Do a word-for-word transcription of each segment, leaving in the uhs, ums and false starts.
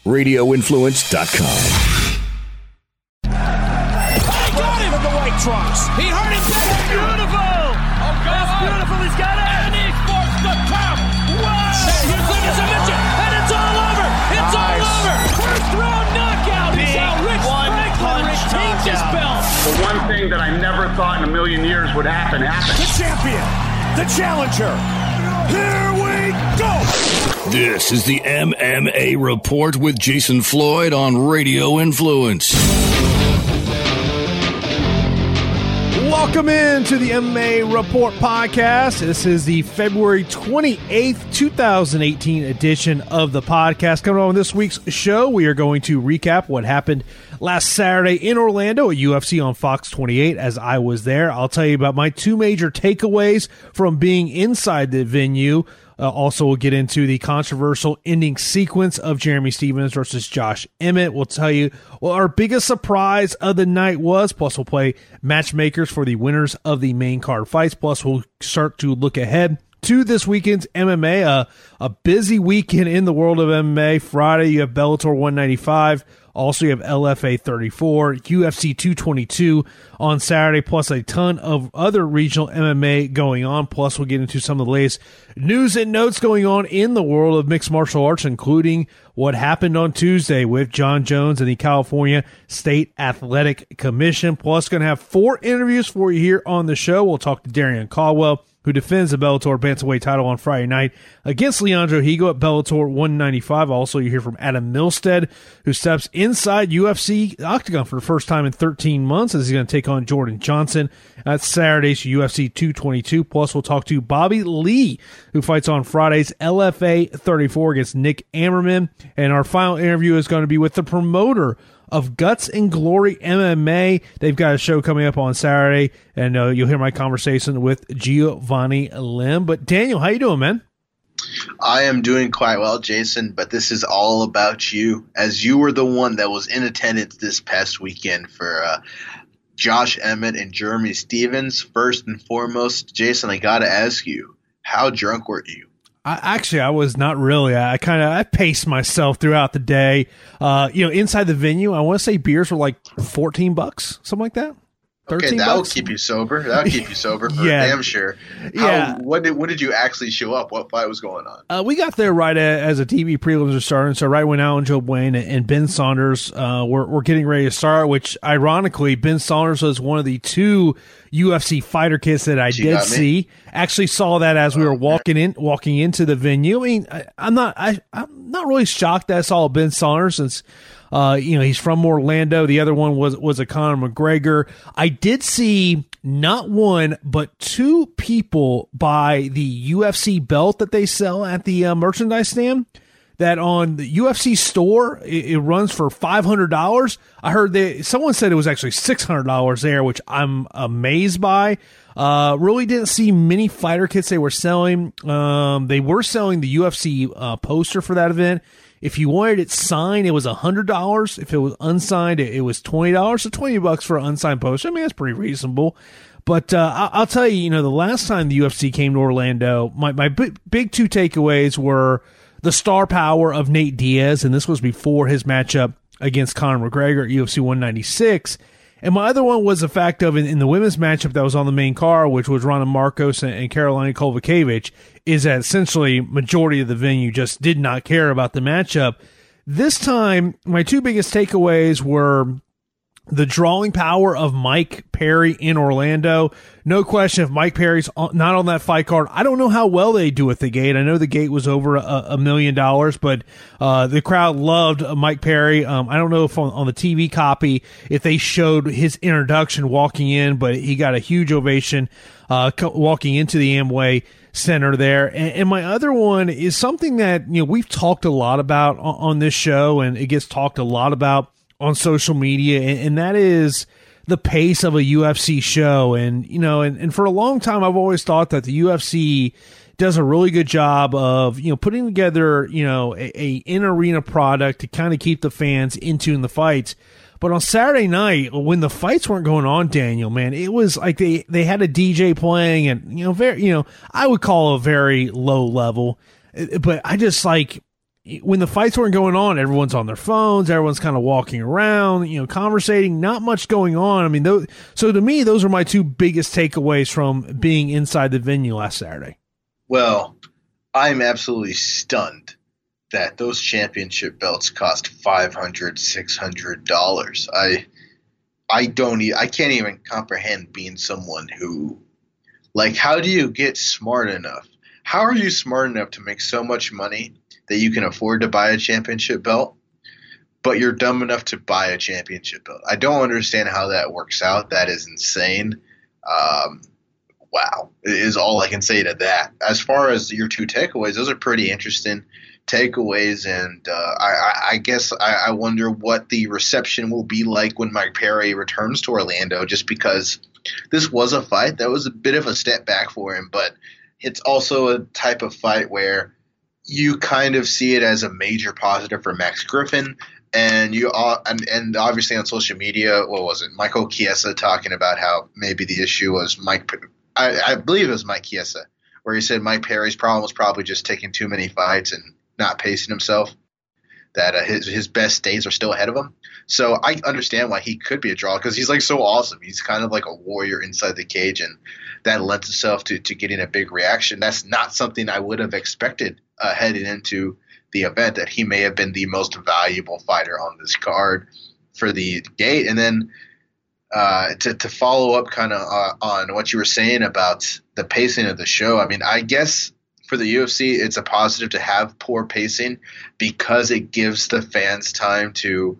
radio influence dot com. Trunks. He hurt him. That's beautiful. Oh, God. That's beautiful. He's got it. And he sports the top. Wow. Here's Lucas Mitchell. And it's all over. It's nice. all over. First round knockout. Big is how Rick Franklin retains his belt. The one thing that I never thought in a million years would happen happened. The champion. The challenger. Here we go. This is the M M A Report with Jason Floyd on Radio Influence. Welcome into the M M A Report podcast. This is the February twenty-eighth, twenty eighteen edition of the podcast. Coming on this week's show, we are going to recap what happened last Saturday in Orlando at U F C on Fox twenty-eight, as I was there. I'll tell you about my two major takeaways from being inside the venue. Uh, also, we'll get into the controversial ending sequence of Jeremy Stephens versus Josh Emmett. We'll tell you what our biggest surprise of the night was. Plus, we'll play matchmakers for the winners of the main card fights. Plus, we'll start to look ahead to this weekend's M M A. Uh, a busy weekend in the world of M M A. Friday, you have Bellator one ninety-five. Also, you have L F A thirty-four, U F C two twenty-two on Saturday, plus a ton of other regional M M A going on. Plus, we'll get into some of the latest news and notes going on in the world of mixed martial arts, including what happened on Tuesday with John Jones and the California State Athletic Commission. Plus, going to have four interviews for you here on the show. We'll talk to Darian Caldwell, who defends the Bellator Bantamweight title on Friday night against Leandro Higo at Bellator one ninety-five. Also, you hear from Adam Milstead, who steps inside U F C Octagon for the first time in thirteen months as he's going to take on Jordan Johnson at Saturday's U F C two twenty-two. Plus, we'll talk to Bobby Lee, who fights on Friday's L F A thirty-four against Nick Ammerman. And our final interview is going to be with the promoter of Guts and Glory M M A. They've got a show coming up on Saturday, and uh, you'll hear my conversation with Giovanni Lim. But Daniel, how you doing, man? I am doing quite well, Jason, but this is all about you, as you were the one that was in attendance this past weekend for uh, Josh Emmett and Jeremy Stephens. First and foremost, Jason, I got to ask you, how drunk were you? I, actually, I was not really. I kind of I paced myself throughout the day. Uh, you know, inside the venue, I want to say beers were like fourteen bucks, something like that. Okay, that'll keep you sober. That'll keep you sober for yeah. damn sure. How, yeah. When did when did you actually show up? What fight was going on? Uh, we got there right as the T V prelims were starting. So right when Alan Joe Wayne and Ben Saunders uh, were, were getting ready to start, which ironically, Ben Saunders was one of the two U F C fighter kits that I did see. Actually saw that as we were walking in, walking into the venue. I mean, I, I'm not, I, I'm not really shocked that I saw Ben Saunders since, uh, you know, he's from Orlando. The other one was was a Conor McGregor. I did see not one but two people buy the U F C belt that they sell at the uh, merchandise stand. That on the U F C store, it, it runs for five hundred dollars. I heard that someone said it was actually six hundred dollars there, which I'm amazed by. Uh, really didn't see many fighter kits they were selling. Um, they were selling the U F C uh, poster for that event. If you wanted it signed, it was one hundred dollars. If it was unsigned, it, it was twenty dollars. So twenty bucks for an unsigned poster. I mean, that's pretty reasonable. But uh, I, I'll tell you, you know, the last time the U F C came to Orlando, my, my big, big two takeaways were the star power of Nate Diaz, and this was before his matchup against Conor McGregor at U F C one ninety-six. And my other one was the fact of, in, in the women's matchup that was on the main card, which was Rana Marcos and, and Karolina Kowalkiewicz, is that essentially majority of the venue just did not care about the matchup. This time, my two biggest takeaways were the drawing power of Mike Perry in Orlando. No question, if Mike Perry's not on that fight card, I don't know how well they do at the gate. I know the gate was over a, a million dollars, but uh, the crowd loved Mike Perry. Um, I don't know if on, on the T V copy, if they showed his introduction walking in, but he got a huge ovation uh, walking into the Amway Center there. And, and my other one is something that, you know, we've talked a lot about on, on this show, and it gets talked a lot about on social media, and, and that is the pace of a U F C show. And, you know, and, and for a long time, I've always thought that the U F C does a really good job of, you know, putting together, you know, a, a in-arena product to kind of keep the fans into in the fights. But on Saturday night, when the fights weren't going on, Daniel, man, it was like they, they had a D J playing, and, you know, very, you know, I would call a very low level, but I just like, when the fights weren't going on, everyone's on their phones, everyone's kind of walking around, you know, conversating, not much going on. I mean, those, so to me, those are my two biggest takeaways from being inside the venue last Saturday. Well, I'm absolutely stunned that those championship belts cost five hundred dollars, six hundred dollars. I I don't e- I can't even comprehend being someone who, like, how do you get smart enough? How are you smart enough to make so much money that you can afford to buy a championship belt, but you're dumb enough to buy a championship belt? I don't understand how that works out. That is insane. Um, wow, is all I can say to that. As far as your two takeaways, those are pretty interesting takeaways, and uh, I, I guess I, I wonder what the reception will be like when Mike Perry returns to Orlando, just because this was a fight that was a bit of a step back for him, but it's also a type of fight where you kind of see it as a major positive for Max Griffin. And you all, and, and obviously on social media, what was it? Michael Chiesa talking about how maybe the issue was Mike. I, I believe it was Mike Chiesa, where he said Mike Perry's problem was probably just taking too many fights and not pacing himself. That uh, his his best days are still ahead of him. So I understand why he could be a draw, because he's like so awesome. He's kind of like a warrior inside the cage, and that lends itself to, to getting a big reaction. That's not something I would have expected uh, heading into the event, that he may have been the most valuable fighter on this card for the gate. And then uh, to, to follow up kind of uh, on what you were saying about the pacing of the show, I mean, I guess for the U F C, it's a positive to have poor pacing because it gives the fans time to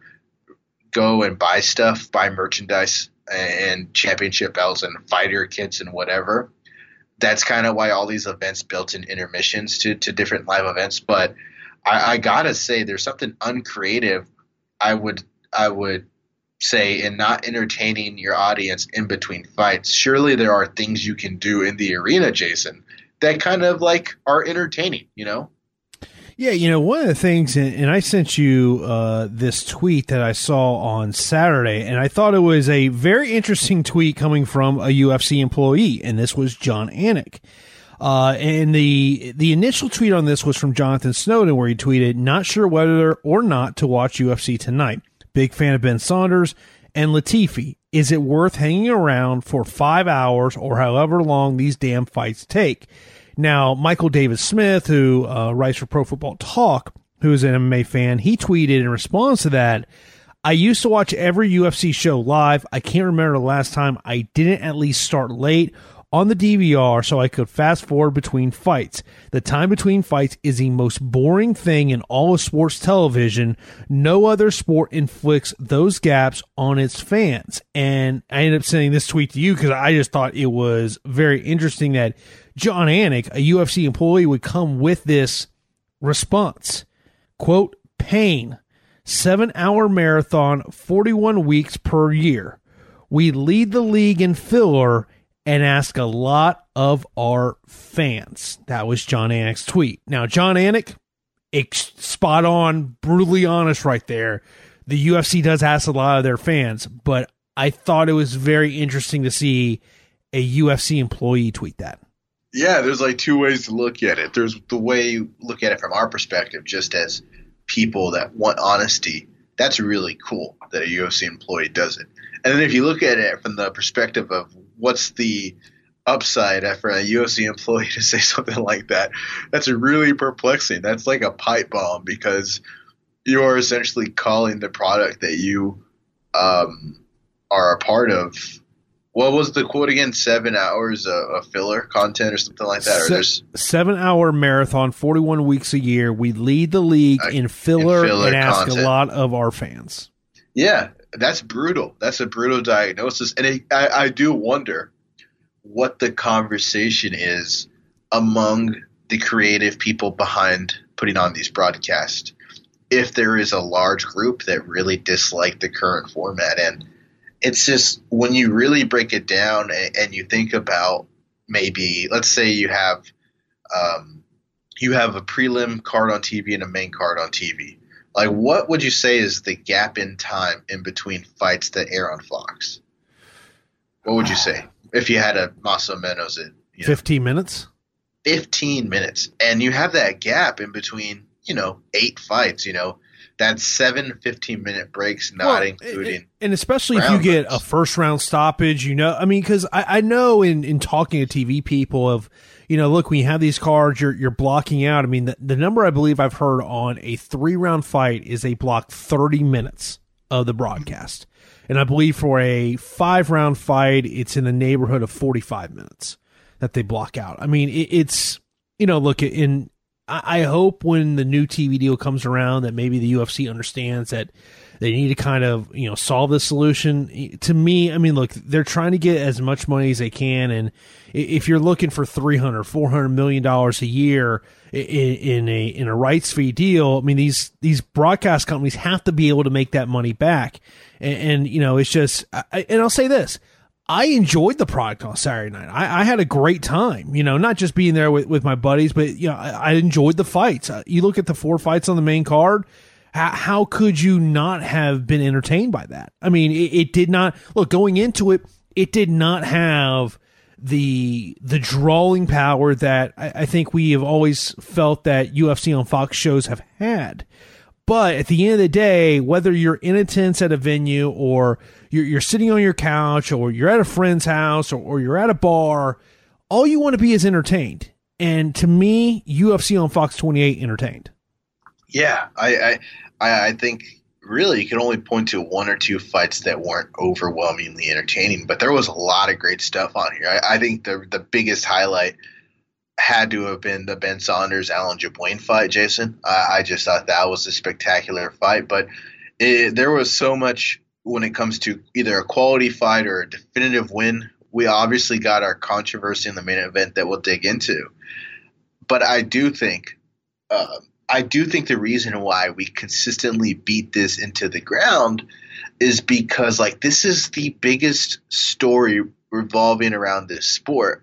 go and buy stuff, buy merchandise and championship belts and fighter kits and whatever. That's kind of why all these events built in intermissions to, to different live events. But I, I gotta say, there's something uncreative, I would I would say, in not entertaining your audience in between fights. Surely there are things you can do in the arena, Jason, that kind of like are entertaining, you know? Yeah, you know, one of the things, and I sent you uh, this tweet that I saw on Saturday, and I thought it was a very interesting tweet coming from a U F C employee, and this was Jon Anik. Uh, and the the initial tweet on this was from Jonathan Snowden, where he tweeted, "Not sure whether or not to watch U F C tonight. Big fan of Ben Saunders and Latifi. Is it worth hanging around for five hours or however long these damn fights take?" Now, Michael David Smith, who uh, writes for Pro Football Talk, who is an M M A fan, he tweeted in response to that, "I used to watch every U F C show live. I can't remember the last time I didn't at least start late on the D V R so I could fast forward between fights. The time between fights is the most boring thing in all of sports television. No other sport inflicts those gaps on its fans." And I ended up sending this tweet to you because I just thought it was very interesting that Jon Anik, a U F C employee, would come with this response. Quote, "Pain, seven-hour marathon, forty-one weeks per year. We lead the league in filler and ask a lot of our fans." That was Jon Anik's tweet. Now, Jon Anik, ex- spot on, brutally honest right there. The U F C does ask a lot of their fans, but I thought it was very interesting to see a U F C employee tweet that. Yeah, there's like two ways to look at it. There's the way you look at it from our perspective, just as people that want honesty. That's really cool that a U F C employee does it. And then if you look at it from the perspective of what's the upside for a U F C employee to say something like that, that's really perplexing. That's like a pipe bomb, because you're essentially calling the product that you um, are a part of. What was the quote again? Seven hours of, of filler content or something like that? Or there's seven-hour marathon, forty-one weeks a year. We lead the league uh, in, filler in filler and ask content. A lot of our fans. Yeah, that's brutal. That's a brutal diagnosis. And it, I, I do wonder what the conversation is among the creative people behind putting on these broadcasts. If there is a large group that really dislike the current format. And it's just, when you really break it down and, and you think about, maybe, let's say you have um, you have a prelim card on T V and a main card on T V. Like, what would you say is the gap in time in between fights that air on Fox? What would you say if you had a más o menos it? You know, fifteen minutes? fifteen minutes. And you have that gap in between you know, eight fights, you know. That's seven fifteen-minute breaks, not well, including. And especially if you get a first-round stoppage, you know, I mean, because I, I know in, in talking to T V people of, you know, look, when you have these cards, you're you're blocking out. I mean, the, the number I believe I've heard on a three-round fight is they block thirty minutes of the broadcast. And I believe for a five-round fight, it's in the neighborhood of forty-five minutes that they block out. I mean, it, it's, you know, look, in I hope when the new T V deal comes around that maybe the U F C understands that they need to kind of, you know, solve this solution. To me, I mean, look, they're trying to get as much money as they can. And if you're looking for three hundred, four hundred million dollars a year in a, in a rights fee deal, I mean, these, these broadcast companies have to be able to make that money back. And, and you know, it's just, I, and I'll say this. I enjoyed the product on Saturday night. I, I had a great time, you know, not just being there with, with my buddies, but, you know, I, I enjoyed the fights. Uh, you look at the four fights on the main card. How, how could you not have been entertained by that? I mean, it, it did not look going into it. It did not have the, the drawing power that I, I think we have always felt that U F C on Fox shows have had. But at the end of the day, whether you're in attendance at a venue or you're, you're sitting on your couch or you're at a friend's house or, or you're at a bar, all you want to be is entertained. And to me, U F C on Fox twenty-eight entertained. Yeah, I, I, I think really you can only point to one or two fights that weren't overwhelmingly entertaining, but there was a lot of great stuff on here. I, I think the the biggest highlight had to have been the Ben Saunders Alan Jabouin fight, Jason. Uh, I just thought that was a spectacular fight, but it, there was so much when it comes to either a quality fight or a definitive win. We obviously got our controversy in the main event that we'll dig into, but I do think, uh, I do think the reason why we consistently beat this into the ground is because, like, this is the biggest story revolving around this sport.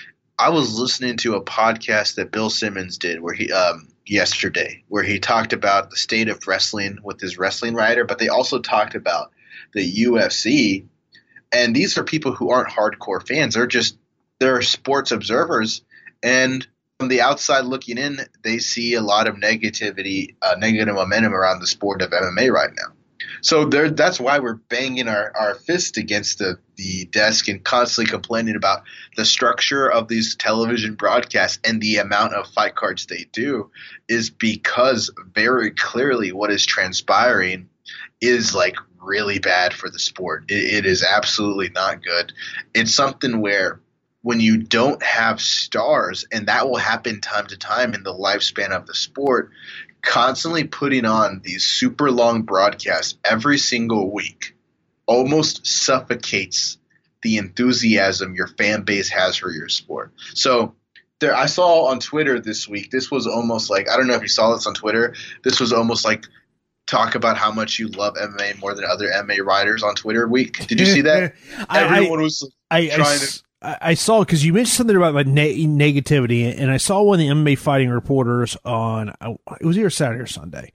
I was listening to a podcast that Bill Simmons did where he um, yesterday, where he talked about the state of wrestling with his wrestling writer, but they also talked about the U F C. And these are people who aren't hardcore fans. They're just they're sports observers. And from the outside looking in, they see a lot of negativity, uh, negative momentum around the sport of M M A right now. So there, that's why we're banging our, our fist against the, the desk and constantly complaining about the structure of these television broadcasts and the amount of fight cards they do, is because very clearly what is transpiring is like really bad for the sport. It, it is absolutely not good. It's something where when you don't have stars, and that will happen time to time in the lifespan of the sport, constantly putting on these super long broadcasts every single week almost suffocates the enthusiasm your fan base has for your sport. So there, I saw on Twitter this week, this was almost like, I don't know if you saw this on Twitter, this was almost like talk about how much you love M M A more than other M M A writers on Twitter week. Did you see that? I, Everyone I, was I, trying I, to I saw, because you mentioned something about like ne- negativity, and I saw one of the M M A fighting reporters on, it was either Saturday or Sunday,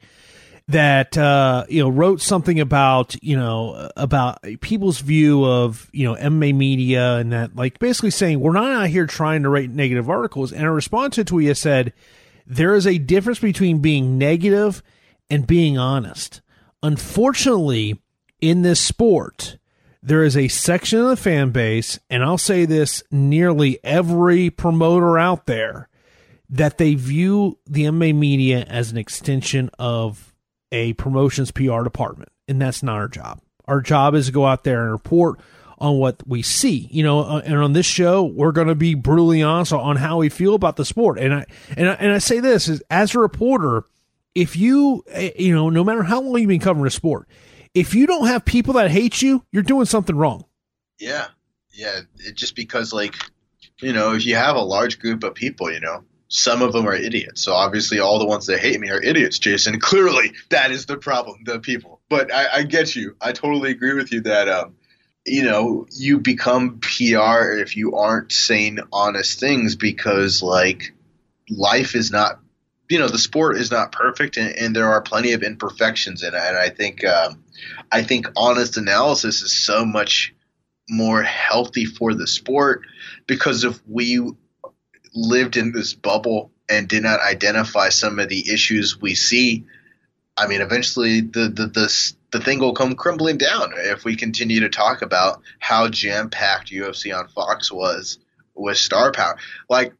that uh, you know wrote something about you know about people's view of you know M M A media, and that like basically saying we're not out here trying to write negative articles. And in response to it, he said there is a difference between being negative and being honest. Unfortunately, in this sport, there is a section of the fan base, and I'll say this, nearly every promoter out there, that they view the M M A media as an extension of a promotions P R department, and that's not our job. Our job is to go out there and report on what we see, you know, and on this show, we're going to be brutally honest on how we feel about the sport. And I, and I, and I say this is, as a reporter, if you, you know, no matter how long you've been covering a sport, if you don't have people that hate you, you're doing something wrong. Yeah. Yeah. It, just because, like, you know, if you have a large group of people, you know, some of them are idiots. So obviously all the ones that hate me are idiots, Jason. Clearly that is the problem, the people. But I, I get you. I totally agree with you that, um, you know, you become P R if you aren't saying honest things, because, like, life is not, you know, the sport is not perfect, and, and there are plenty of imperfections in it. And I think, um, I think honest analysis is so much more healthy for the sport, because if we lived in this bubble and did not identify some of the issues we see, I mean, eventually the the the, the thing will come crumbling down if we continue to talk about how jam-packed U F C on Fox was with star power. Like,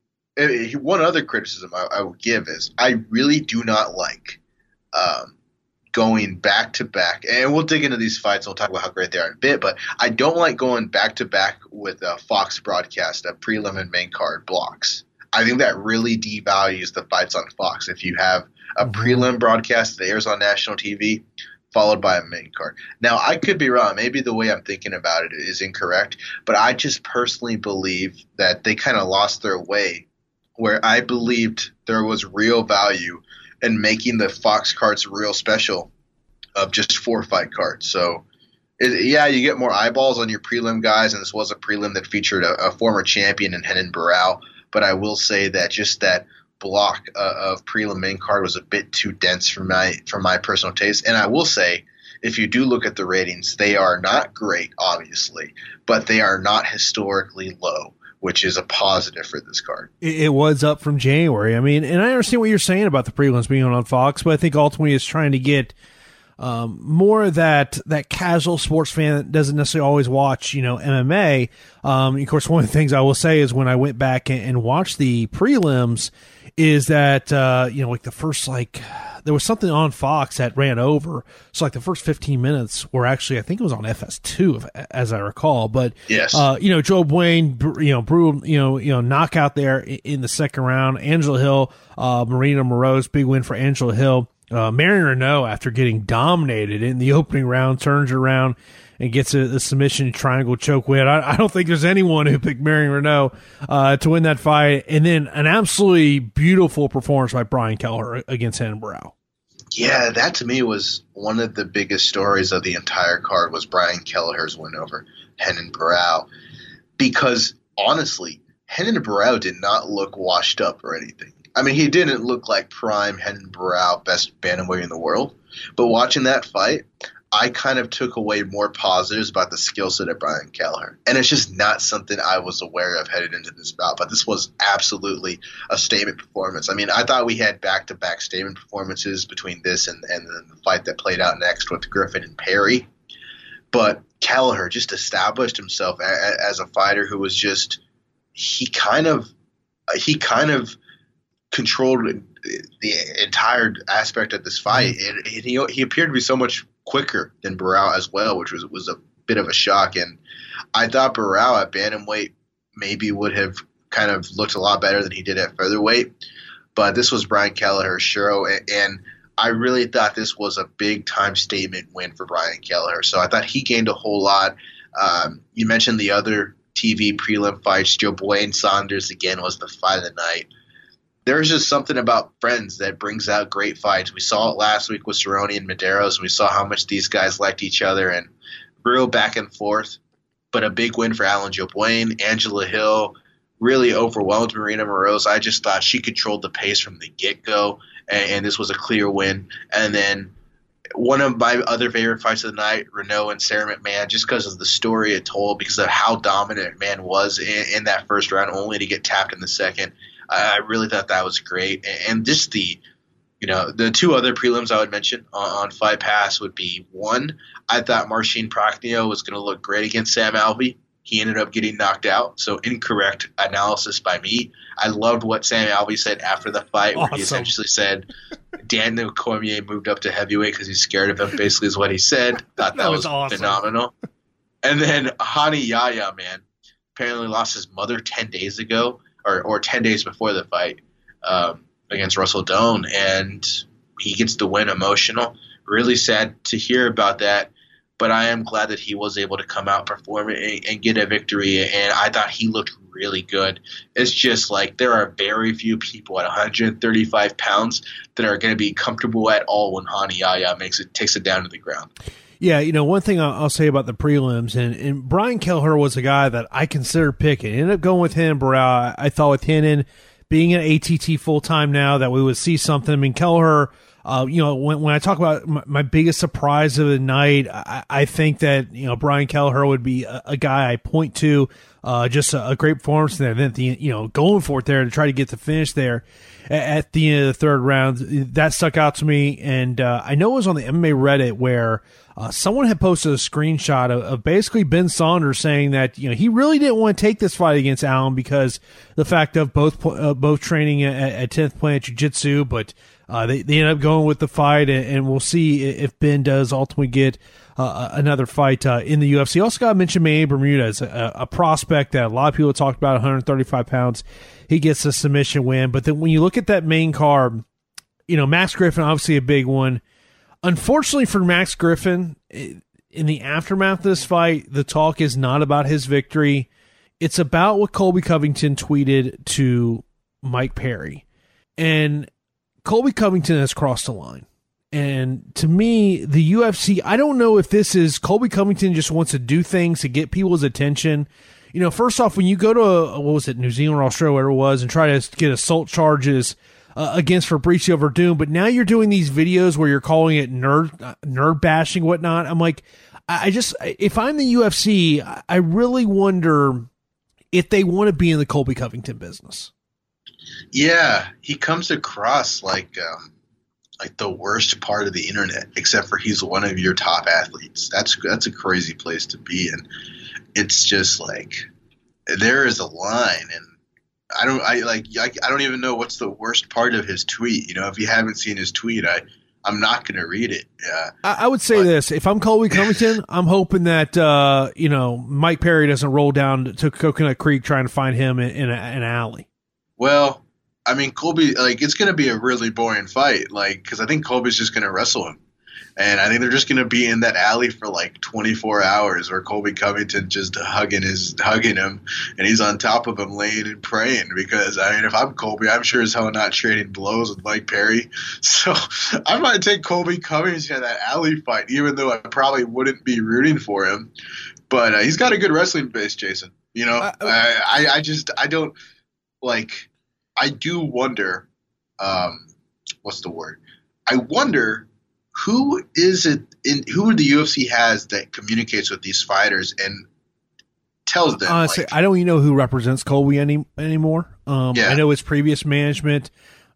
one other criticism I, I would give is I really do not like um, going back-to-back, and we'll dig into these fights and we'll talk about how great they are in a bit, but I don't like going back-to-back with a Fox broadcast of prelim and main card blocks. I think that really devalues the fights on Fox if you have a prelim broadcast that airs on national T V followed by a main card. Now, I could be wrong. Maybe the way I'm thinking about it is incorrect, but I just personally believe that they kind of lost their way, where I believed there was real value in making the Fox cards real special of just four fight cards. So, it, yeah, you get more eyeballs on your prelim guys, and this was a prelim that featured a, a former champion in Renan Barão, but I will say that just that block uh, of prelim main card was a bit too dense for my for my personal taste. And I will say, if you do look at the ratings, they are not great, obviously, but they are not historically low, which is a positive for this card. It, it was up from January. I mean, and I understand what you're saying about the prelims being on Fox, but I think ultimately it's trying to get um, more of that that casual sports fan that doesn't necessarily always watch, you know, M M A. Um, of course, one of the things I will say is when I went back and, and watched the prelims, is that, uh, you know, like the first, like, there was something on Fox that ran over. So, like, the first fifteen minutes were actually, I think it was on F S two, if, as I recall. But, yes. uh, you know, Joe Wayne, you know, brutal, you know, you know, knockout there in the second round. Angela Hill, uh, Marina Moroz, big win for Angela Hill. Uh, Marion Reneau, after getting dominated in the opening round, turns around and gets a, a submission triangle choke win. I, I don't think there's anyone who picked Marion Reneau uh, to win that fight. And then an absolutely beautiful performance by Brian Kelleher against Renan Barão. Yeah, that to me was one of the biggest stories of the entire card, was Brian Kelleher's win over Renan Barão. Because honestly, Renan Barão did not look washed up or anything. I mean, he didn't look like prime Renan Barão, best bantamweight in the world. But watching that fight, I kind of took away more positives about the skill set of Brian Kelleher. And it's just not something I was aware of headed into this bout. But this was absolutely a statement performance. I mean, I thought we had back-to-back statement performances between this and, and the fight that played out next with Griffin and Perry. But Kelleher just established himself a, as a fighter who was just – he kind of he kind of controlled the entire aspect of this fight. And, and he, he appeared to be so much – quicker than Barão as well, which was was a bit of a shock. And I thought Barão at bantamweight maybe would have kind of looked a lot better than he did at featherweight, but this was Brian Kelleher's show, and, and I really thought this was a big time statement win for Brian Kelleher. So I thought he gained a whole lot. Um, you mentioned the other T V prelim fights. Joe Blaine Saunders again was the fight of the night. There's just something about friends that brings out great fights. We saw it last week with Cerrone and Medeiros. We saw how much these guys liked each other, and real back and forth. But a big win for Alan Joe Blaine. Angela Hill really overwhelmed Marina Moroz. I just thought she controlled the pace from the get-go, and, and this was a clear win. And then one of my other favorite fights of the night, Reneau and Sarah McMahon, just because of the story it told, because of how dominant McMahon was in, in that first round, only to get tapped in the second. I really thought that was great. And just the, you know, the two other prelims I would mention on, on Fight Pass would be, one, I thought Marcin Prachnio was going to look great against Sam Alvey. He ended up getting knocked out, so incorrect analysis by me. I loved what Sam Alvey said after the fight, where awesome. He essentially said Daniel Cormier moved up to heavyweight because he's scared of him, basically is what he said. Thought that, that was, was awesome. Phenomenal. And then Hani Yahya, man, apparently lost his mother ten days ago. Or, or ten days before the fight um, against Russell Doane, and he gets the win. Emotional. Really sad to hear about that, but I am glad that he was able to come out, perform, and, and get a victory, and I thought he looked really good. It's just like there are very few people at one hundred thirty-five pounds that are going to be comfortable at all when Hani Yahya makes it, takes it down to the ground. Yeah, you know, one thing I'll say about the prelims, and, and Brian Kelleher was a guy that I considered picking. I ended up going with him, Barão. I thought with Renan being at A T T full-time now that we would see something. I mean, Kelleher Uh, you know, when when I talk about my, my biggest surprise of the night, I, I think that, you know, Brian Kelleher would be a, a guy I point to, uh, just a, a great performance there. Then, the, you know, going for it there to try to get the finish there at, at the end of the third round, that stuck out to me. And uh, I know it was on the M M A Reddit where uh, someone had posted a screenshot of, of basically Ben Saunders saying that, you know, he really didn't want to take this fight against Allen because the fact of both uh, both training at, at tenth Planet Jiu-Jitsu, but Uh, they, they end up going with the fight, and, and we'll see if Ben does ultimately get uh, another fight uh, in the U F C. Also got to mention Manny Bermudez, a, a prospect that a lot of people talked about, one thirty-five pounds. He gets a submission win. But then when you look at that main card, you know, Max Griffin, obviously a big one. Unfortunately for Max Griffin, in the aftermath of this fight, the talk is not about his victory. It's about what Colby Covington tweeted to Mike Perry. And Colby Covington has crossed the line. And to me, the U F C, I don't know if this is Colby Covington just wants to do things to get people's attention. You know, first off, when you go to, a, what was it, New Zealand or Australia, whatever it was, and try to get assault charges uh, against Fabricio Verdun, but now you're doing these videos where you're calling it nerd uh, nerd bashing, whatnot. I'm like, I, I just, if I'm the U F C, I, I really wonder if they want to be in the Colby Covington business. Yeah, he comes across like um, like the worst part of the internet, except for he's one of your top athletes. That's that's a crazy place to be, and it's just like there is a line, and I don't I like I, I don't even know what's the worst part of his tweet. You know, if you haven't seen his tweet, I I'm not going to read it. Yeah, I, I would say but, this: if I'm Colby Covington, I'm hoping that uh, you know Mike Perry doesn't roll down to Coconut Creek trying to find him in, in a, an alley. Well, I mean, Colby, like, it's going to be a really boring fight, like, because I think Colby's just going to wrestle him. And I think they're just going to be in that alley for like twenty-four hours where Colby Covington just hugging his hugging him, and he's on top of him laying and praying. Because, I mean, if I'm Colby, I'm sure as hell not trading blows with Mike Perry. So I might take Colby Covington in that alley fight, even though I probably wouldn't be rooting for him. But uh, he's got a good wrestling base, Jason. You know, uh, I, I, I just I don't like. I do wonder, um, what's the word? I wonder who is it in who the U F C has that communicates with these fighters and tells them. Honestly, like, I don't even know who represents Colby any anymore. Um, yeah. I know his previous management.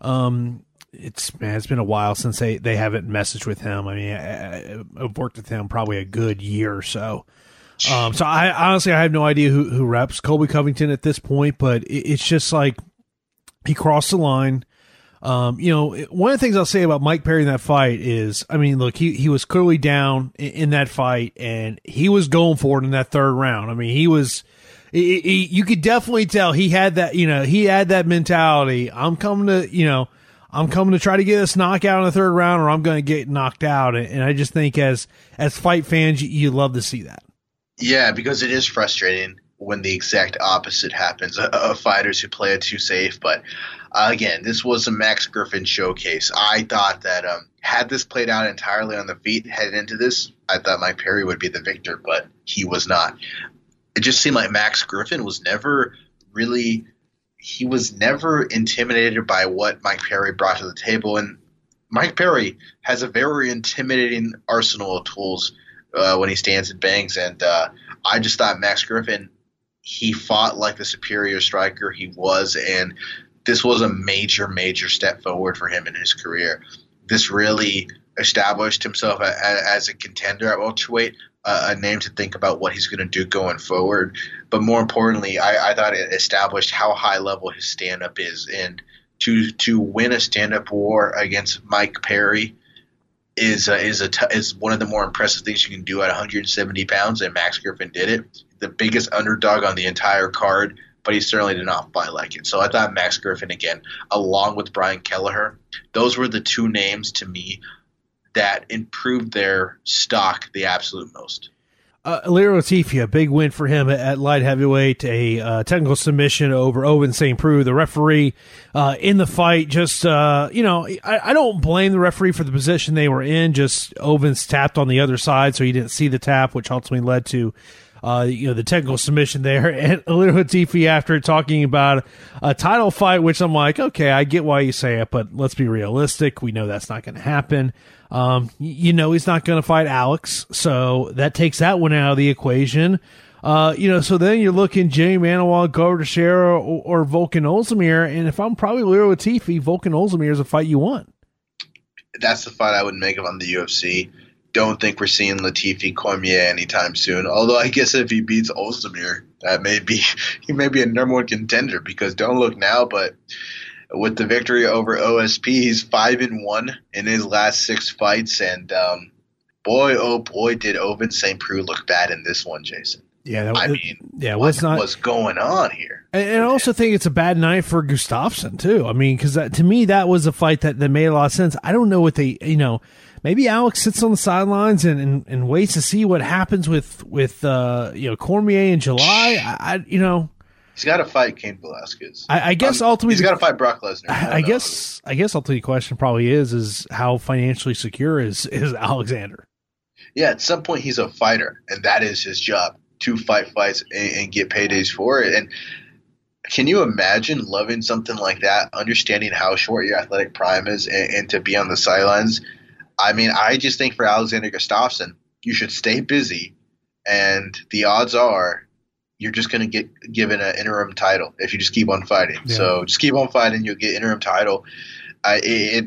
Um, it's man, it's been a while since they, they haven't messaged with him. I mean, I, I've worked with him probably a good year or so. Um, so I honestly I have no idea who who reps Colby Covington at this point, but it, it's just like. He crossed the line. Um, you know, one of the things I'll say about Mike Perry in that fight is, I mean, look, he, he was clearly down in, in that fight, and he was going for it in that third round. I mean, he was, he, he, you could definitely tell he had that, you know, he had that mentality. I'm coming to, you know, I'm coming to try to get this knockout in the third round, or I'm going to get knocked out. And, and I just think as, as fight fans, you, you love to see that. Yeah, because it is frustrating when the exact opposite happens of uh, fighters who play it too safe. But uh, again, this was a Max Griffin showcase. I thought that um, had this played out entirely on the feet headed into this, I thought Mike Perry would be the victor, but he was not. It just seemed like Max Griffin was never really – he was never intimidated by what Mike Perry brought to the table. And Mike Perry has a very intimidating arsenal of tools uh, when he stands and bangs. And uh, I just thought Max Griffin – he fought like the superior striker he was, and this was a major, major step forward for him in his career. This really established himself a, a, as a contender at welterweight, uh, a name to think about what he's going to do going forward. But more importantly, I, I thought it established how high level his stand-up is. And to to win a stand-up war against Mike Perry is uh, is a t- is one of the more impressive things you can do at one hundred seventy pounds, and Max Griffin did it. The biggest underdog on the entire card, but he certainly did not fight like it. So I thought Max Griffin, again, along with Brian Kelleher, those were the two names to me that improved their stock the absolute most. Uh, Ilir Latifi, a big win for him at light heavyweight, a uh, technical submission over Ovince Saint Preux. The referee uh, in the fight just, uh, you know, I, I don't blame the referee for the position they were in. Just Ovince tapped on the other side, so he didn't see the tap, which ultimately led to uh, you know, the technical submission there. And Ilir Latifi, after talking about a title fight, which I'm like, okay, I get why you say it, but let's be realistic. We know that's not going to happen. Um, you know, he's not going to fight Alex, so that takes that one out of the equation. Uh, you know, so then you're looking Jimmy Manuwa, Glover Teixeira, or, or Volkan Ozdemir, and if I'm probably Ilir Latifi, Volkan Ozdemir is a fight you want. That's the fight I would make him on the U F C. Don't think we're seeing Latifi Cormier anytime soon. Although I guess if he beats Ozdemir, that may be he may be a number one contender, because don't look now, but with the victory over O S P, he's five and one in his last six fights, and um, boy, oh boy, did Ovince Saint Preux look bad in this one, Jason. Yeah, that, I mean, yeah, what not, was going on here? And, and I also think it's a bad night for Gustafsson too. I mean, because to me that was a fight that, that made a lot of sense. I don't know what they, you know, maybe Alex sits on the sidelines and, and, and waits to see what happens with with uh, you know Cormier in July. I, I you know. He's got to fight Cain Velasquez. I, I guess um, ultimately he's got to fight Brock Lesnar. I, I, I guess I guess ultimately the question probably is is how financially secure is is Alexander? Yeah, at some point he's a fighter, and that is his job, to fight fights and, and get paydays for it. And can you imagine loving something like that, understanding how short your athletic prime is, and, and to be on the sidelines? I mean, I just think for Alexander Gustafsson, you should stay busy, and the odds are you're just going to get given an interim title if you just keep on fighting. Yeah. So just keep on fighting, you'll get interim title. I, it,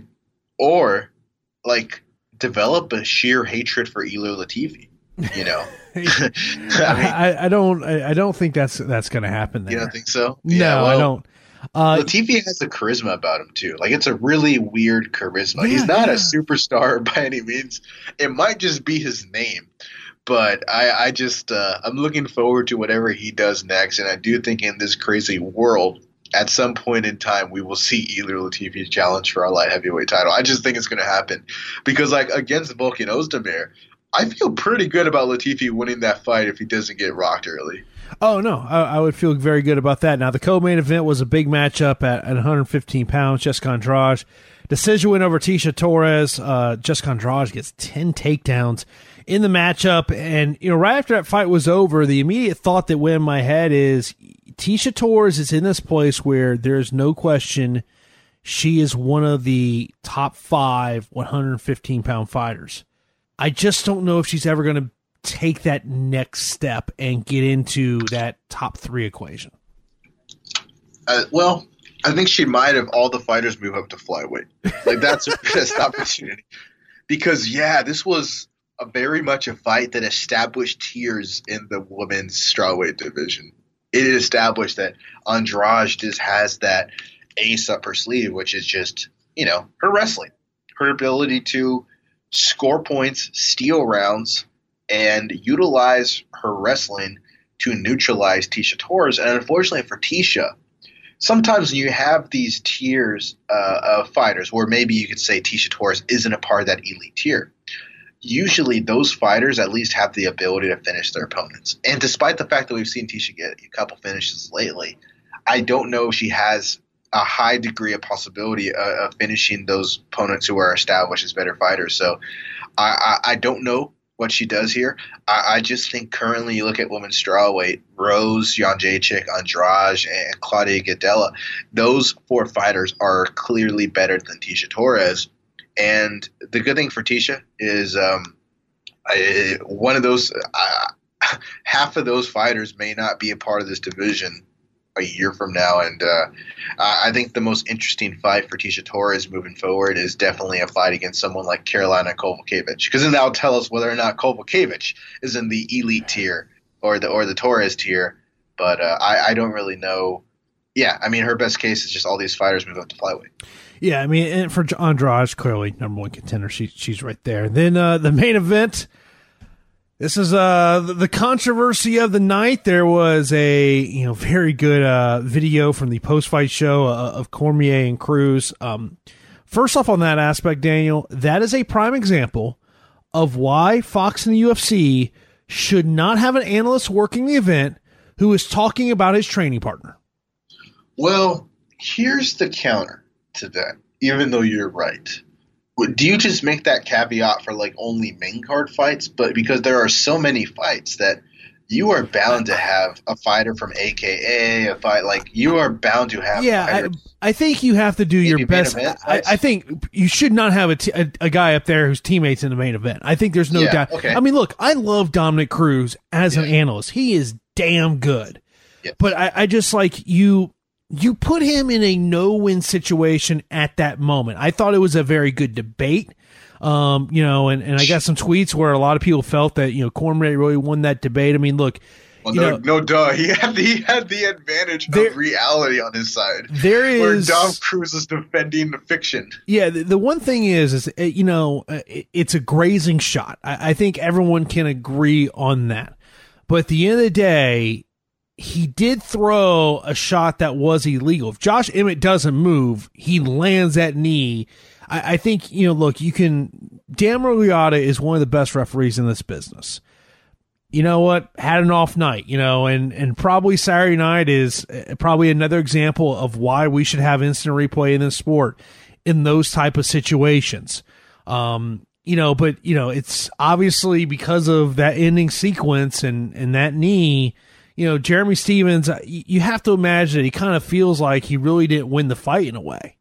or, like, develop a sheer hatred for Ilir Latifi. You know, I, mean, I, I don't, I don't think that's that's going to happen there. You don't think so? No, yeah, well, I don't. Uh, Latifi has a charisma about him too. Like, it's a really weird charisma. Yeah, He's not yeah. a superstar by any means. It might just be his name, but I, I just, uh, I'm looking forward to whatever he does next. And I do think in this crazy world, at some point in time, we will see Ilir Latifi's challenge for our light heavyweight title. I just think it's going to happen because, like, against Volkan Ozdemir, I feel pretty good about Latifi winning that fight if he doesn't get rocked early. Oh, no, I, I would feel very good about that. Now, the co-main event was a big matchup at, at one hundred fifteen pounds. Jessica Andrade, decision win over Tecia Torres. Uh, Jessica Andrade gets ten takedowns in the matchup. And, you know, right after that fight was over, the immediate thought that went in my head is Tecia Torres is in this place where there's no question she is one of the top five one hundred fifteen pound fighters. I just don't know if she's ever going to take that next step and get into that top three equation. Uh, well, I think she might if all the fighters move up to flyweight. Like, that's her best opportunity. Because, yeah, this was a very much a fight that established tiers in the women's strawweight division. It established that Andrade just has that ace up her sleeve, which is just, you know, her wrestling, her ability to score points, steal rounds, and utilize her wrestling to neutralize Tecia Torres. And unfortunately for Tecia, sometimes when you have these tiers uh, of fighters, or maybe you could say Tecia Torres isn't a part of that elite tier, usually those fighters at least have the ability to finish their opponents. And despite the fact that we've seen Tecia get a couple finishes lately, I don't know if she has a high degree of possibility of, of finishing those opponents who are established as better fighters. So I, I, I don't know what she does here. I, I just think currently you look at women's strawweight, Rose, Jędrzejczyk, Andrade, and Claudia Gadelha, those four fighters are clearly better than Tecia Torres. And the good thing for Tecia is um, I, one of those uh, – half of those fighters may not be a part of this division a year from now. And uh, I think the most interesting fight for Tecia Torres moving forward is definitely a fight against someone like Karolina Kowalkiewicz, because then that'll tell us whether or not Kowalkiewicz is in the elite tier or the or the Torres tier. But uh, I, I don't really know. Yeah, I mean, her best case is just all these fighters move up to flyweight. Yeah, I mean, and for Andrade, clearly number one contender. She she's right there. Then uh, the main event. This is uh the controversy of the night. There was a you know very good uh, video from the post fight show uh, of Cormier and Cruz. Um, first off, on that aspect, Daniel, that is a prime example of why Fox and the U F C should not have an analyst working the event who is talking about his training partner. Well, here's the counter to that. Even though you're right. Do you just make that caveat for like only main card fights? But because there are so many fights that you are bound to have a fighter from A K A, a fight like you are bound to have. Yeah, I, I think you have to do Maybe your best. I, I think you should not have a, t- a, a guy up there whose teammates in the main event. I think there's no Yeah, doubt. okay. I mean, look, I love Dominic Cruz as an Yeah. analyst. He is damn good. Yes. But I, I just like you. You put him in a no-win situation at that moment. I thought it was a very good debate. Um, you know, and, and I got some tweets where a lot of people felt that, you know, Cormier really won that debate. I mean, look, Well, you no, know, no, duh. He had the, he had the advantage There- of reality on his side. there Where is, Dom Cruz is defending the fiction. yeah, the, the one thing is, is, uh, you know, uh, it- it's a grazing shot. I, I think everyone can agree on that. But at the end of the day, he did throw a shot that was illegal. If Josh Emmett doesn't move, he lands that knee. I, I think, you know, look, you can, Dan Maragliata is one of the best referees in this business. You know what? Had an off night, you know, and, and probably Saturday night is uh, probably another example of why we should have instant replay in this sport in those type of situations. Um, you know, but, you know, it's obviously because of that ending sequence and, and that knee, you know, Jeremy Stephens, uh, y- you have to imagine that he kind of feels like he really didn't win the fight in a way.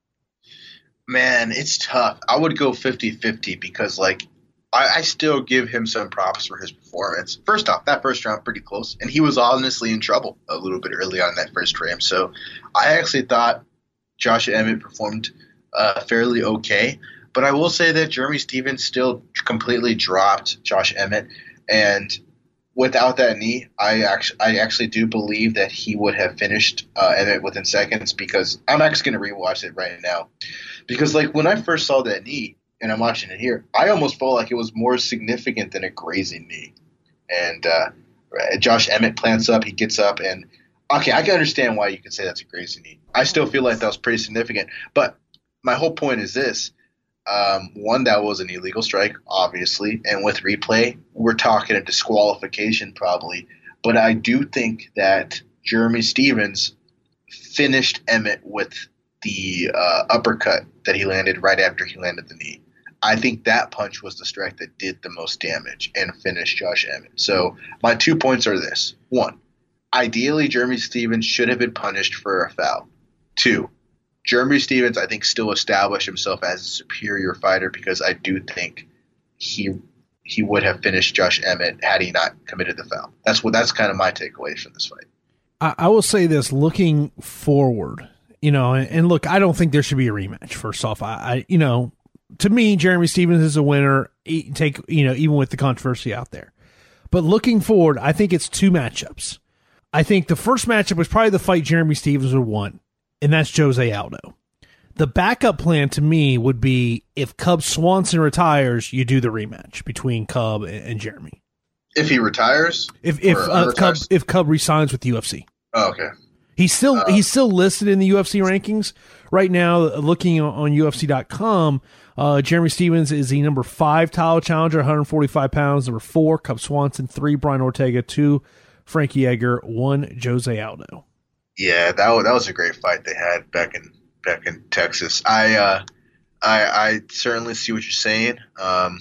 Man, it's tough. I would go fifty-fifty because, like, I, I still give him some props for his performance. First off, that first round pretty close, and he was honestly in trouble a little bit early on in that first frame. So I actually thought Josh Emmett performed uh, fairly okay. But I will say that Jeremy Stephens still completely dropped Josh Emmett, and without that knee, I actually I actually do believe that he would have finished uh, Emmett within seconds because I'm actually going to rewatch it right now. Because, like, when I first saw that knee, and I'm watching it here, I almost felt like it was more significant than a grazing knee. And uh, Josh Emmett plants up, he gets up, and okay, I can understand why you could say that's a grazing knee. I still feel like that was pretty significant. But my whole point is this. Um, one, that was an illegal strike, obviously, and with replay, we're talking a disqualification probably. But I do think that Jeremy Stephens finished Emmett with the uh, uppercut that he landed right after he landed the knee. I think that punch was the strike that did the most damage and finished Josh Emmett. So my two points are this. One, ideally, Jeremy Stephens should have been punished for a foul. Two, Jeremy Stephens, I think, still established himself as a superior fighter because I do think he he would have finished Josh Emmett had he not committed the foul. That's what that's kind of my takeaway from this fight. I, I will say this, looking forward, you know, and, and look, I don't think there should be a rematch. First off, I, I you know, to me, Jeremy Stephens is a winner. e- Take you know, even with the controversy out there. But looking forward, I think it's two matchups. I think the first matchup was probably the fight Jeremy Stephens would want, and that's Jose Aldo. The backup plan to me would be if Cub Swanson retires, you do the rematch between Cub and, and Jeremy. If he retires, If if Or uh, Cub retires? if Cub resigns with U F C. oh, okay. He's still Uh, he's still listed in the U F C rankings right now. Looking on, on U F C dot com, uh, Jeremy Stephens is the number five title challenger, one hundred forty-five pounds. Number four, Cub Swanson. Three, Brian Ortega. Two, Frankie Edgar. One, Jose Aldo. Yeah, that was, that was a great fight they had back in back in Texas. I uh, I, I certainly see what you're saying. Um,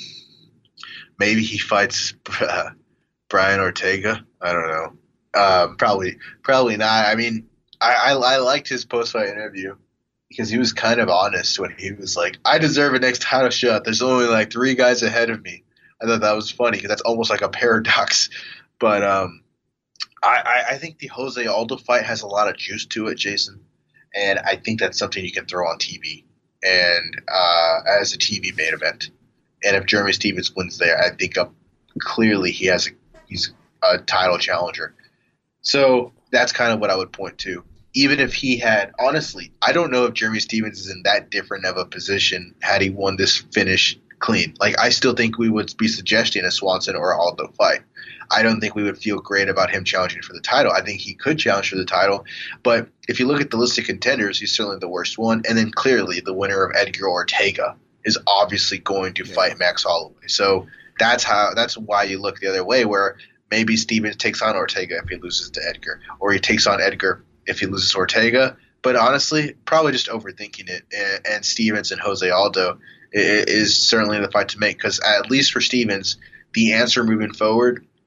maybe he fights uh, Brian Ortega. I don't know. Um, probably probably not. I mean, I, I, I liked his post fight interview because he was kind of honest when he was like, "I deserve a next title shot. There's only like three guys ahead of me." I thought that was funny because that's almost like a paradox. But um, I, I, I think the Jose Aldo fight has a lot of juice to it, Jason. And I think that's something you can throw on T V and uh, as a T V main event. And if Jeremy Stephens wins there, I think uh, clearly he has a, he's a title challenger. So that's kind of what I would point to. Even if he had – honestly, I don't know if Jeremy Stephens is in that different of a position had he won this finish clean. Like, I still think we would be suggesting a Swanson or Aldo fight. I don't think we would feel great about him challenging for the title. I think he could challenge for the title. But if you look at the list of contenders, he's certainly the worst one. And then clearly the winner of Edgar Ortega is obviously going to yeah. fight Max Holloway. So that's how that's why you look the other way, where maybe Stephens takes on Ortega if he loses to Edgar, or he takes on Edgar if he loses to Ortega. But honestly, probably just overthinking it. And, and Stephens and Jose Aldo is certainly the fight to make because at least for Stephens, the answer moving forward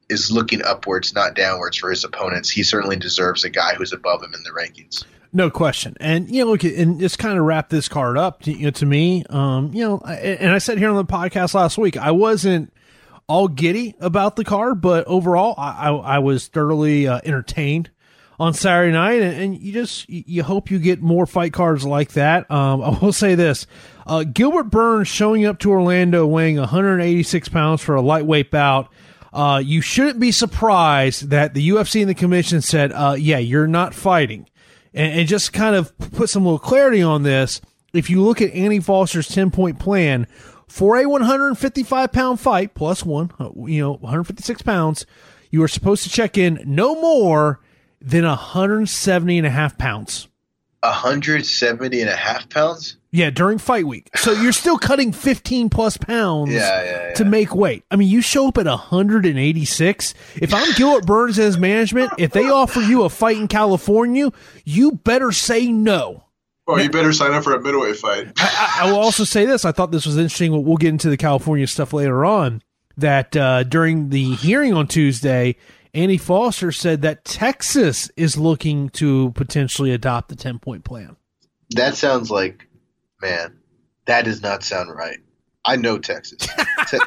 is looking upwards, not downwards for his opponents. He certainly deserves a guy who's above him in the rankings. No question. And, you know, look, and just kind of wrap this card up, you know, to me, um, you know, and I said here on the podcast last week, I wasn't all giddy about the card, but overall, I, I, I was thoroughly uh, entertained on Saturday night, and, and you just, you hope you get more fight cards like that. Um, I will say this, uh, Gilbert Burns showing up to Orlando weighing one hundred eighty-six pounds for a lightweight bout. Uh, you shouldn't be surprised that the U F C and the commission said, uh, yeah, you're not fighting. And, and just kind of put some little clarity on this. If you look at Andy Foster's ten-point plan for a one hundred fifty-five pound fight, plus one, you know, one hundred fifty-six pounds, you are supposed to check in no more than one hundred seventy and a half pounds. one hundred seventy and a half pounds? Yeah, during fight week. So you're still cutting fifteen plus pounds yeah, yeah, yeah. to make weight. I mean, you show up at one hundred eighty-six. If I'm Gilbert Burns and his management, if they offer you a fight in California, you better say no. Or you better sign up for a middleweight fight. I, I will also say this. I thought this was interesting. We'll get into the California stuff later on. That uh, during the hearing on Tuesday, Andy Foster said that Texas is looking to potentially adopt the ten-point plan. That sounds like, man, that does not sound right. I know Texas. Te-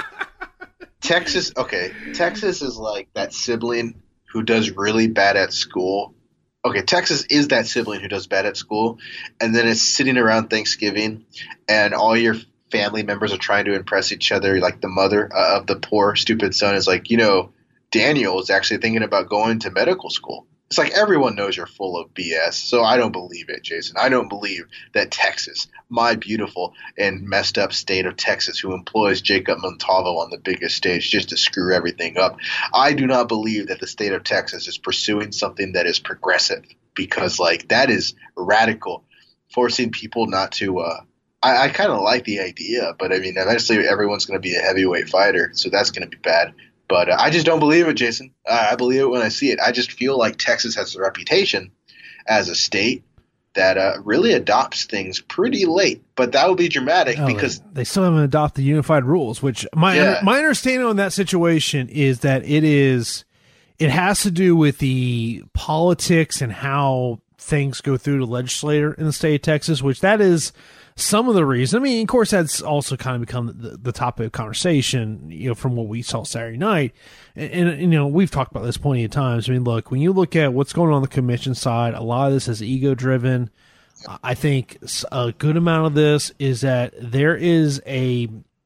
Texas, okay, Texas is like that sibling who does really bad at school. Okay, Texas is that sibling who does bad at school, and then it's sitting around Thanksgiving, and all your family members are trying to impress each other. Like the mother uh, of the poor, stupid son is like, you know, Daniel is actually thinking about going to medical school. It's like everyone knows you're full of B S, so I don't believe it, Jason. I don't believe that Texas, my beautiful and messed up state of Texas, who employs Jacob Montalvo on the biggest stage just to screw everything up, I do not believe that the state of Texas is pursuing something that is progressive, because, like, that is radical, forcing people not to uh, – I, I kind of like the idea, but, I mean, eventually everyone's going to be a heavyweight fighter, so that's going to be bad. But uh, I just don't believe it, Jason. Uh, I believe it when I see it. I just feel like Texas has a reputation as a state that uh, really adopts things pretty late. But that would be dramatic oh, because they still haven't adopted the unified rules, which my yeah. my understanding on that situation is that it is it has to do with the politics and how things go through the legislator in the state of Texas, which that is some of the reason. I mean, of course, that's also kind of become the, the topic of conversation, you know, from what we saw Saturday night. And, and, you know, we've talked about this plenty of times. I mean, look, when you look at what's going on on the commission side, a lot of this is ego driven. I think a good amount of this is that there is a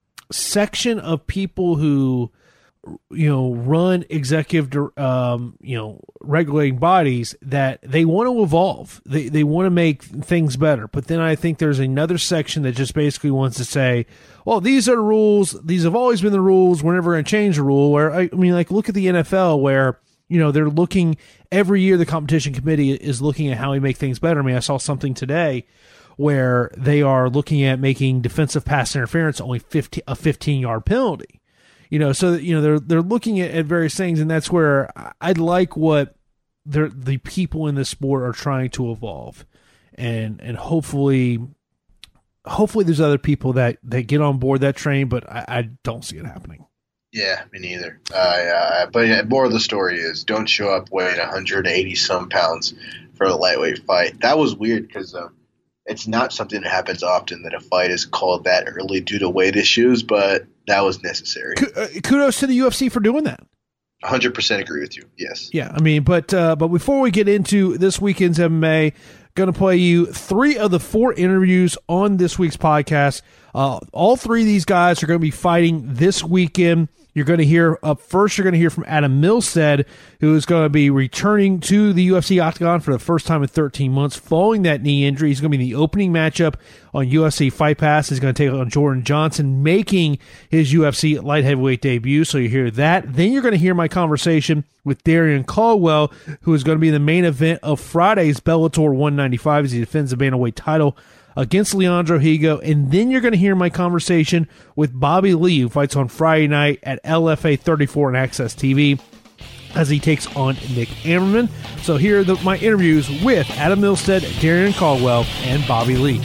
section of people who, you know, run executive, um, you know, regulating bodies that they want to evolve. They they want to make things better. But then I think there's another section that just basically wants to say, well, these are the rules. These have always been the rules. We're never going to change the rule. Where I, I mean, like, look at the N F L where, you know, they're looking every year. The competition committee is looking at how we make things better. I mean, I saw something today where they are looking at making defensive pass interference only fifty, a fifteen yard penalty. You know, so, you know, they're they're looking at, at various things, and that's where I like what they're, the people in this sport are trying to evolve. And and hopefully hopefully there's other people that, that get on board that train, but I, I don't see it happening. Yeah, me neither. Uh, uh, but yeah, more of the story is don't show up weighing one hundred eighty some pounds for a lightweight fight. That was weird because um, it's not something that happens often that a fight is called that early due to weight issues, but that was necessary. Kudos to the U F C for doing that. one hundred percent agree with you. Yes. Yeah, I mean, but uh, but before we get into this weekend's M M A, going to play you three of the four interviews on this week's podcast. Uh, all three of these guys are going to be fighting this weekend. You're going to hear up first. You're going to hear from Adam Milstead, who is going to be returning to the U F C octagon for the first time in thirteen months following that knee injury. He's going to be in the opening matchup on U F C Fight Pass. He's going to take on Jordan Johnson, making his U F C light heavyweight debut. So you hear that. Then you're going to hear my conversation with Darian Caldwell, who is going to be in the main event of Friday's Bellator one ninety-five as he defends the bantamweight title against Leandro Higo. And then you're going to hear my conversation with Bobby Lee, who fights on Friday night at L F A thirty-four on Access T V as he takes on Nick Ammerman. So here are the, my interviews with Adam Milstead, Darian Caldwell, and Bobby Lee.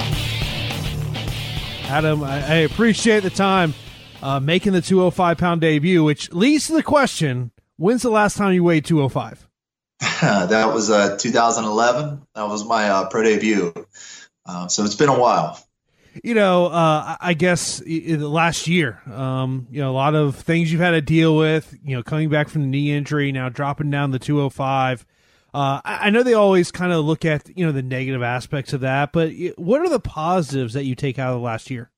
Adam, I, I appreciate the time uh, making the two oh five pound debut, which leads to the question, When's the last time you weighed two oh five? That was uh, two thousand eleven. That was my uh, pro debut. Uh, so it's been a while. You know, uh, I guess the last year, um, you know, a lot of things you've had to deal with, you know, coming back from the knee injury, now dropping down the two oh five. Uh, I, I know they always kind of look at, you know, the negative aspects of that, but what are the positives that you take out of the last year?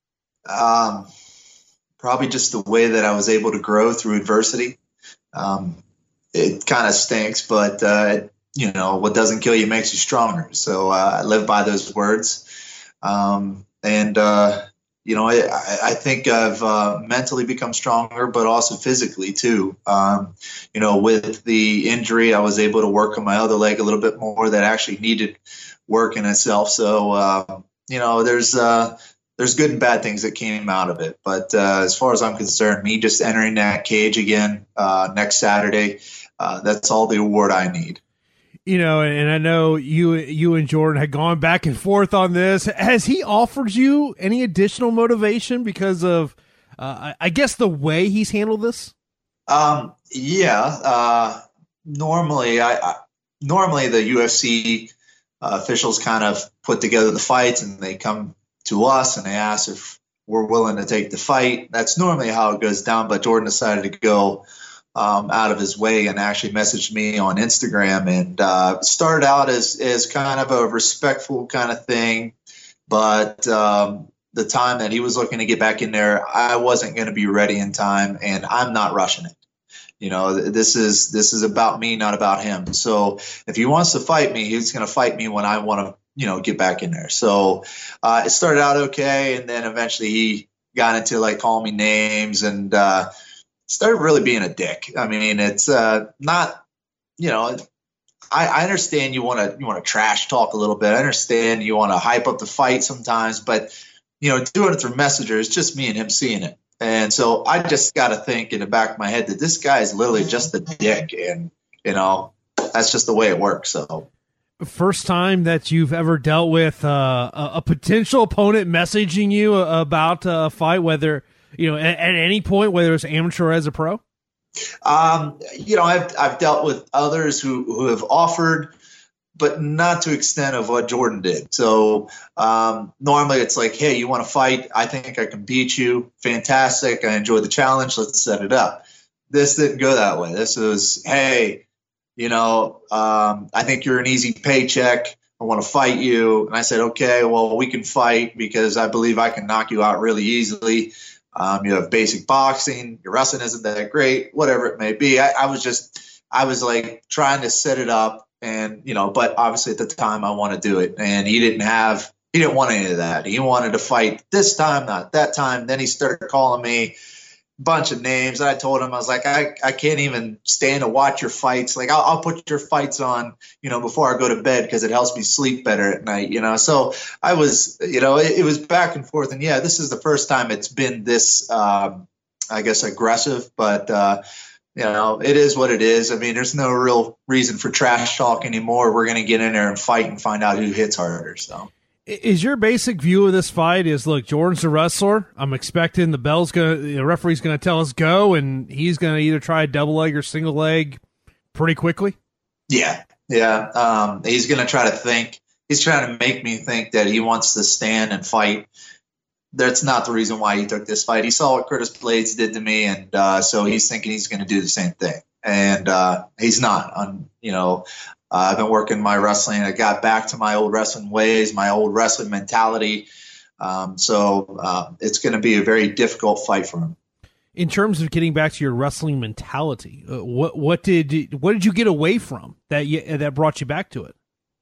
Um, probably just the way that I was able to grow through adversity. Um, it kind of stinks, but, uh, you know, what doesn't kill you makes you stronger. So uh, I live by those words. Um, and, uh, you know, I, I think I've uh, mentally become stronger, but also physically too. Um, you know, with the injury, I was able to work on my other leg a little bit more that actually needed work in itself. So, uh, you know, there's uh, there's good and bad things that came out of it. But uh, as far as I'm concerned, me just entering that cage again uh, next Saturday, uh, that's all the award I need. You know, and I know you you and Jordan had gone back and forth on this. Has he offered you any additional motivation because of, uh, I guess, the way he's handled this? Um, yeah. Uh, normally, I, I normally the U F C uh, officials kind of put together the fights, and they come to us and they ask if we're willing to take the fight. That's normally how it goes down. But Jordan decided to go Um, out of his way and actually messaged me on Instagram, and uh, started out as, as kind of a respectful kind of thing. But um, the time that he was looking to get back in there, I wasn't going to be ready in time, and I'm not rushing it. You know, this is this is about me, not about him. So if he wants to fight me, he's going to fight me when I want to, you know, get back in there. So uh, it started out okay, and then eventually he got into like calling me names and uh, started really being a dick. I mean, it's uh, not, you know, I, I understand you want to you want to trash talk a little bit. I understand you want to hype up the fight sometimes, but you know, doing it through Messenger is just me and him seeing it. And so I just got to think in the back of my head that this guy is literally just a dick, and you know, that's just the way it works. So. First time that you've ever dealt with uh, a, a potential opponent messaging you about a fight, whether, you know, at, at any point, whether it's amateur or as a pro? Um, you know, I've, I've dealt with others who, who have offered, but not to the extent of what Jordan did. So um, normally it's like, hey, you want to fight? I think I can beat you. Fantastic. I enjoy the challenge. Let's set it up. This didn't go that way. This was, hey, you know, um, I think you're an easy paycheck. I want to fight you. And I said, okay, well, we can fight because I believe I can knock you out really easily. Um, you have basic boxing. Your wrestling isn't that great, whatever it may be. I, I was just, I was like trying to set it up, and, you know, but obviously at the time I want to do it. And he didn't have, he didn't want any of that. He wanted to fight this time, not that time. Then he started calling me bunch of names. I told him, I was like, I, I can't even stand to watch your fights. Like, I'll, I'll put your fights on, you know, before I go to bed because it helps me sleep better at night, you know. So I was, you know, it, it was back and forth. And yeah, this is the first time it's been this, um, I guess, aggressive. But, uh, you know, it is what it is. I mean, there's no real reason for trash talk anymore. We're going to get in there and fight and find out who hits harder. So. Is your basic view of this fight is, look, Jordan's a wrestler. I'm expecting the bell's gonna, the referee's gonna tell us go, and he's gonna either try a double leg or single leg pretty quickly? Yeah, yeah. Um, he's gonna try to think. He's trying to make me think that he wants to stand and fight. That's not the reason why he took this fight. He saw what Curtis Blades did to me, and uh, so he's thinking he's gonna do the same thing. And uh, he's not. On you know. Uh, I've been working my wrestling. I got back to my old wrestling ways, my old wrestling mentality. Um, so uh, it's going to be a very difficult fight for him. In terms of getting back to your wrestling mentality, uh, what what did what did you get away from that you, that brought you back to it?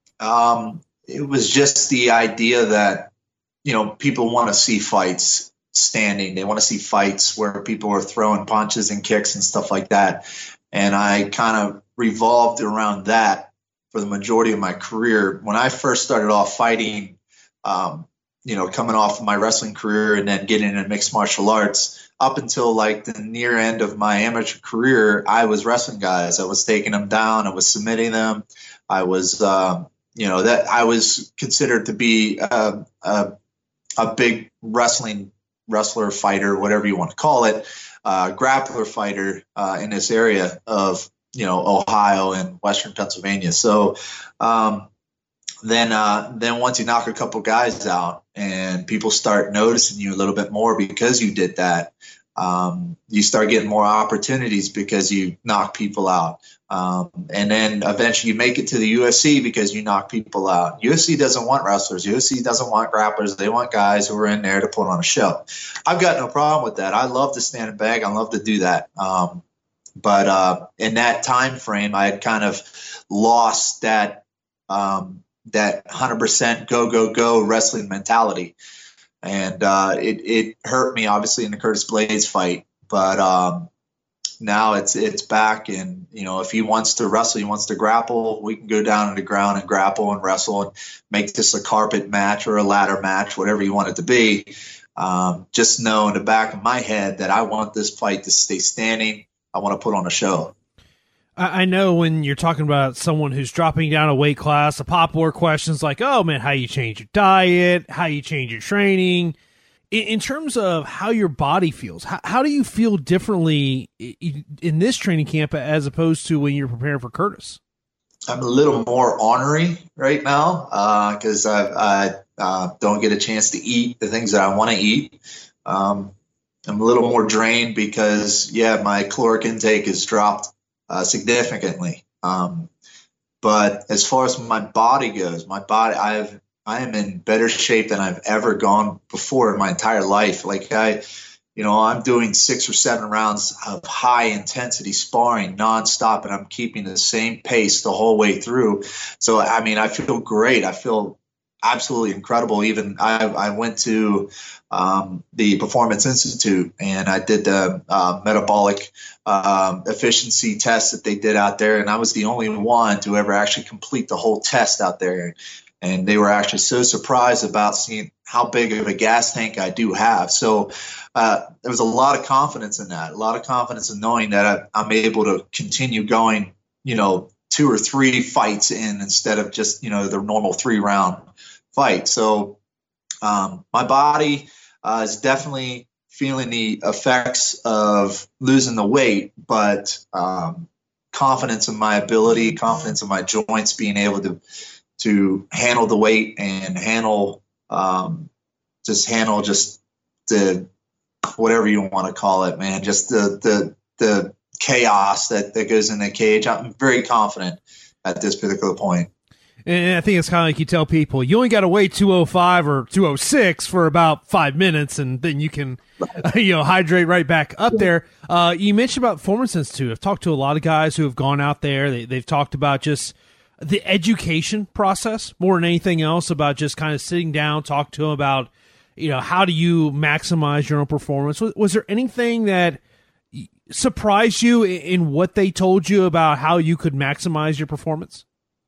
Um, it was just the idea that, you know, people want to see fights standing. They want to see fights where people are throwing punches and kicks and stuff like that. And I kind of revolved around that for the majority of my career. When I first started off fighting, um, you know, coming off of my wrestling career and then getting into mixed martial arts, up until like the near end of my amateur career, I was wrestling guys. I was taking them down. I was submitting them. I was, uh, you know, that I was considered to be a, a, a big wrestling wrestler, fighter, whatever you want to call it. uh, grappler fighter uh, in this area of, you know, Ohio and Western Pennsylvania. So um, then uh, then once you knock a couple guys out and people start noticing you a little bit more because you did that, um, you start getting more opportunities because you knock people out. Um, and then eventually you make it to the U F C because you knock people out. U F C doesn't want wrestlers. U F C doesn't want grapplers. They want guys who are in there to put on a show. I've got no problem with that. I love to stand and bag. I love to do that. Um, but uh, in that time frame, I had kind of lost that um, that one hundred percent go, go, go wrestling mentality. And uh, it, it hurt me, obviously, in the Curtis Blades fight. But um, now it's it's back, and you know, if he wants to wrestle, he wants to grapple, we can go down on the ground and grapple and wrestle and make this a carpet match or a ladder match, whatever you want it to be. Um, just know in the back of my head that I want this fight to stay standing. I want to put on a show. I know when you're talking about someone who's dropping down a weight class, the popular questions like, oh man, how you change your diet, how you change your training. In, in terms of how your body feels, how, how do you feel differently in, in this training camp as opposed to when you're preparing for Curtis? I'm a little more ornery right now because uh, I, I uh, don't get a chance to eat the things that I want to eat. Um, I'm a little more drained because, yeah, my caloric intake has dropped Uh, significantly. Um, but as far as my body goes, my body, I've, I am in better shape than I've ever gone before in my entire life. Like I, you know, I'm doing six or seven rounds of high intensity sparring nonstop, and I'm keeping the same pace the whole way through. So, I mean, I feel great. I feel absolutely incredible. Even I, I went to um, the Performance Institute and I did the uh, metabolic um, efficiency test that they did out there, and I was the only one to ever actually complete the whole test out there. And they were actually so surprised about seeing how big of a gas tank I do have. So uh, there was a lot of confidence in that, a lot of confidence in knowing that I, I'm able to continue going, you know, two or three fights in instead of just, you know, the normal three round fight. So um, my body uh, is definitely feeling the effects of losing the weight, but um, confidence in my ability, confidence in my joints, being able to to handle the weight and handle um, just handle just the whatever you want to call it, man, just the the the chaos that, that goes in the cage. I'm very confident at this particular point. And I think it's kind of like you tell people, you only got to weigh two oh five or two oh six for about five minutes, and then you can, uh, you know, hydrate right back up there. Uh, you mentioned about Performance Institute. I've talked to a lot of guys who have gone out there. They, they've talked about just the education process more than anything else, about just kind of sitting down, talk to them about, you know, how do you maximize your own performance? Was, was there anything that surprised you in, in what they told you about how you could maximize your performance?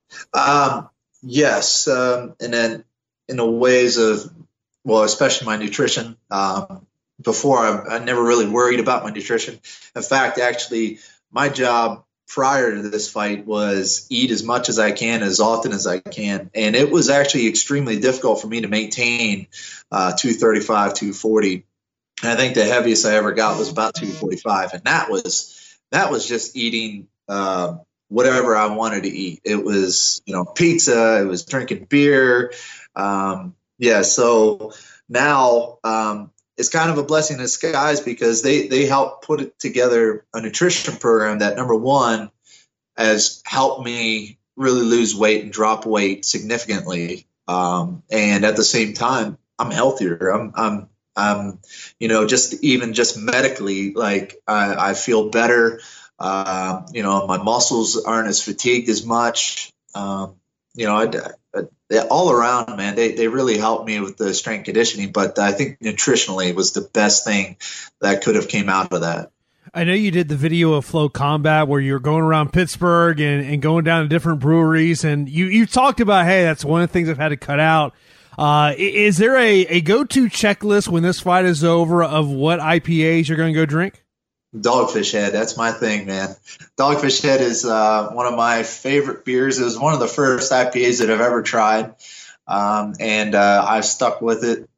Um, yes. Um, and then in the ways of, well, especially my nutrition. Um, before I, I never really worried about my nutrition. In fact, actually my job prior to this fight was eat as much as I can, as often as I can. And it was actually extremely difficult for me to maintain uh, two thirty-five, two forty. And I think the heaviest I ever got was about two forty-five. And that was, that was just eating, uh, whatever I wanted to eat. It was, you know, pizza, it was drinking beer. Um, yeah. So now, um, it's kind of a blessing in disguise because they, they helped put it together a nutrition program that, number one, has helped me really lose weight and drop weight significantly. Um, and at the same time, I'm healthier. I'm, I'm, I'm, you know, just even just medically, like I, I feel better. Uh, you know, my muscles aren't as fatigued as much. Um, you know, I, I, all around, man, they, they really helped me with the strength conditioning, but I think nutritionally was the best thing that could have came out of that. I know you did the video of Flow Combat where you're going around Pittsburgh and, and going down to different breweries, and you, you talked about, hey, that's one of the things I've had to cut out. Uh, is there a, a go-to checklist when this fight is over of what I P As you're going to go drink? Dogfish Head, that's my thing, man. Dogfish Head is uh, one of my favorite beers. It was one of the first I P As that I've ever tried, um, and uh, I've stuck with it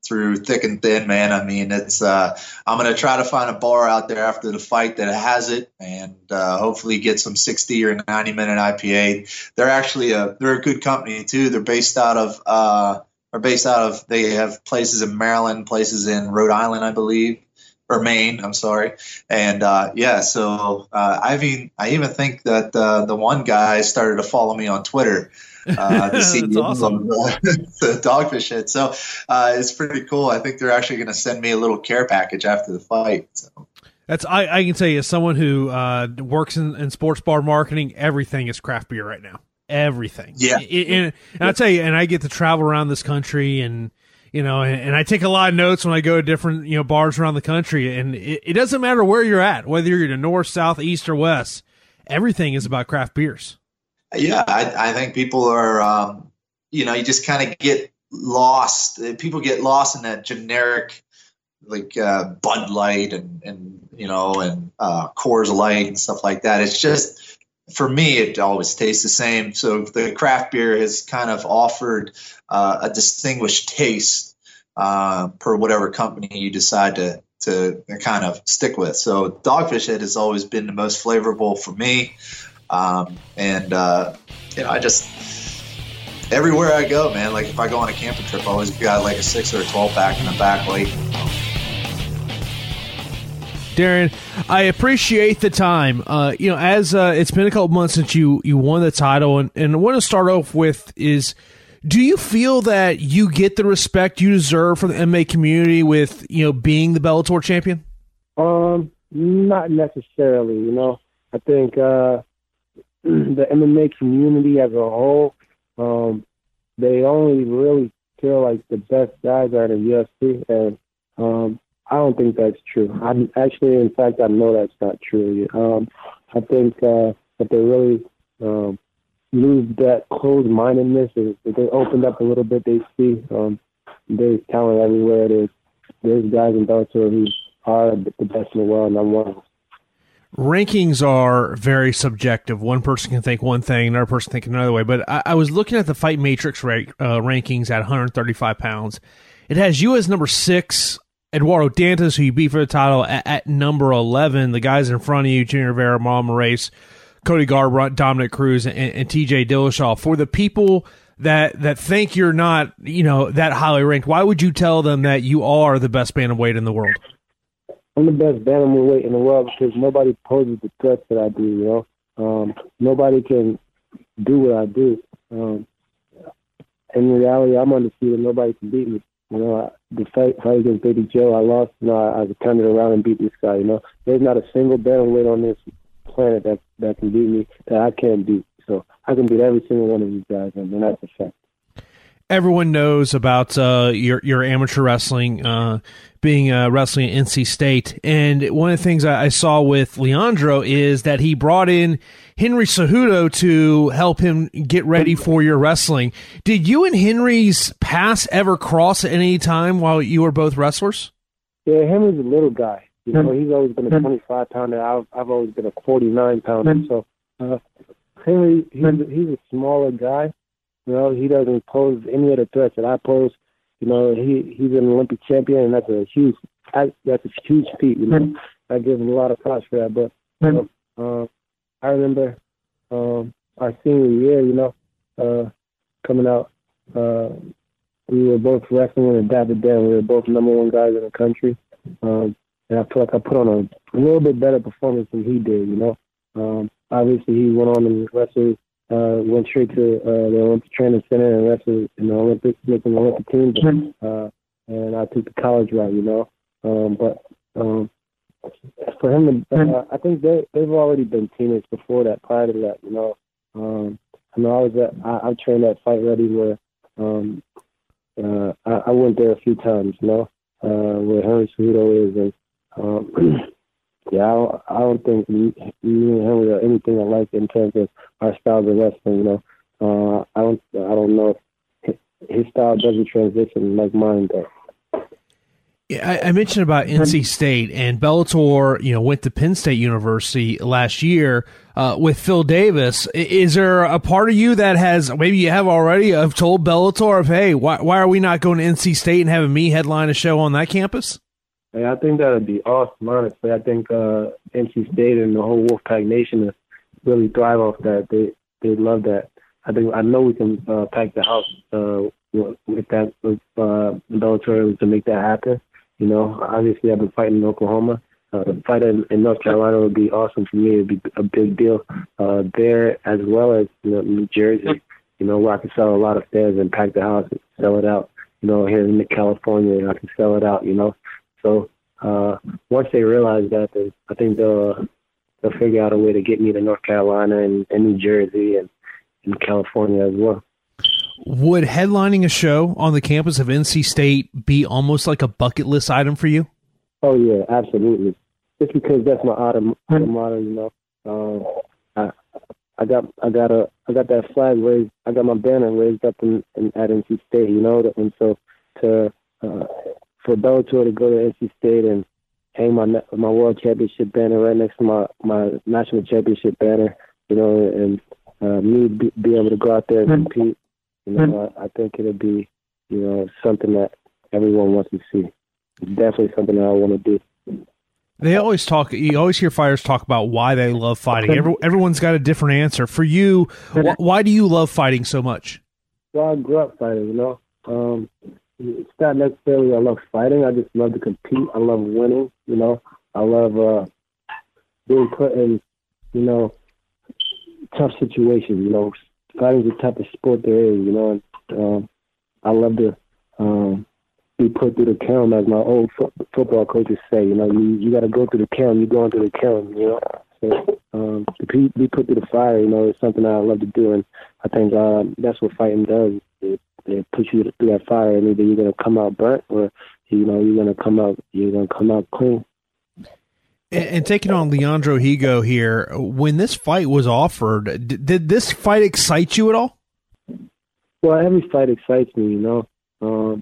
through thick and thin, man. I mean, it's uh, I'm going to try to find a bar out there after the fight that has it, and uh, hopefully get some sixty or ninety minute I P A. They're actually a they're a good company too. They're based out of uh, are based out of they have places in Maryland, places in Rhode Island, I believe, or Maine. I'm sorry, and uh, yeah. So uh, I mean, I even think that uh, the one guy started to follow me on Twitter. Uh, to see That's awesome. the Dogfish Head. So uh, it's pretty cool. I think they're actually going to send me a little care package after the fight. So. That's I, I can tell you, as someone who uh, works in, in sports bar marketing, everything is craft beer right now. Everything. Yeah. It, and, and I tell you, and I get to travel around this country, and you know, and, and I take a lot of notes when I go to different you know bars around the country, and it, it doesn't matter where you're at, whether you're to north, south, east, or west. Everything is about craft beers. Yeah, I, I think people are, um, you know, you just kind of get lost. People get lost in that generic, like uh, Bud Light and, and you know, and uh, Coors Light and stuff like that. It's just, for me, it always tastes the same. So the craft beer has kind of offered uh, a distinguished taste uh, per whatever company you decide to to kind of stick with. So Dogfish Head has always been the most flavorful for me. Um, and, uh, you know, I just, everywhere I go, man, like if I go on a camping trip, I always got like a six or a twelve pack in the back waiting. Darren, I appreciate the time. Uh, you know, as uh, it's been a couple months since you, you won the title, and, and I want to start off with is, do you feel that you get the respect you deserve from the M M A community with, you know, being the Bellator champion? Um, not necessarily, you know. I think, uh, the M M A community as a whole, um, they only really feel like the best guys are in the U F C, and um, I don't think that's true. I actually, in fact, I know that's not true. Um, I think uh, that they really um, lose that closed-mindedness. If they opened up a little bit, they see um, there's talent everywhere. There's there's guys in Bellator who are the best in the world, and I'm one of them. Rankings are very subjective. One person can think one thing, another person think another way. But I, I was looking at the Fight Matrix ra- uh, rankings at one hundred thirty-five pounds. It has you as number six, Eduardo Dantas, who you beat for the title, at, at number eleven. The guys in front of you, Junior Rivera, Marlon Moraes, Cody Garbrandt, Dominic Cruz, and, and T J Dillashaw. For the people that that think you're not, you know, that highly ranked, why would you tell them that you are the best bantamweight in the world? I'm the best bantamweight in the world because nobody poses the threats that I do, you know. Um, nobody can do what I do. Um, in reality, I'm undefeated. Nobody can beat me. You know, I, the fight, fight against Baby Joe, I lost. You know, I, I turned it around and beat this guy, you know. There's not a single bantamweight on this planet that, that can beat me that I can't beat. So I can beat every single one of these guys, and that's a fact. Everyone knows about uh, your your amateur wrestling, uh, being uh, wrestling at N C State, and one of the things I, I saw with Leandro is that he brought in Henry Cejudo to help him get ready for your wrestling. Did you and Henry's paths ever cross at any time while you were both wrestlers? Yeah, Henry's a little guy. You know, he's always been a twenty-five pounder. I've I've always been a forty-nine pounder. So uh, Henry, he's he's a smaller guy. You know, he doesn't pose any of the threats that I pose. You know, he he's an Olympic champion, and that's a huge that's a huge feat. You know, I give him a lot of props for that. But you know, uh, I remember um, our senior year. You know, uh, coming out, uh, we were both wrestling in Dapper Dan. We were both number one guys in the country, um, and I feel like I put on a, a little bit better performance than he did. You know, um, obviously he went on and wrestled. Uh, went straight to uh, the Olympic Training Center and wrestled in the Olympics, making the Olympic team. But, uh, and I took the college route, you know. Um, but um, for him, to, uh, I think they they've already been teammates before that, prior to that, you know. Um, I know I was at I, I trained at Fight Ready where um, uh, I, I went there a few times, you know, uh, where Henry Cejudo is, and um, yeah, I don't, I don't think me, me and Henry are anything alike in terms of our styles of wrestling. You know, uh, I don't, I don't know if his style doesn't transition like mine does. I, I mentioned about N C State, and Bellator, you know, went to Penn State University last year uh, with Phil Davis. Is there a part of you that has, maybe you have already, have told Bellator of, hey, why, why are we not going to N C State and having me headline a show on that campus? Hey, I think that would be awesome, honestly. I think uh, N C State and the whole Wolfpack Nation really thrive off that. They they love that. I think I know we can uh, pack the house uh, with that, with uh, Bellator to make that happen. You know, obviously I've been fighting in Oklahoma. Uh, the fight in, in North Carolina would be awesome for me. It would be a big deal uh, there, as well as, you know, New Jersey, you know, where I can sell a lot of fans and pack the house and sell it out. You know, here in California, I can sell it out, you know. So uh, once they realize that, then I think they'll, they'll figure out a way to get me to North Carolina and, and New Jersey and, and California as well. Would headlining a show on the campus of N C State be almost like a bucket list item for you? Oh, yeah, absolutely. Just because that's my autumn, autumn motto, you know. Um, I I got I got a I got that flag raised. I got my banner raised up in, in at N C State, you know. And so to uh, for Bellator to go to N C State and hang my my world championship banner right next to my, my national championship banner, you know, and uh, me be, be able to go out there and compete. You know, I, I think it'll be, you know, something that everyone wants to see. It's definitely something that I want to do. They always talk, you always hear fighters talk about why they love fighting. Every, everyone's got a different answer. For you, wh- why do you love fighting so much? Well, I grew up fighting, you know. Um, it's not necessarily I love fighting. I just love to compete. I love winning, you know. I love uh, being put in, you know, tough situations, you know. Fighting is the toughest sport there is, you know. And, um, I love to um, be put through the kiln, as my old fo- football coaches say. You know, you you got to go through the kiln. You're going through the kiln, you know. So um, to be, be put through the fire, you know, is something I love to do, and I think uh, that's what fighting does. It, it puts you through that fire, and either you're gonna come out burnt, or you know, you're gonna come out you're gonna come out clean. And, and taking on Leandro Higo here, when this fight was offered, did, did this fight excite you at all? Well, every fight excites me, you know. Um,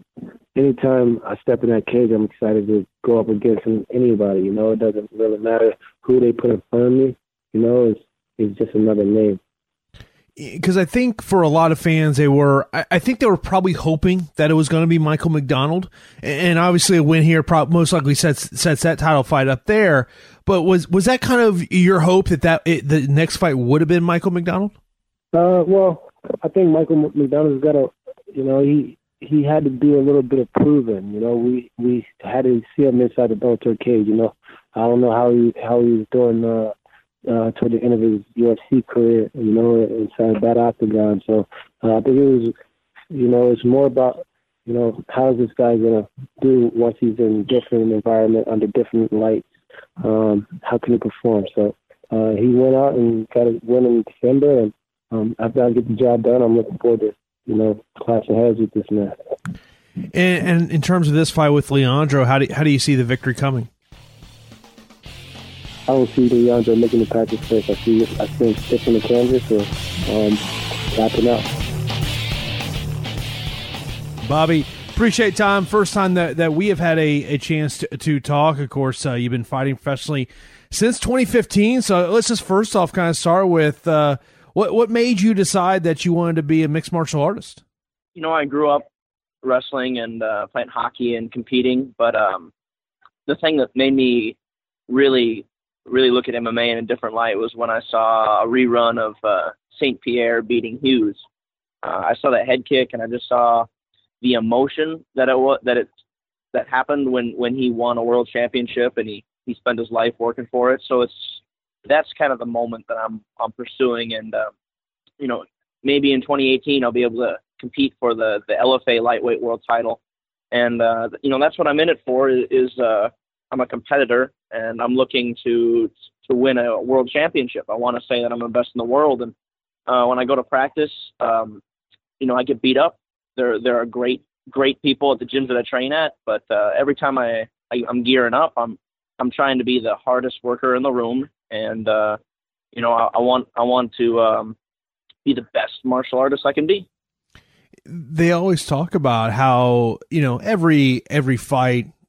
anytime I step in that cage, I'm excited to go up against anybody, you know. It doesn't really matter who they put in front of me, you know. It's, it's just another name. Because I think for a lot of fans, they were, I, I think they were probably hoping that it was going to be Michael McDonald. And obviously a win here probably most likely sets sets that title fight up there. But was was that kind of your hope that, that it, the next fight would have been Michael McDonald? Uh, well, I think Michael McDonald's got to, you know, he he had to do a little bit of proving. You know, we, we had to see him inside the Bellator cage, you know. I don't know how he, how he was doing uh, Uh, toward the end of his U F C career, you know, inside that octagon. So uh, I think it was, you know, it's more about, you know, how is this guy going to do once he's in different environment, under different lights? Um, how can he perform? So uh, he went out and got a win in December, and um, after I get the job done, I'm looking forward to, you know, clashing heads with this man. And, and in terms of this fight with Leandro, how do how do you see the victory coming? I don't see Leandro making the practice first. I see I see him sticking the canvas or um, wrapping up. Bobby, appreciate time. First time that, that we have had a, a chance to, to talk. Of course, uh, you've been fighting professionally since twenty fifteen. So let's just first off kind of start with uh, what what made you decide that you wanted to be a mixed martial artist? You know, I grew up wrestling and uh, playing hockey and competing, but um, the thing that made me really really look at M M A in a different light was when I saw a rerun of uh, Saint Pierre beating Hughes. Uh, I saw that head kick, and I just saw the emotion that it was, that it that happened when, when he won a world championship, and he, he spent his life working for it. So it's that's kind of the moment that I'm I'm pursuing, and uh, you know, maybe in twenty eighteen I'll be able to compete for the the L F A lightweight world title, and uh, you know, that's what I'm in it for. Is, is uh, I'm a competitor, and I'm looking to to win a world championship. I want to say that I'm the best in the world. And uh, when I go to practice, um, you know, I get beat up. There there are great great people at the gyms that I train at, but uh, every time I, I I'm gearing up, I'm I'm trying to be the hardest worker in the room, and uh, you know, I, I want I want to um, be the best martial artist I can be. They always talk about how, you know, every every fight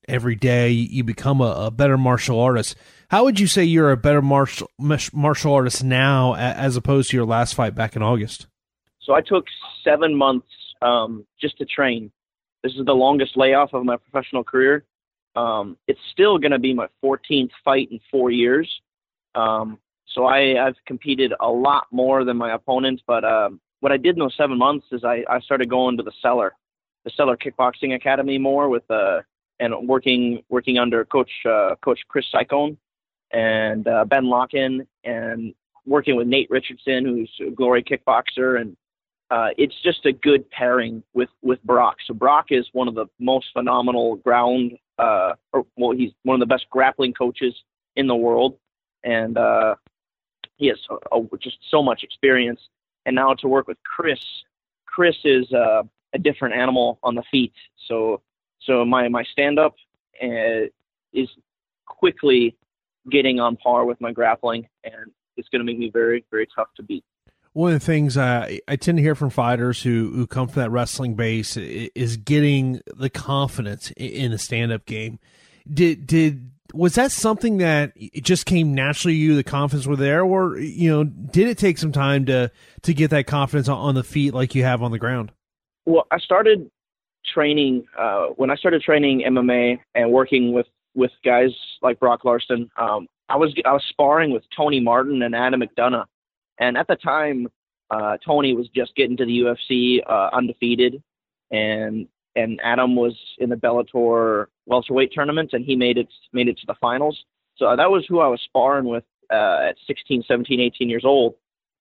every day. You become a, a better martial artist. How would you say you're a better martial martial artist now as opposed to your last fight back in August? So I took seven months um, just to train. This is the longest layoff of my professional career. Um, it's still going to be my fourteenth fight in four years. Um, so I, I've competed a lot more than my opponents, but um, what I did in those seven months is I, I started going to the Cellar, the Cellar Kickboxing Academy more with uh, and working working under Coach uh, Coach Chris Sycone and uh, Ben Locken, and working with Nate Richardson, who's a glory kickboxer, and uh, it's just a good pairing with with Brock. So Brock is one of the most phenomenal ground, uh, or well, he's one of the best grappling coaches in the world, and uh, he has a, a, just so much experience. And now to work with Chris, Chris is uh, a different animal on the feet. So so my my stand up uh, is quickly getting on par with my grappling, and it's going to make me very, very tough to beat. One of the things uh, I tend to hear from fighters who, who come from that wrestling base is getting the confidence in the stand-up game. Did did was that something that it just came naturally to you, the confidence were there, or you know, did it take some time to to get that confidence on the feet like you have on the ground? Well, I started training uh, when I started training M M A and working with with guys like Brock Larson. Um, I was I was sparring with Tony Martin and Adam McDonough, and at the time, uh, Tony was just getting to the U F C uh, undefeated, and and Adam was in the Bellator welterweight tournament, and he made it made it to the finals. So that was who I was sparring with uh, at sixteen, seventeen, eighteen years old.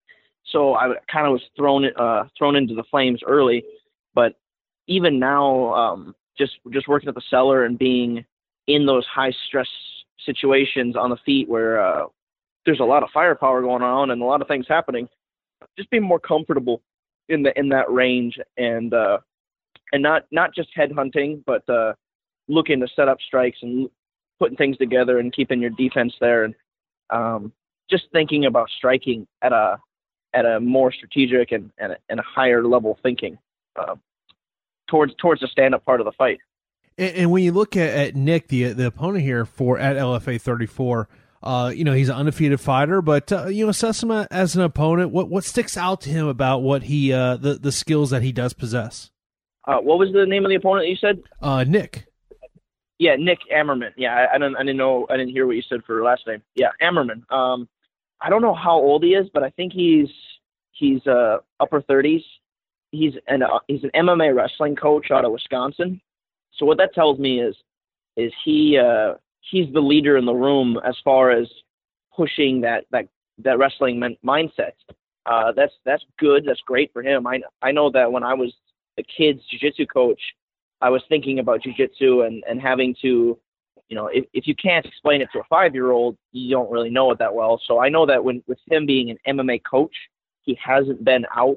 So I kind of was thrown uh, thrown into the flames early, but even now, um, just just working at the Cellar and being in those high stress situations on the feet where uh, there's a lot of firepower going on and a lot of things happening, just being more comfortable in the in that range, and uh, and not not just head hunting, but uh, looking to set up strikes and putting things together and keeping your defense there, and um, just thinking about striking at a at a more strategic and and a, and a higher level thinking uh, towards towards the stand up part of the fight. And, and when you look at, at Nick, the the opponent here for at L F A thirty-four, uh, you know, he's an undefeated fighter, but uh, you know, assess him as an opponent. What what sticks out to him about what he uh, the the skills that he does possess? Uh, what was the name of the opponent you said? Uh, Nick. Yeah, Nick Ammerman. Yeah, I, I didn't I didn't know I didn't hear what you said for your last name. Yeah, Ammerman. Um, I don't know how old he is, but I think he's he's uh upper thirties. He's an uh, he's an M M A wrestling coach out of Wisconsin. So what that tells me is, is he uh, he's the leader in the room as far as pushing that that, that wrestling men- mindset. Uh, that's that's good. That's great for him. I I know that when I was a kid's jiu-jitsu coach, I was thinking about jiu-jitsu and, and having to, you know, if, if you can't explain it to a five-year-old, you don't really know it that well. So I know that when with him being an M M A coach, he hasn't been out.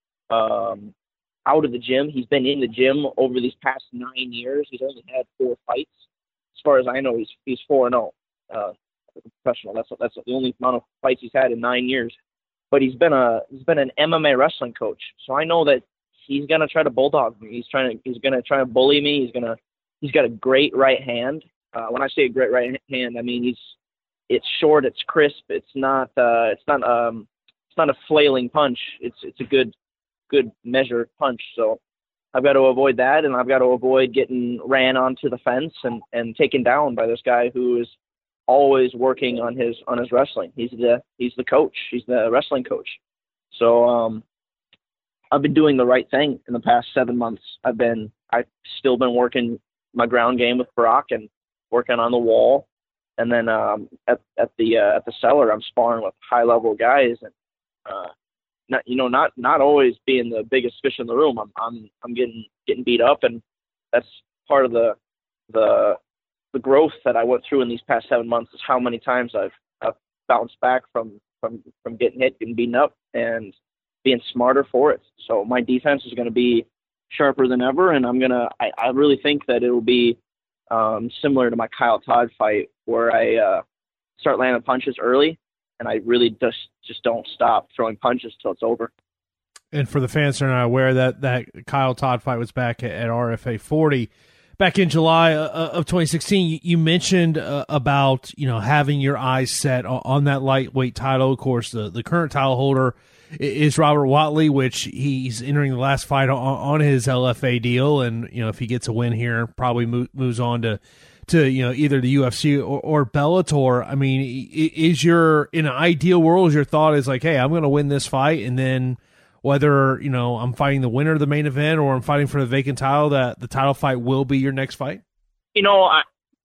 Um, out of the gym. He's been in the gym over these past nine years. He's only had four fights. As far as I know, he's he's four and oh uh, professional. That's that's the only amount of fights he's had in nine years. But he's been a he's been an M M A wrestling coach. So I know that he's gonna try to bulldog me. He's trying to he's gonna try to bully me. He's gonna he's got a great right hand. Uh, when I say a great right hand, I mean he's it's short, it's crisp, it's not uh, it's not um it's not a flailing punch. It's it's a good good measured punch. So I've got to avoid that, and I've got to avoid getting ran onto the fence and, and taken down by this guy who is always working on his on his wrestling. He's the he's the coach. He's the wrestling coach. So um, I've been doing the right thing in the past seven months. I've been I've still been working my ground game with Brock and working on the wall, and then um, at at the uh, at the Cellar, I'm sparring with high level guys and. Uh, Not you know not not always being the biggest fish in the room. I'm I'm I'm getting getting beat up, and that's part of the the the growth that I went through in these past seven months is how many times I've I've bounced back from from from getting hit, getting beaten up, and being smarter for it. So my defense is going to be sharper than ever, and I'm gonna I, I really think that it will be um, similar to my Kyle Todd fight where I uh, start landing punches early. And I really just just don't stop throwing punches till it's over. And for the fans that are not aware, that that Kyle Todd fight was back at, at R F A forty. back in July uh, of twenty sixteen, you, you mentioned uh, about, you know, having your eyes set on, on that lightweight title. Of course, the, the current title holder is Robert Watley, which he's entering the last fight on, on his L F A deal. And, you know, if he gets a win here, probably move, moves on to, to, you know, either the U F C or, or Bellator. I mean, is your, in an ideal world, is your thought is like, hey, I'm going to win this fight, and then whether, you know, I'm fighting the winner of the main event or I'm fighting for the vacant title, that the title fight will be your next fight? You know, I,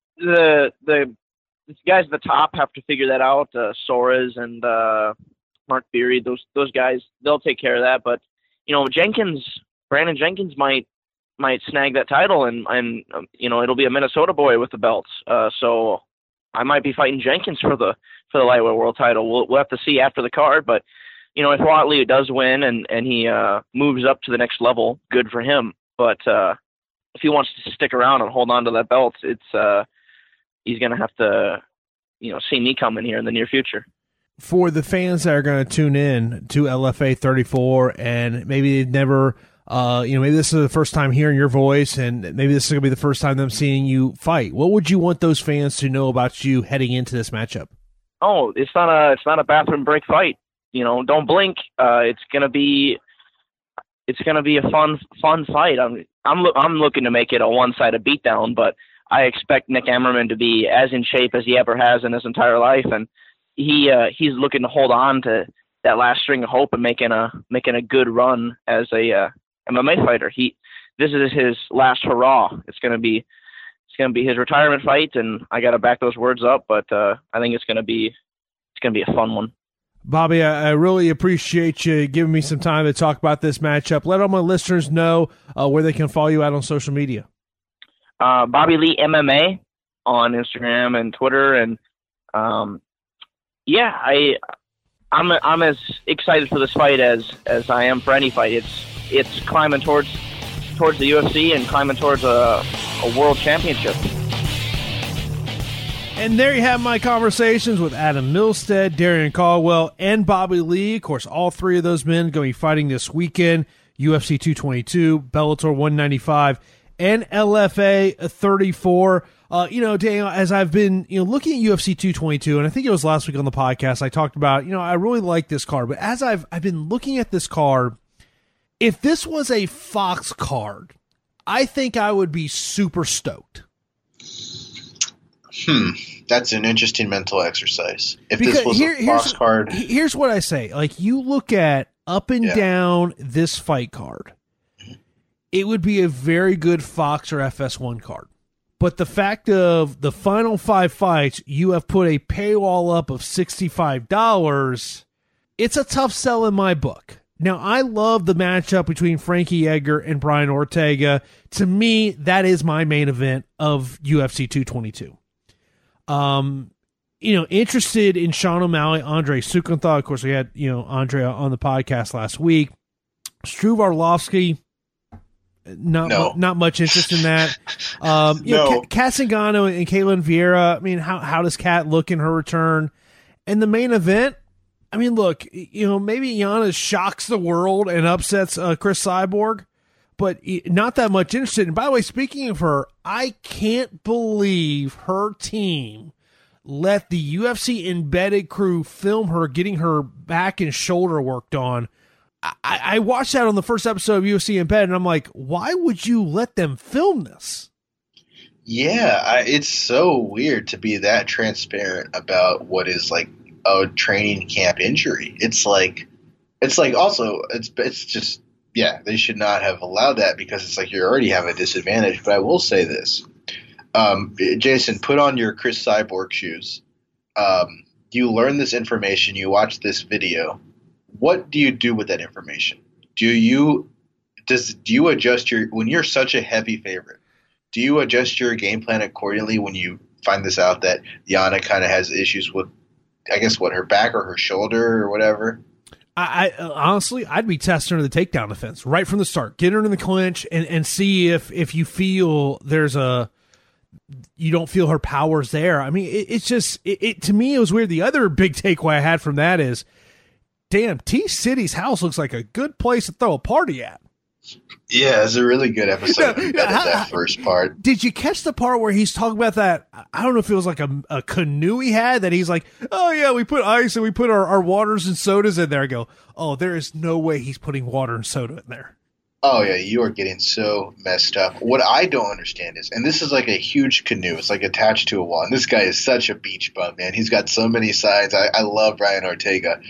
the the guys at the top have to figure that out. Uh, Soares and uh, Mark Beery, those those guys, they'll take care of that. But you know, Jenkins, Brandon Jenkins might might snag that title, and and um, you know, it'll be a Minnesota boy with the belts. Uh, so I might be fighting Jenkins for the for the lightweight world title. We'll we'll have to see after the card, but. You know, if Watley does win and, and he uh, moves up to the next level, good for him. But uh, if he wants to stick around and hold on to that belt, it's uh, he's going to have to, you know, see me coming here in the near future. For the fans that are going to tune in to L F A thirty-four and maybe they've never, uh, you know, maybe this is the first time hearing your voice and maybe this is going to be the first time them seeing you fight, what would you want those fans to know about you heading into this matchup? Oh, it's not a it's not a bathroom break fight. You know, don't blink. Uh, it's gonna be, it's gonna be a fun, fun fight. I'm, I'm, I'm looking to make it a one-sided beatdown, but I expect Nick Ammerman to be as in shape as he ever has in his entire life, and he, uh, he's looking to hold on to that last string of hope and making a, making a good run as a uh, M M A fighter. He, this is his last hurrah. It's gonna be, it's gonna be his retirement fight, and I gotta back those words up. But uh, I think it's gonna be, it's gonna be a fun one. Bobby, I really appreciate you giving me some time to talk about this matchup. Let all my listeners know uh, where they can follow you out on social media. Uh, Bobby Lee M M A on Instagram and Twitter, and um, yeah, I I'm I'm as excited for this fight as as I am for any fight. It's it's climbing towards towards the U F C and climbing towards a, a world championship. And there you have my conversations with Adam Milstead, Darian Caldwell, and Bobby Lee. Of course, all three of those men going to be fighting this weekend, U F C two twenty-two, Bellator one ninety-five, and L F A thirty-four. Uh, you know, Daniel, as I've been, you know, looking at U F C two twenty-two, and I think it was last week on the podcast, I talked about, you know, I really like this card. But as I've I've been looking at this card, if this was a Fox card, I think I would be super stoked. Hmm, that's an interesting mental exercise. If because this was here, a Fox card, here's what I say: like, you look at up and yeah. down this fight card, it would be a very good Fox or F S one card. But the fact of the final five fights, you have put a paywall up of sixty-five dollars. It's a tough sell in my book. Now, I love the matchup between Frankie Edgar and Brian Ortega. To me, that is my main event of U F C two twenty-two. Um, you know, interested in Sean O'Malley, Andre Sukenthal. Of course, we had, you know, Andre on the podcast last week. Struve Arlovsky, not no. not much interest in that. Um, you no. know, Kat Zingano and Caitlin Vieira. I mean, how how does Kat look in her return? And the main event, I mean, look, you know, maybe Yana shocks the world and upsets uh, Chris Cyborg, but not that much interested. And by the way, speaking of her, I can't believe her team let the U F C embedded crew film her getting her back and shoulder worked on. I, I watched that on the first episode of U F C Embedded, and I'm like, why would you let them film this? Yeah, I, it's so weird to be that transparent about what is like a training camp injury. It's like, it's like also, it's it's just, yeah, they should not have allowed that because it's like you already have a disadvantage. But I will say this. Um, Jason, put on your Chris Cyborg shoes. Um, you learn this information. You watch this video. What do you do with that information? Do you does do you adjust your when you're such a heavy favorite? Do you adjust your game plan accordingly when you find this out that Yana kind of has issues with, I guess, what, her back or her shoulder or whatever? I, I honestly, I'd be testing her the takedown defense right from the start. Get her in the clinch and, and see if if you feel there's a you don't feel her powers there. I mean, it, it's just it, it to me it was weird. The other big takeaway I had from that is, damn, T City's house looks like a good place to throw a party at. Yeah, it's a really good episode. No, no, how, that first part. Did you catch the part where he's talking about that? I don't know if it was like a, a canoe he had that he's like, oh yeah, we put ice and we put our, our waters and sodas in there. I go, oh, there is no way he's putting water and soda in there. Oh yeah, you are getting so messed up. What I don't understand is, and this is like a huge canoe. It's like attached to a wall. And this guy is such a beach bum, man. He's got so many sides. I, I love Brian Ortega,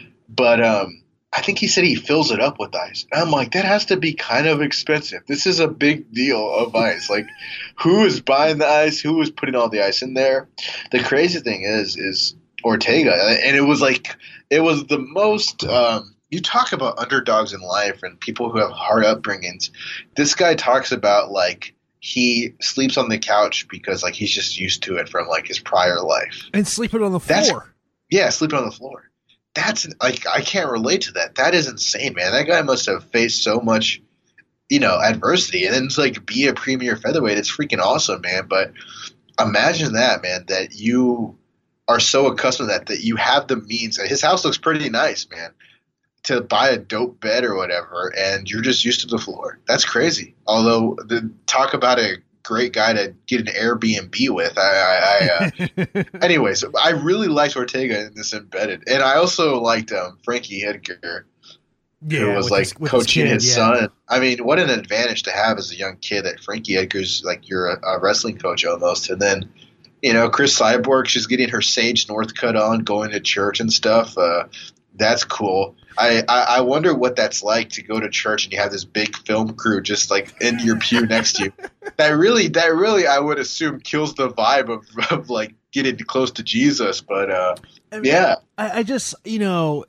but um. I think he said he fills it up with ice. And I'm like, that has to be kind of expensive. This is a big deal of ice. Like, who is buying the ice? Who is putting all the ice in there? The crazy thing is, is Ortega. And it was like, it was the most, um, you talk about underdogs in life and people who have hard upbringings. This guy talks about, like, he sleeps on the couch because, like, he's just used to it from, like, his prior life. And sleeping on the floor. That's, yeah, sleeping on the floor. That's like I can't relate to that. That is insane, man. That guy must have faced so much, you know, adversity, and then it's like be a premier featherweight. It's freaking awesome, man. But imagine that, man. That you are so accustomed to that that you have the means. His house looks pretty nice, man. To buy a dope bed or whatever, and you're just used to the floor. That's crazy. Although the talk about a great guy to get an Airbnb with. I, I, I uh, anyways, I really liked Ortega in this Embedded, and I also liked um, Frankie Edgar, yeah, who was like his, coaching his, kid, his yeah. son. I mean, what an advantage to have as a young kid that Frankie Edgar's like you're a, a wrestling coach almost, and then you know Chris Cyborg, she's getting her Sage North cut on, going to church and stuff. Uh, that's cool. I, I, I wonder what that's like to go to church and you have this big film crew just like in your pew next to you. That really, that really, I would assume kills the vibe of, of like getting close to Jesus. But uh, I mean, yeah, I, I just, you know,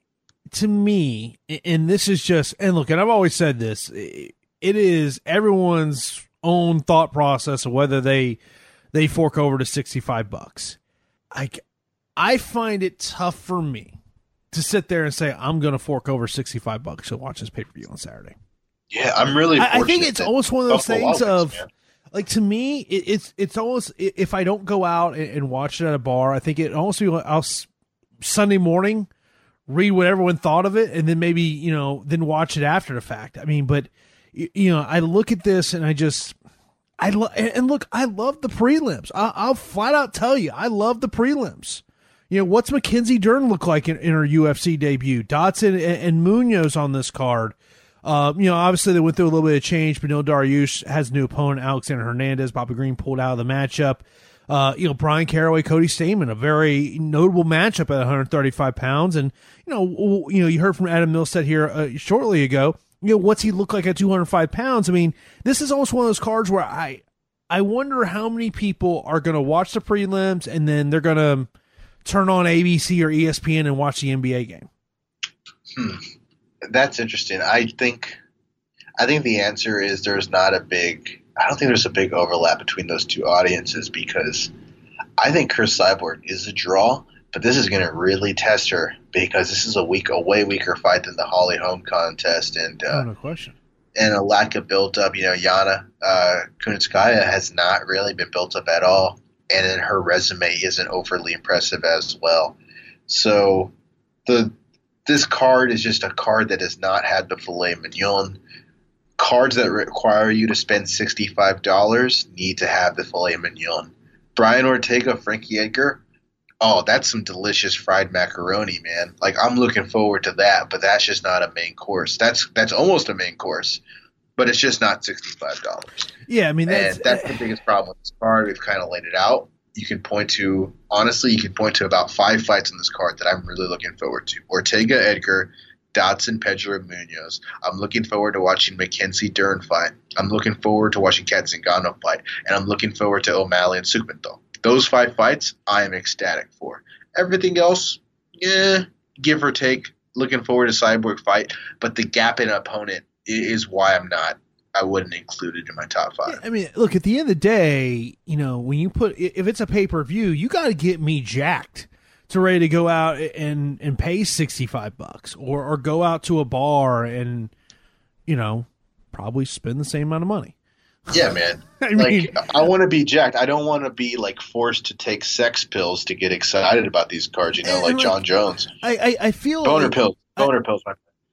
to me, and this is just, and look, and I've always said this, it is everyone's own thought process of whether they they fork over to sixty-five bucks. I, I find it tough for me to sit there and say, I'm going to fork over sixty-five bucks to watch this pay-per-view on Saturday. Yeah, I'm really I, I think it's almost one of those things Buffalo of, man. like, to me, it, it's it's almost, if I don't go out and, and watch it at a bar, I think it almost be like I'll Sunday morning, read what everyone thought of it, and then maybe, you know, then watch it after the fact. I mean, but, you know, I look at this and I just, I lo- and look, I love the prelims. I, I'll flat out tell you, I love the prelims. You know, what's Mackenzie Dern look like in, in her U F C debut? Dotson and, and Munoz on this card. Uh, you know, obviously they went through a little bit of change. Beneil Dariush has a new opponent, Alexander Hernandez. Bobby Green pulled out of the matchup. Uh, you know, Brian Caraway, Cody Stamann, a very notable matchup at one thirty-five pounds. And, you know, you know, you heard from Adam Milstead here uh, shortly ago. You know, what's he look like at two hundred five pounds? I mean, this is almost one of those cards where I, I wonder how many people are going to watch the prelims and then they're going to turn on A B C or E S P N and watch the N B A game. Hmm. That's interesting. I think, I think the answer is there's not a big. I don't think there's a big overlap between those two audiences because I think Chris Cyborg is a draw, but this is going to really test her because this is a weak, a way weaker fight than the Holly Holm contest, and uh, oh, no question. And a lack of built up. You know, Yana uh, Kunitskaya has not really been built up at all, and then her resume isn't overly impressive as well. So the this card is just a card that has not had the filet mignon. Cards that require you to spend sixty-five dollars need to have the filet mignon. Brian Ortega, Frankie Edgar, oh, that's some delicious fried macaroni, man. Like, I'm looking forward to that, but that's just not a main course. That's that's almost a main course, but it's just not sixty-five dollars. Yeah, I mean, that's, and that's the biggest problem with this card. We've kind of laid it out. You can point to, honestly, you can point to about five fights in this card that I'm really looking forward to. Ortega, Edgar, Dotson, Pedro, Munoz. I'm looking forward to watching Mackenzie Dern fight. I'm looking forward to watching Kat Zingano fight. And I'm looking forward to O'Malley and Sukmanto. Those five fights, I am ecstatic for. Everything else, yeah, give or take. Looking forward to Cyborg fight. But the gap in opponent is why I'm not. I wouldn't include it in my top five. Yeah, I mean, look, at the end of the day, you know, when you put, if it's a pay-per-view, you got to get me jacked to ready to go out and, and pay sixty-five bucks or, or go out to a bar and, you know, probably spend the same amount of money. Yeah, man. I like, mean, I want to be jacked. I don't want to be like forced to take sex pills to get excited about these cards, you know, like, like John Jones. I, I, I feel boner like, pills. Boner I, pills, my friend.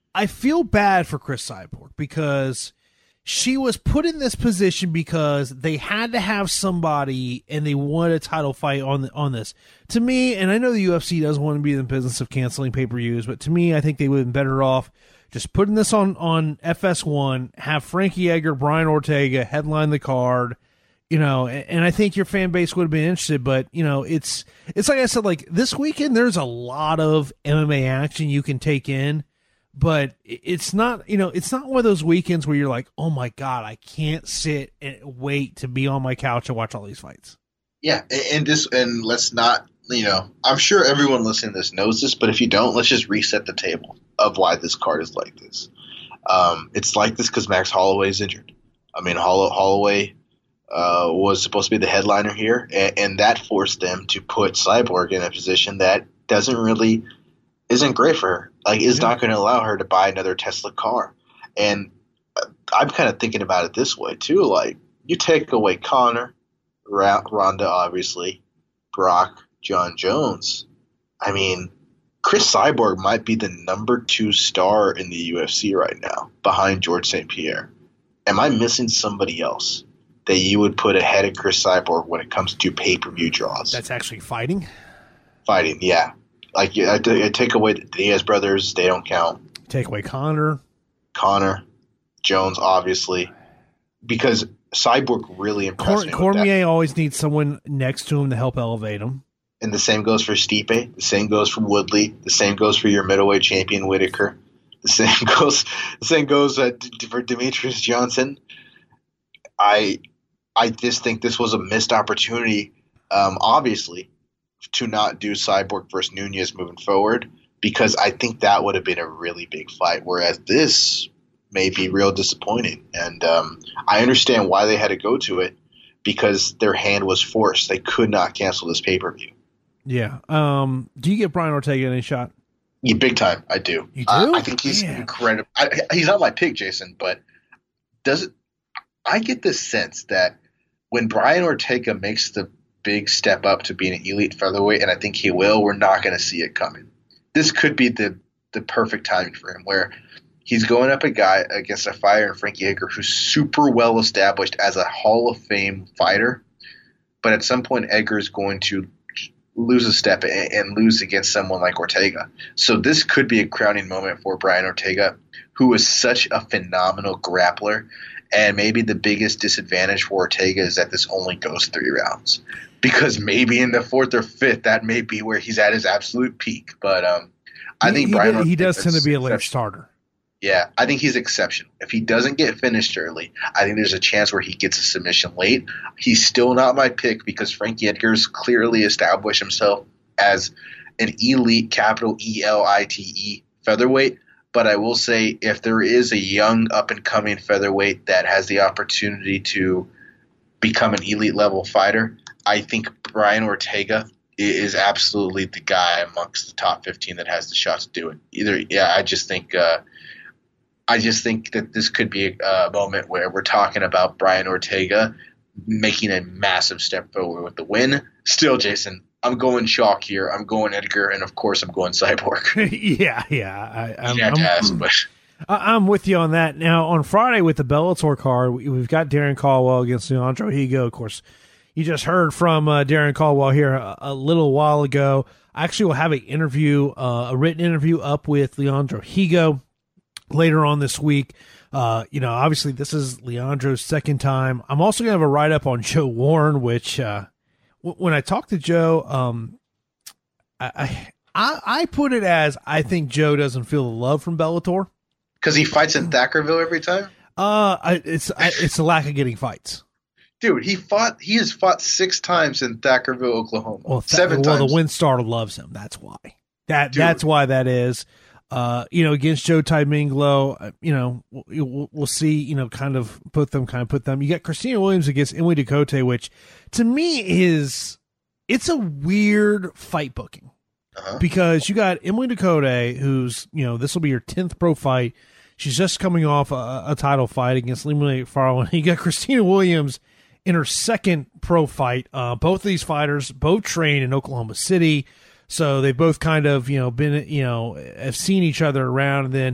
I feel bad for Chris Cyborg because she was put in this position because they had to have somebody and they wanted a title fight on the, on this. To me, and I know the U F C doesn't want to be in the business of canceling pay-per-views, but to me, I think they would have been better off just putting this on, on F S one, have Frankie Edgar, Brian Ortega headline the card, you know, and, and I think your fan base would have been interested, but, you know, it's it's like I said, like this weekend, there's a lot of M M A action you can take in. But it's not, you know, it's not one of those weekends where you're like, oh my God, I can't sit and wait to be on my couch and watch all these fights. Yeah, and this, and let's not, you know, I'm sure everyone listening to this knows this, but if you don't, let's just reset the table of why this card is like this. Um, it's like this because Max Holloway is injured. I mean, Holl- Holloway uh, was supposed to be the headliner here, and, and that forced them to put Cyborg in a position that doesn't really – isn't great for her. Like, is yeah. not going to allow her to buy another Tesla car. And I'm kind of thinking about it this way, too. Like, you take away Conor, Ra- Ronda, obviously, Brock, John Jones. I mean, Chris Cyborg might be the number two star in the U F C right now, behind George Saint Pierre. Am I missing somebody else that you would put ahead of Chris Cyborg when it comes to pay-per-view draws? That's actually fighting? Fighting, yeah. Like, I, I take away the Diaz brothers, they don't count. Take away Conor. Conor, Jones, obviously. Because Cyborg really impressed Cor- me. Cormier always needs someone next to him to help elevate him. And the same goes for Stipe. The same goes for Woodley. The same goes for your middleweight champion, Whitaker. The same goes the same goes uh, d- for Demetrius Johnson. I I just think this was a missed opportunity, um, obviously, to not do Cyborg versus Nunez moving forward, because I think that would have been a really big fight, whereas this may be real disappointing. And um, I understand why they had to go to it, because their hand was forced. They could not cancel this pay-per-view. Yeah. Um, do you give Brian Ortega any shot? Yeah, big time. I do. You do? Uh, I think he's yeah. incredible. I, he's not my pick, Jason, but does it, I get this sense that when Brian Ortega makes the big step up to being an elite featherweight, and I think he will, we're not going to see it coming. This could be the the perfect timing for him, where he's going up a guy against a fighter in Frankie Edgar who's super well established as a Hall of Fame fighter, but at some point Edgar is going to lose a step and, and lose against someone like Ortega. So this could be a crowning moment for Brian Ortega, who is such a phenomenal grappler. And maybe the biggest disadvantage for Ortega is that this only goes three rounds, because maybe in the fourth or fifth, that may be where he's at his absolute peak. But um, I he, think he Brian did, he Ortega does tend to be a late exceptional. starter. Yeah, I think he's exceptional. If he doesn't get finished early, I think there's a chance where he gets a submission late. He's still not my pick because Frankie Edgar's clearly established himself as an elite, capital E L I T E featherweight. But I will say, if there is a young up-and-coming featherweight that has the opportunity to become an elite-level fighter, I think Brian Ortega is absolutely the guy amongst the top fifteen that has the shot to do it. Either, yeah, I just think, uh, I just think that this could be a, a moment where we're talking about Brian Ortega making a massive step forward with the win. Still, Jason, I'm going chalk here. I'm going Edgar, and of course, I'm going Cyborg. yeah, yeah. I, I'm, you had to I'm, ask, but I'm with you on that. Now, on Friday with the Bellator card, we've got Darren Caldwell against Leandro Higo. Of course, you just heard from uh, Darren Caldwell here a, a little while ago. I actually will have an interview, uh, a written interview up with Leandro Higo later on this week. Uh, you know, obviously, this is Leandro's second time. I'm also going to have a write-up on Joe Warren, which uh, w- when I talked to Joe, um, I, I I put it as I think Joe doesn't feel the love from Bellator. Because he fights in Thackerville every time? Uh, I, it's I, it's a lack of getting fights. Dude, he fought. He has fought six times in Thackerville, Oklahoma. Well, Th- Seven well, times. the WinStar loves him. That's why. That Dude. that's why that is. Uh, you know, against Joe Minglo, uh, you know, we'll, we'll see. You know, kind of put them, kind of put them. You got Christina Williams against Emily Ducote, which to me is it's a weird fight booking. Uh-huh. Because you got Emily Ducote, who's, you know, this will be her tenth pro fight. She's just coming off a, a title fight against Lee Farrell. You got Christina Williams in her second pro fight. Uh, both of these fighters, both trained in Oklahoma City. So they both kind of, you know, been, you know, have seen each other around. And then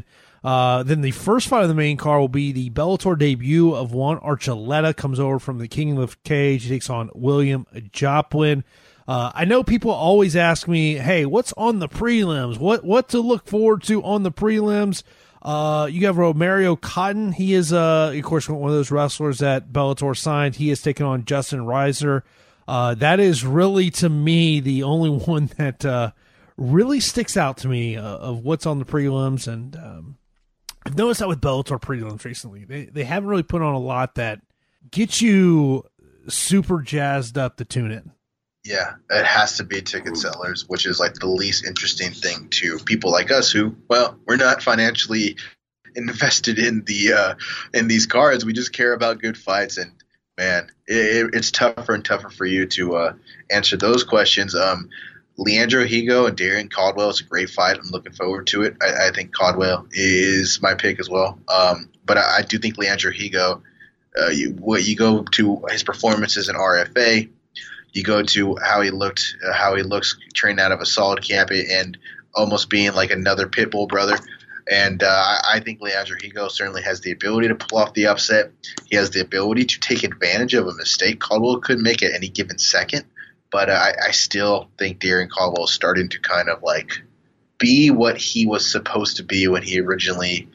Uh, then the first fight of the main card will be the Bellator debut of Juan Archuleta. Comes over from the King of Cage. He takes on William Joplin. Uh, I know people always ask me, hey, what's on the prelims? What what to look forward to on the prelims? Uh, you have Romario Cotton. He is, uh, of course, one of those wrestlers that Bellator signed. He is taking on Justin Reiser. Uh, that is really, to me, the only one that uh, really sticks out to me uh, of what's on the prelims. And um, I've noticed that with Bellator prelims recently. They, they haven't really put on a lot that gets you super jazzed up to tune in. Yeah, it has to be ticket sellers, which is like the least interesting thing to people like us who, well, we're not financially invested in the uh, in these cards. We just care about good fights, and man, it, it's tougher and tougher for you to uh, answer those questions. Um, Leandro Higo and Darrion Caldwell is a great fight. I'm looking forward to it. I, I think Caldwell is my pick as well, um, but I, I do think Leandro Higo. Uh, you, what you go to his performances in R F A. You go to how he looked, uh, how he looks trained out of a solid camp and almost being like another Pitbull brother. And uh, I think Leandro Higo certainly has the ability to pull off the upset. He has the ability to take advantage of a mistake. Caldwell could make at any given second, but uh, I, I still think Darrion Caldwell is starting to kind of like be what he was supposed to be when he originally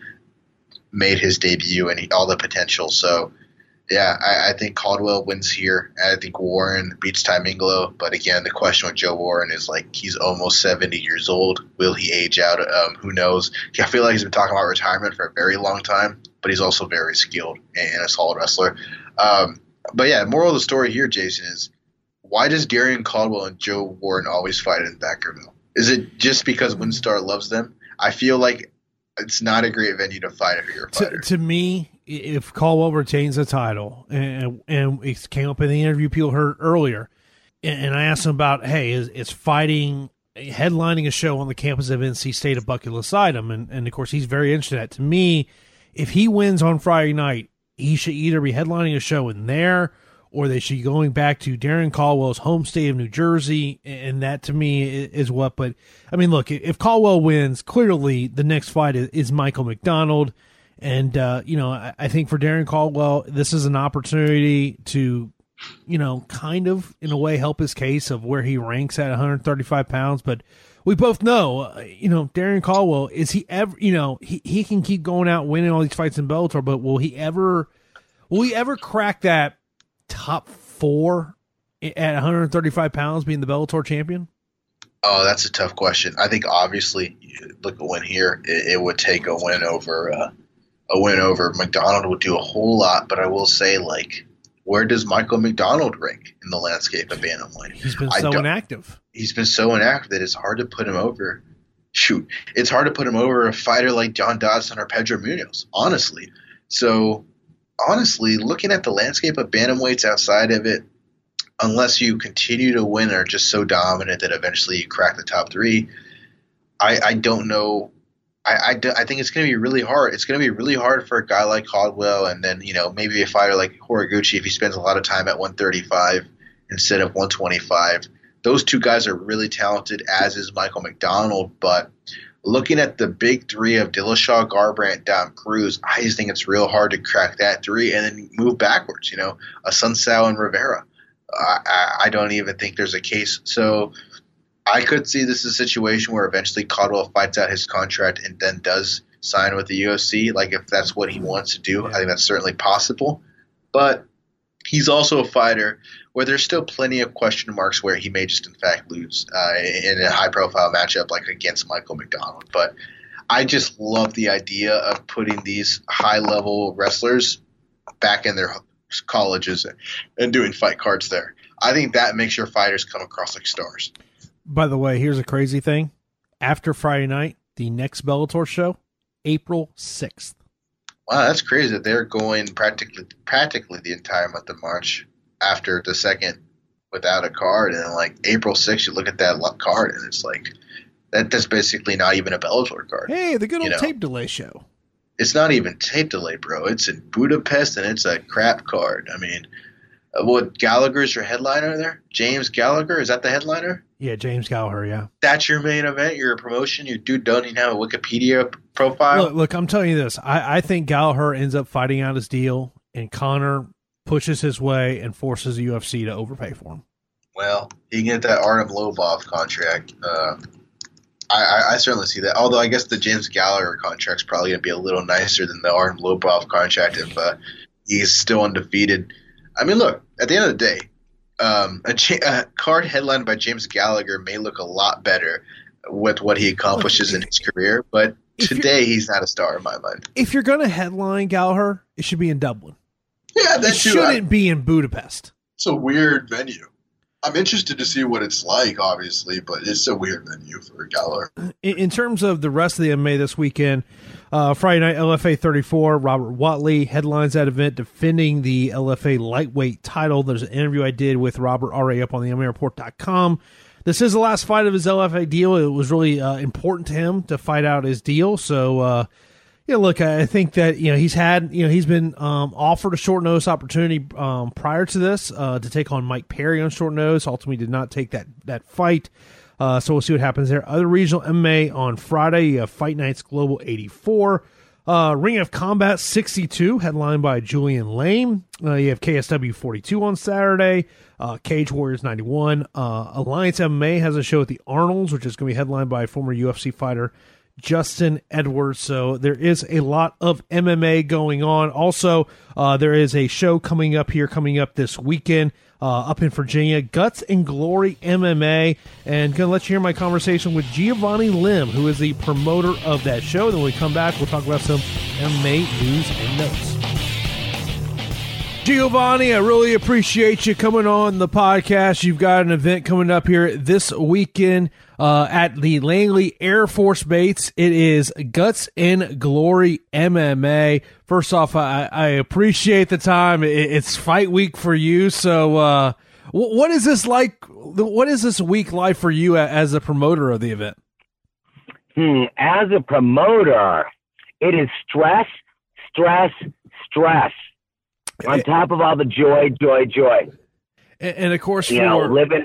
made his debut and he, all the potential. So. Yeah, I, I think Caldwell wins here. I think Warren beats Ty Mingalo. But again, the question with Joe Warren is like he's almost seventy years old. Will he age out? Um, who knows? I feel like he's been talking about retirement for a very long time, but he's also very skilled and a solid wrestler. Um, but yeah, moral of the story here, Jason, is why does Darrion Caldwell and Joe Warren always fight in Vacaville? Is it just because WinStar loves them? I feel like it's not a great venue to fight if you're a fighter. To, to me, if Caldwell retains the title, and and it came up in the interview people heard earlier, and, and I asked him about, hey, is, is fighting, headlining a show on the campus of N C State of Bucky Losidom, and, and of course he's very interested in that. To me, if he wins on Friday night, he should either be headlining a show in there, or they should be going back to Darrion Caldwell's home state of New Jersey, and that to me is what. But I mean, look, if Caldwell wins, clearly the next fight is, is Michael McDonald, and uh, you know, I, I think for Darrion Caldwell, this is an opportunity to, you know, kind of in a way help his case of where he ranks at one thirty-five pounds. But we both know, uh, you know, Darrion Caldwell, is he ever, you know, he he can keep going out winning all these fights in Bellator, but will he ever, will he ever crack that top four at one thirty-five pounds being the Bellator champion? Oh, that's a tough question. I think obviously, look at a win here. It, it would take a win over uh, a win over McDonald would do a whole lot. But I will say, like, where does Michael McDonald rank in the landscape of bantamweight? He's been so inactive. He's been so inactive that it's hard to put him over. Shoot, it's hard to put him over a fighter like John Dodson or Pedro Munoz, honestly. So. Honestly, looking at the landscape of bantamweights outside of it, unless you continue to win or are just so dominant that eventually you crack the top three, I, I don't know. I, I, do, I think it's going to be really hard. It's going to be really hard for a guy like Caldwell, and then, you know, maybe a fighter like Horiguchi if he spends a lot of time at one thirty-five instead of one twenty-five. Those two guys are really talented, as is Michael McDonald, but looking at the big three of Dillashaw, Garbrandt, Dom Cruz, I just think it's real hard to crack that three and then move backwards, you know, a Sunsao and Rivera. I, I don't even think there's a case. So I could see this as a situation where eventually Caldwell fights out his contract and then does sign with the U F C, like if that's what he wants to do. I think that's certainly possible. But he's also a fighter where there's still plenty of question marks where he may just in fact lose uh, in a high-profile matchup like against Michael McDonald. But I just love the idea of putting these high-level wrestlers back in their colleges and doing fight cards there. I think that makes your fighters come across like stars. By the way, here's a crazy thing. After Friday night, the next Bellator show, April sixth. Wow, that's crazy that they're going practically practically the entire month of March after the second without a card. And then, like, April sixth, you look at that card, and it's like, that that's basically not even a Bellator card. Hey, the good old you know? tape delay show. It's not even tape delay, bro. It's in Budapest, and it's a crap card. I mean, uh, what, Gallagher's your headliner there? James Gallagher, is that the headliner? Yeah, James Gallagher, yeah. That's your main event, your promotion. Your dude don't even have a Wikipedia profile. Look, look, I'm telling you this. I, I think Gallagher ends up fighting out his deal, and Conor pushes his way and forces the U F C to overpay for him. Well, he can get that Artem Lobov contract. Uh, I, I, I certainly see that. Although I guess the James Gallagher contract's probably going to be a little nicer than the Artem Lobov contract if uh, he's still undefeated. I mean, look, at the end of the day, um, a, cha- a card headlined by James Gallagher may look a lot better with what he accomplishes in his career, but today he's not a star in my mind. If you're going to headline Gallagher, it should be in Dublin. Yeah, that It too. shouldn't be in Budapest. It's a weird venue. I'm interested to see what it's like, obviously, but it's a weird venue for Gallagher. In, in terms of the rest of the M M A this weekend, uh, Friday night, L F A thirty-four, Robert Watley headlines that event defending the L F A lightweight title. There's an interview I did with Robert already up on the M M A report dot com. This is the last fight of his L F A deal. It was really uh, important to him to fight out his deal. So, uh, yeah, look, I think that, you know, he's had, you know, he's been um, offered a short notice opportunity um, prior to this uh, to take on Mike Perry on short notice. Ultimately did not take that, that fight. Uh, so we'll see what happens there. Other regional M M A on Friday, you have Fight Nights Global eighty-four. Uh, Ring of Combat sixty-two, headlined by Julian Lame. Uh, you have K S W forty-two on Saturday. Uh, Cage Warriors ninety-one. Uh, Alliance M M A has a show at the Arnolds, which is going to be headlined by former U F C fighter Justin Edwards. So there is a lot of M M A going on. Also, uh, there is a show coming up here, coming up this weekend uh, up in Virginia, Guts and Glory M M A. And going to let you hear my conversation with Giovanni Lim, who is the promoter of that show. Then when we come back, we'll talk about some M M A news and notes. Giovanni, I really appreciate you coming on the podcast. You've got an event coming up here this weekend uh, at the Langley Air Force Base. It is Guts and Glory M M A. First off, I, I appreciate the time. It, it's fight week for you. So uh, what is this like? What is this week like for you as a promoter of the event? Hmm, as a promoter, it is stress, stress, stress. On top of all the joy, joy, joy. And, and of course, you for, know, living.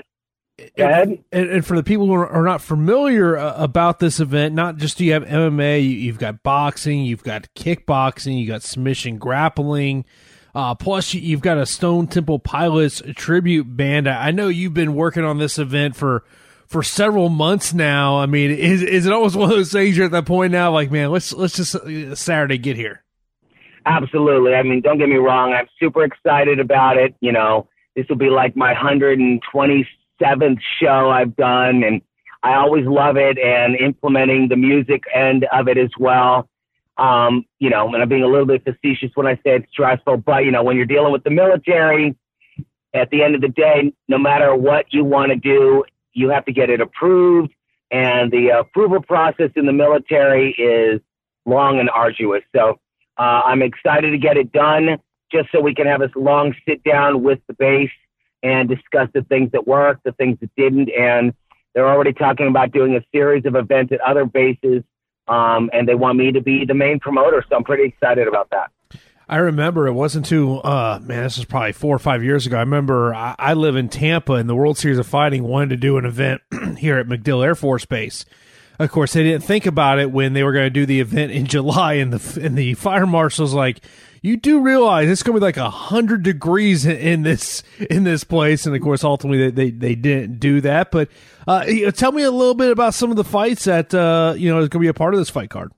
And, and, and for the people who are, are not familiar uh, about this event, not just do you have M M A, you, you've got boxing, you've got kickboxing, you got submission grappling, uh, plus you, you've got a Stone Temple Pilots tribute band. I know you've been working on this event for for several months now. I mean, is is it almost one of those things you're at that point now, like, man, let's let's just uh, Saturday get here? Absolutely. I mean, don't get me wrong. I'm super excited about it. You know, this will be like my one hundred twenty-seventh show I've done, and I always love it, and implementing the music end of it as well. Um, you know, and I'm being a little bit facetious when I say it's stressful, but, you know, when you're dealing with the military, at the end of the day, no matter what you want to do, you have to get it approved, and the approval process in the military is long and arduous. So, Uh, I'm excited to get it done just so we can have this long sit down with the base and discuss the things that worked, the things that didn't. And they're already talking about doing a series of events at other bases, um, and they want me to be the main promoter. So I'm pretty excited about that. I remember it wasn't too, uh, man, this was probably four or five years ago. I remember I, I live in Tampa, and the World Series of Fighting wanted to do an event here at MacDill Air Force Base. Of course, they didn't think about it when they were going to do the event in July, and the and the fire marshal's like, "You do realize it's going to be like a hundred degrees in, in this in this place." And of course, ultimately, they they, they didn't do that. But uh, tell me a little bit about some of the fights that uh, you know is going to be a part of this fight card.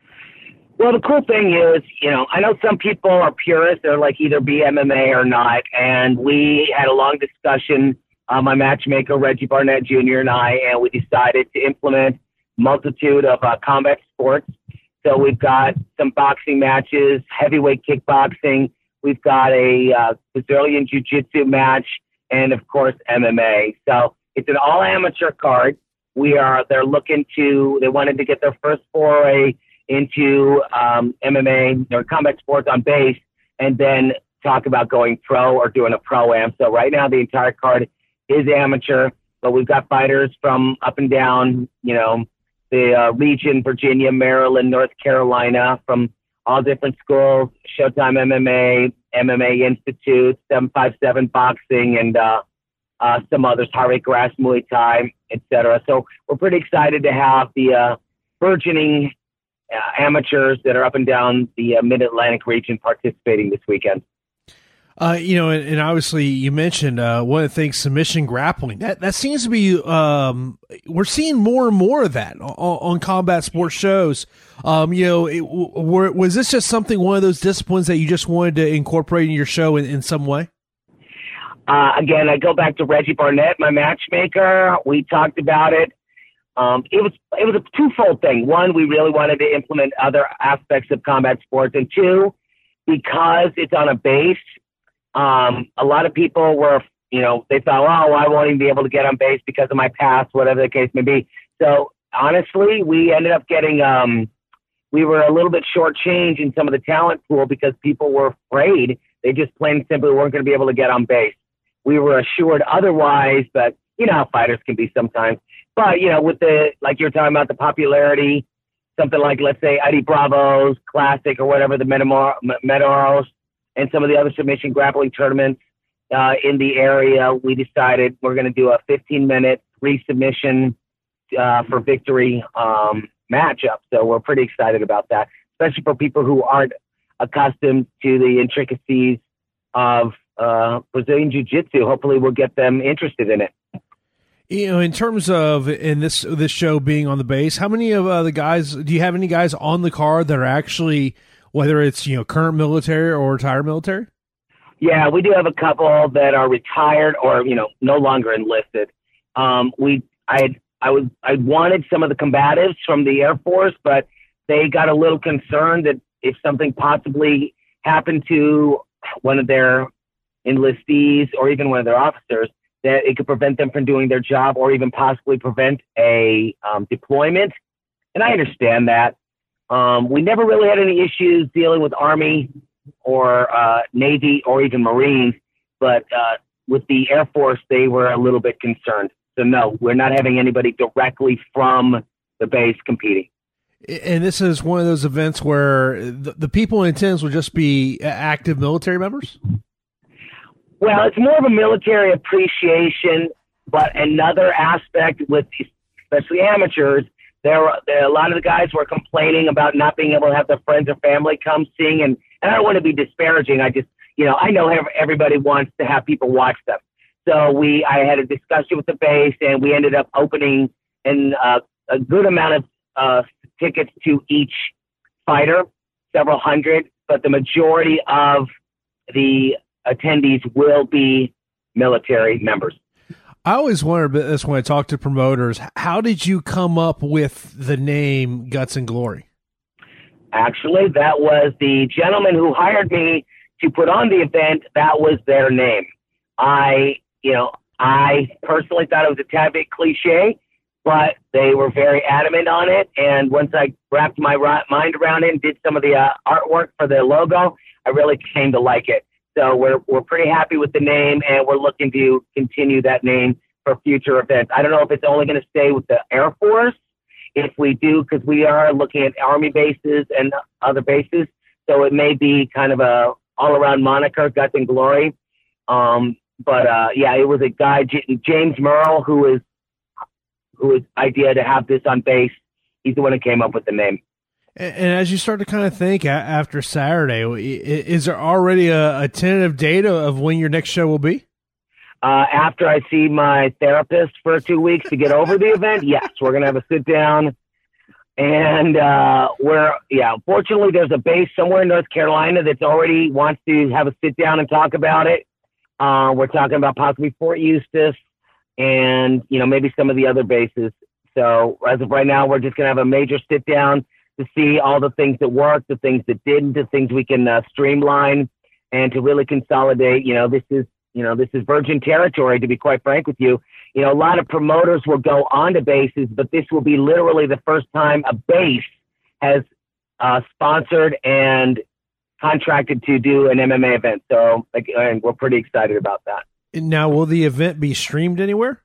Well, the cool thing is, you know, I know some people are purists; they're like either be M M A or not. And we had a long discussion, uh, my matchmaker Reggie Barnett Junior and I, and we decided to implement multitude of uh, combat sports. So we've got some boxing matches, heavyweight kickboxing. We've got a uh, Brazilian jiu-jitsu match, and of course M M A. So it's an all amateur card. We are. They're looking to. They wanted to get their first foray into um, M M A or combat sports on base, and then talk about going pro or doing a pro-am. So right now the entire card is amateur, but we've got fighters from up and down, you know, the uh, region, Virginia, Maryland, North Carolina, from all different schools, Showtime M M A, M M A Institute, seven five seven Boxing, and uh, uh, some others, Harvey Grass, Muay Thai, et cetera. So we're pretty excited to have the uh, burgeoning uh, amateurs that are up and down the uh, Mid-Atlantic region participating this weekend. Uh, you know, and, and obviously you mentioned uh, one of the things, submission grappling. That that seems to be um, we're seeing more and more of that on, on combat sports shows. Um, you know, it, were, was this just something, one of those disciplines that you just wanted to incorporate in your show in, in some way? Uh, again, I go back to Reggie Barnett, my matchmaker. We talked about it. Um, it was it was a twofold thing. One, we really wanted to implement other aspects of combat sports, and two, because it's on a base. Um, a lot of people were, you know, they thought, oh, I won't even be able to get on base because of my past, whatever the case may be. So honestly, we ended up getting, um, we were a little bit shortchanged in some of the talent pool because people were afraid. They just plain and simply weren't going to be able to get on base. We were assured otherwise, but you know how fighters can be sometimes. But, you know, with the, like you're talking about the popularity, something like, let's say, Eddie Bravo's Classic or whatever, the Metamor- Metamoros, and some of the other submission grappling tournaments uh, in the area, we decided we're going to do a fifteen-minute resubmission uh, for victory um, matchup. So we're pretty excited about that, especially for people who aren't accustomed to the intricacies of uh, Brazilian Jiu-Jitsu. Hopefully we'll get them interested in it. You know, in terms of in this this show being on the base, how many of uh, the guys, do you have any guys on the card that are actually, whether it's, you know, current military or retired military? Yeah, we do have a couple that are retired or, you know, no longer enlisted. Um, we, I had, I was, I wanted some of the combatives from the Air Force, but they got a little concerned that if something possibly happened to one of their enlistees or even one of their officers, that it could prevent them from doing their job or even possibly prevent a um, deployment. And I understand that. Um, we never really had any issues dealing with Army or uh, Navy or even Marines, but uh, with the Air Force, they were a little bit concerned. So no, we're not having anybody directly from the base competing. And this is one of those events where the, the people in attendance will just be active military members? Well, it's more of a military appreciation, but another aspect with especially amateurs, there were, there, a lot of the guys were complaining about not being able to have their friends or family come sing. And, and I don't want to be disparaging. I just, you know, I know everybody wants to have people watch them. So we, I had a discussion with the base, and we ended up opening in uh, a good amount of uh, tickets to each fighter, several hundred, but the majority of the attendees will be military members. I always wondered this when I talk to promoters. How did you come up with the name Guts and Glory? Actually, that was the gentleman who hired me to put on the event. That was their name. I, you know, I personally thought it was a tad bit cliche, but they were very adamant on it. And once I wrapped my mind around it and did some of the uh, artwork for the logo, I really came to like it. So we're we're pretty happy with the name, and we're looking to continue that name for future events. I don't know if it's only going to stay with the Air Force. If we do, because we are looking at Army bases and other bases, so it may be kind of a all-around moniker, Guts and Glory. Um, but uh, yeah, it was a guy, J- James Merle, who is who is idea to have this on base. He's the one who came up with the name. And as you start to kind of think after Saturday, is there already a, a tentative date of when your next show will be? Uh, after I see my therapist for two weeks to get over the event, yes, we're going to have a sit down. And uh, we're, yeah, fortunately, there's a base somewhere in North Carolina that's already wants to have a sit down and talk about it. Uh, we're talking about possibly Fort Eustis and, you know, maybe some of the other bases. So as of right now, we're just going to have a major sit down to see all the things that worked, the things that didn't, the things we can uh, streamline, and to really consolidate. You know, this is, you know, this is virgin territory, to be quite frank with you. You know, a lot of promoters will go onto bases, but this will be literally the first time a base has uh, sponsored and contracted to do an M M A event. So, like, and we're pretty excited about that. Now, will the event be streamed anywhere?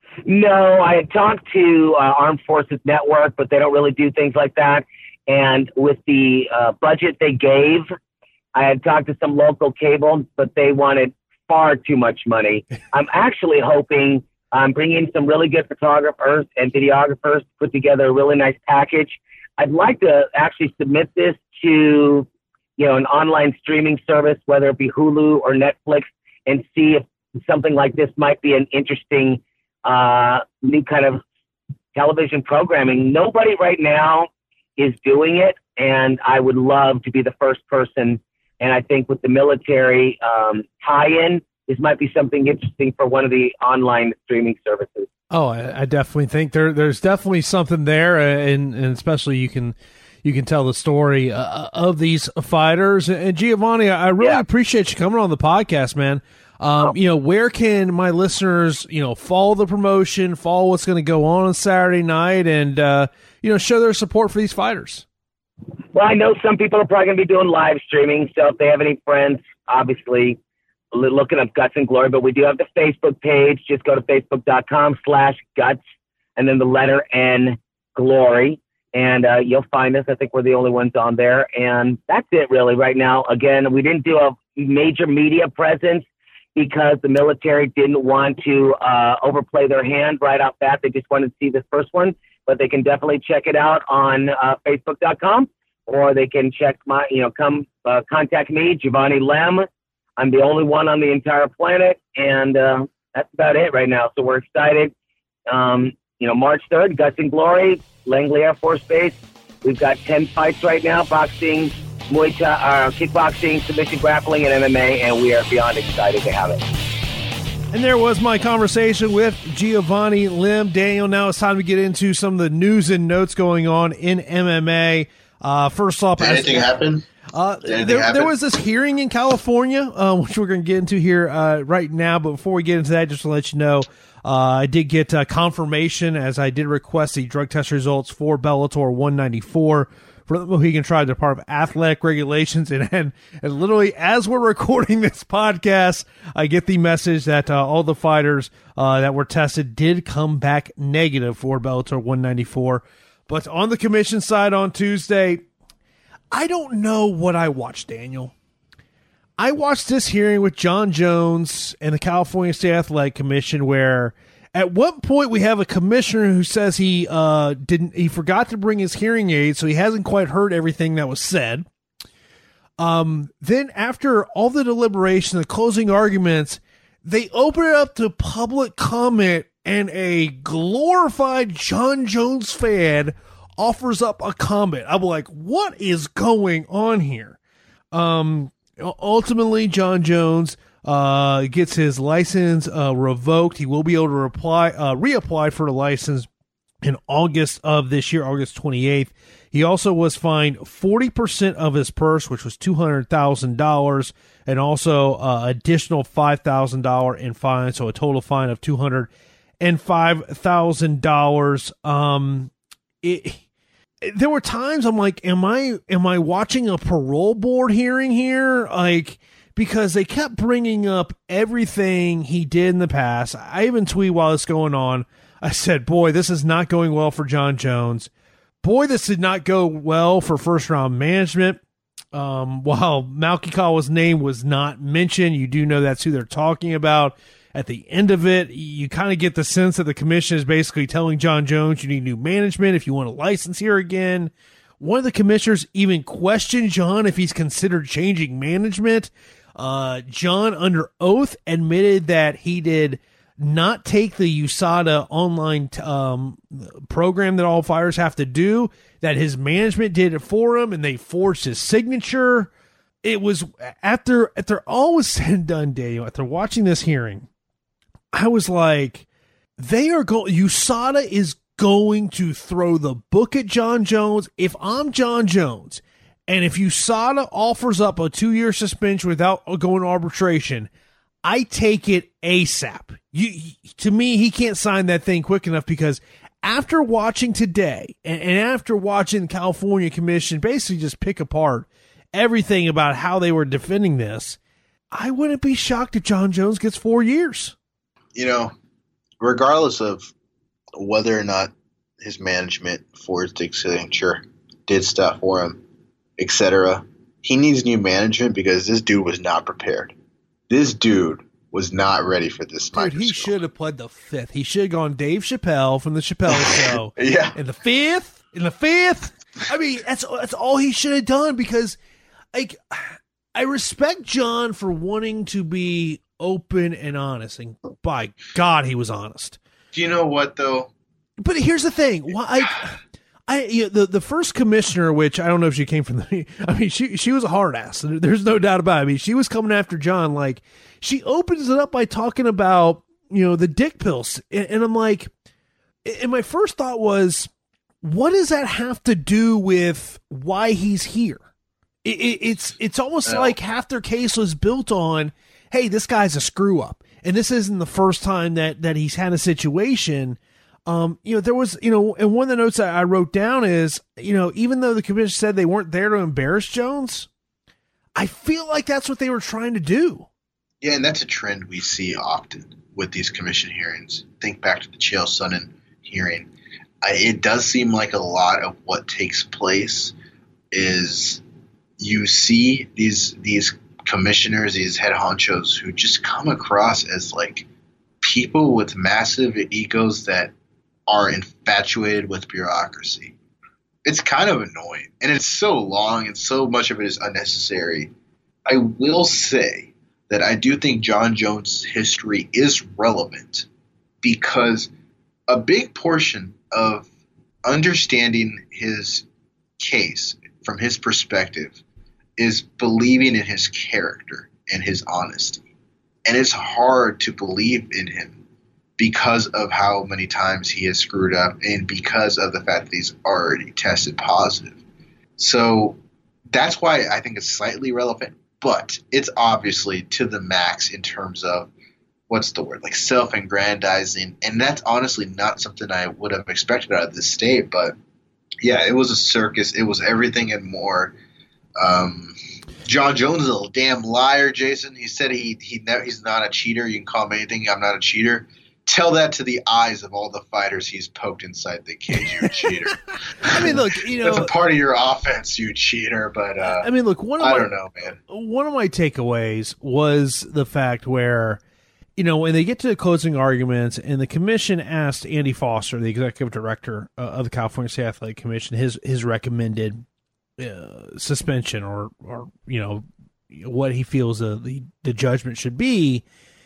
No, I had talked to uh, Armed Forces Network, but they don't really do things like that. And with the uh, budget they gave, I had talked to some local cable, but they wanted far too much money. I'm actually hoping I'm bringing some really good photographers and videographers to put together a really nice package. I'd like to actually submit this to, you know, an online streaming service, whether it be Hulu or Netflix, and see if something like this might be an interesting uh, new kind of television programming. Nobody right now is doing it, and I would love to be the first person. And I think with the military um, tie-in, this might be something interesting for one of the online streaming services. Oh, I, I definitely think there there's definitely something there, uh, and, and especially you can you can tell the story uh, of these fighters. And Giovanni, I really yeah. appreciate you coming on the podcast, man. Um, oh. You know, where can my listeners, you know, follow the promotion, follow what's going to go on on Saturday night, and uh, you know, show their support for these fighters? Well, I know some people are probably going to be doing live streaming, so if they have any friends, obviously, looking up Guts and Glory, but we do have the Facebook page. Just go to facebook.com slash guts and then the letter N Glory, and uh, you'll find us. I think we're the only ones on there, and that's it really right now. Again, we didn't do a major media presence because the military didn't want to uh, overplay their hand right off bat. They just wanted to see this first one, but they can definitely check it out on uh, facebook dot com, or they can check my, you know, come uh, contact me, Giovanni Lem. I'm the only one on the entire planet, and uh, that's about it right now. So we're excited. Um, you know, March third, Guts and Glory, Langley Air Force Base. We've got ten fights right now, boxing, Muay Thai, uh, kickboxing, submission grappling, and M M A, and we are beyond excited to have it. And there was my conversation with Giovanni Lim. Daniel, now it's time to get into some of the news and notes going on in M M A. Uh, first off, did anything as, happen? Uh, there, there was this hearing in California, uh, which we're going to get into here uh, right now. But before we get into that, just to let you know, uh, I did get uh, confirmation, as I did request the drug test results for Bellator one ninety-four for the Mohegan Tribe Department of Athletic Regulations. And, and, and literally, as we're recording this podcast, I get the message that uh, all the fighters uh, that were tested did come back negative for Bellator one ninety-four. But on the commission side on Tuesday, I don't know what I watched, Daniel. I watched this hearing with John Jones and the California State Athletic Commission, where at one point we have a commissioner who says he uh, didn't, he forgot to bring his hearing aid, so he hasn't quite heard everything that was said. Um, then after all the deliberation, the closing arguments, they open it up to public comment, and a glorified John Jones fan offers up a comment. I'm like, what is going on here? Um, ultimately, John Jones uh, gets his license uh, revoked. He will be able to reply, uh, reapply for the license in August of this year, August twenty-eighth. He also was fined forty percent of his purse, which was two hundred thousand dollars, and also uh, additional five thousand dollars in fine, so a total fine of two hundred five thousand dollars. Um, it... There were times I'm like, am I am I watching a parole board hearing here? Like, because they kept bringing up everything he did in the past. I even tweeted while it's going on. I said, boy, this is not going well for John Jones. Boy, this did not go well for first round management. Um, while Malkikawa's name was not mentioned, you do know that's who they're talking about. At the end of it, you kind of get the sense that the commission is basically telling John Jones, you need new management if you want a license here again. One of the commissioners even questioned John if he's considered changing management. Uh, John, under oath, admitted that he did not take the U S A D A online um, program that all fighters have to do, that his management did it for him, and they forged his signature. It was after, after all was said and done, Daniel, after watching this hearing, I was like, they are going, U S A D A is going to throw the book at John Jones. If I'm John Jones, and if U S A D A offers up a two-year suspension without going to arbitration, I take it ASAP. You, to me, he can't sign that thing quick enough, because after watching today and, and after watching the California Commission basically just pick apart everything about how they were defending this, I wouldn't be shocked if John Jones gets four years. You know, regardless of whether or not his management forged his signature, did stuff for him, et cetera, he needs new management, because this dude was not prepared. This dude was not ready for this. Dude, he should have pled the fifth. He should have gone Dave Chappelle from the Chappelle Show. Yeah. In the fifth, in the fifth. I mean, that's that's all he should have done because, like, I respect John for wanting to be open and honest, and by God, he was honest. Do you know what though? But here's the thing: why? I, I you know, the the first commissioner, which I don't know if she came from the. I mean, she she was a hard ass. There's no doubt about it. I mean, she was coming after John. Like, she opens it up by talking about, you know, the dick pills, and, and I'm like, and my first thought was, what does that have to do with why he's here? It, it, it's it's almost well, like half their case was built on, hey, this guy's a screw up, and this isn't the first time that that he's had a situation. Um, you know, there was, you know, and one of the notes that I wrote down is, you know, even though the commission said they weren't there to embarrass Jones, I feel like that's what they were trying to do. Yeah, and that's a trend we see often with these commission hearings. Think back to the Chael Sonnen hearing. I, it does seem like a lot of what takes place is you see these these commissioners, these head honchos who just come across as like people with massive egos that are infatuated with bureaucracy. It's kind of annoying, and it's so long, and so much of it is unnecessary. I will say that I do think Jon Jones' history is relevant because a big portion of understanding his case from his perspective is believing in his character and his honesty. And it's hard to believe in him because of how many times he has screwed up and because of the fact that he's already tested positive. So that's why I think it's slightly relevant, but it's obviously to the max in terms of, what's the word, like self-aggrandizing. And that's honestly not something I would have expected out of this state. But yeah, it was a circus. It was everything and more. Um, Jon Jones is a damn liar, Jason. He said he he never, he's not a cheater. You can call him anything. I'm not a cheater. Tell that to the eyes of all the fighters he's poked inside the cage, you cheater. I mean, look, you know, that's a part of your offense, you cheater. But uh, I mean, look, one of I my, don't know, man. One of my takeaways was the fact where, you know, when they get to the closing arguments and the commission asked Andy Foster, the executive director uh, of the California State Athletic Commission, his his recommended uh, suspension or or you know what he feels the the, the judgment should be.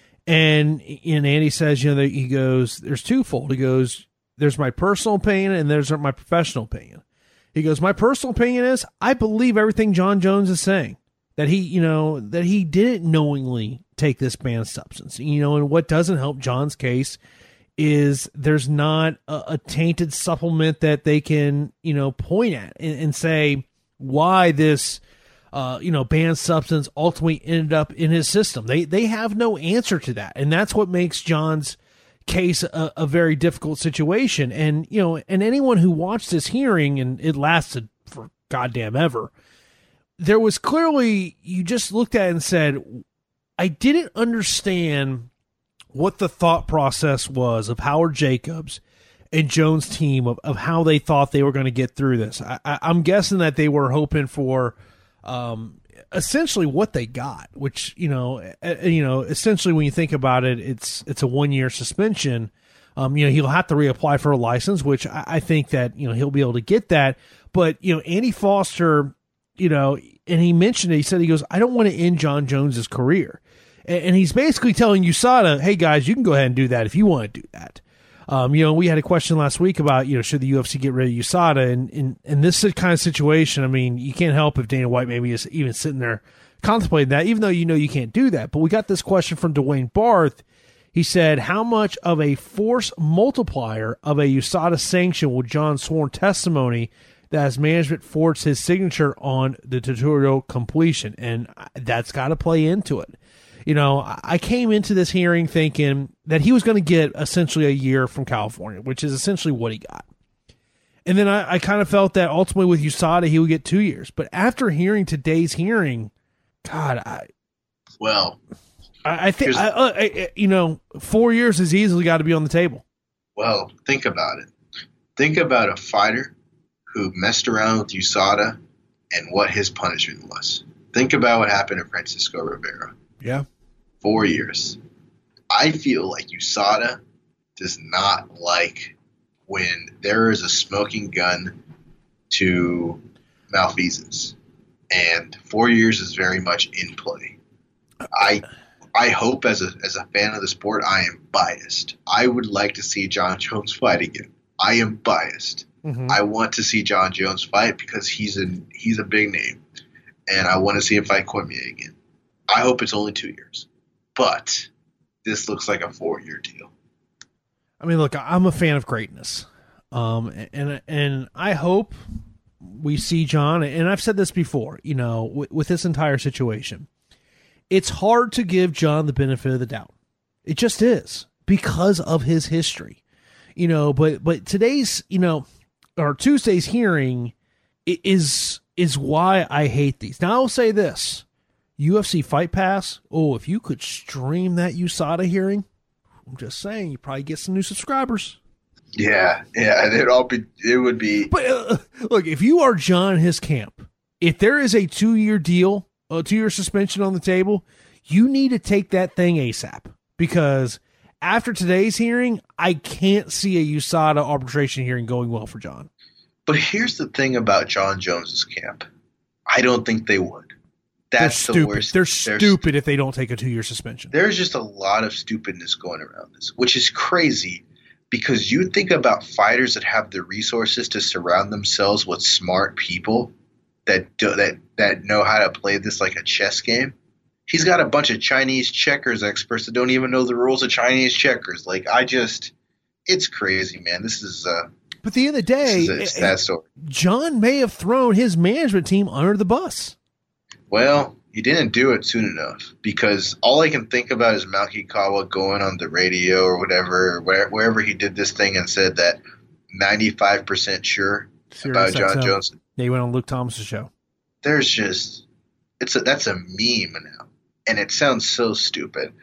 And, and Andy says, you know, he goes, there's twofold. He goes, there's my personal opinion and there's my professional opinion. He goes, my personal opinion is I believe everything Jon Jones is saying, that he, you know, that he didn't knowingly take this banned substance, you know, and what doesn't help John's case is there's not a, a tainted supplement that they can, you know, point at and, and say why this, Uh, you know, banned substance ultimately ended up in his system. They they have no answer to that, and that's what makes John's case a, a very difficult situation. And you know, and anyone who watched this hearing, and it lasted for goddamn ever, there was clearly, you just looked at it and said, I didn't understand what the thought process was of Howard Jacobs and Jones' team of, of how they thought they were going to get through this. I, I, I'm guessing that they were hoping for Um, essentially what they got, which, you know, uh, you know, essentially when you think about it, it's, it's a one year suspension. Um, you know, he'll have to reapply for a license, which I, I think that, you know, he'll be able to get that. But, you know, Andy Foster, you know, and he mentioned it, he said, he goes, I don't want to end Jon Jones's career. And, and he's basically telling U S A D A, hey guys, you can go ahead and do that if you want to do that. Um, you know, we had a question last week about, you know, should the U F C get rid of U S A D A? And in, in this kind of situation, I mean, you can't help if Dana White maybe is even sitting there contemplating that, even though you know you can't do that. But we got this question from Dwayne Barth. He said, how much of a force multiplier of a U S A D A sanction will John's sworn testimony that has management forced his signature on the tutorial completion? And that's got to play into it. You know, I came into this hearing thinking that he was going to get essentially a year from California, which is essentially what he got. And then I, I kind of felt that ultimately with U S A D A, he would get two years. But after hearing today's hearing, God, I well, I, I think I, I, I, you know, four years has easily got to be on the table. Well, think about it. Think about a fighter who messed around with U S A D A and what his punishment was. Think about what happened to Francisco Rivera. Yeah. Four years. I feel like U S A D A does not like when there is a smoking gun to malfeasance, and four years is very much in play. I I hope as a as a fan of the sport, I am biased. I would like to see Jon Jones fight again. I am biased. Mm-hmm. I want to see Jon Jones fight because he's a he's a big name, and I want to see him fight Cormier again. I hope it's only two years, but this looks like a four-year deal. I mean, look, I'm a fan of greatness, um, and and I hope we see Jon. And I've said this before, you know, with, with this entire situation, it's hard to give Jon the benefit of the doubt. It just is because of his history, you know. But but today's, you know, or Tuesday's hearing is is why I hate these. Now I'll say this: U F C Fight Pass. Oh, if you could stream that U S A D A hearing. I'm just saying, you probably get some new subscribers. Yeah, yeah, it'd all be. It would be. But uh, look, if you are Jon Hiskamp, if there is a two-year deal, a two-year suspension on the table, you need to take that thing ASAP. Because after today's hearing, I can't see a U S A D A arbitration hearing going well for Jon. But here's the thing about Jon Jones's camp: I don't think they would. That's They're the stupid. worst. They're They're stupid if they don't take a two-year suspension. There's just a lot of stupidness going around this, which is crazy because you think about fighters that have the resources to surround themselves with smart people that do, that that know how to play this like a chess game. He's got a bunch of Chinese checkers experts that don't even know the rules of Chinese checkers. Like, I just – it's crazy, man. This is uh, – But at the end of the day, this is a sad story. Jon may have thrown his management team under the bus. Well, he didn't do it soon enough because all I can think about is Malki Kawa going on the radio or whatever, where, wherever he did this thing and said that ninety-five percent sure Serious about Jon X M. Jones. Yeah, he went on Luke Thomas's show. There's just it's a, that's a meme now, and it sounds so stupid.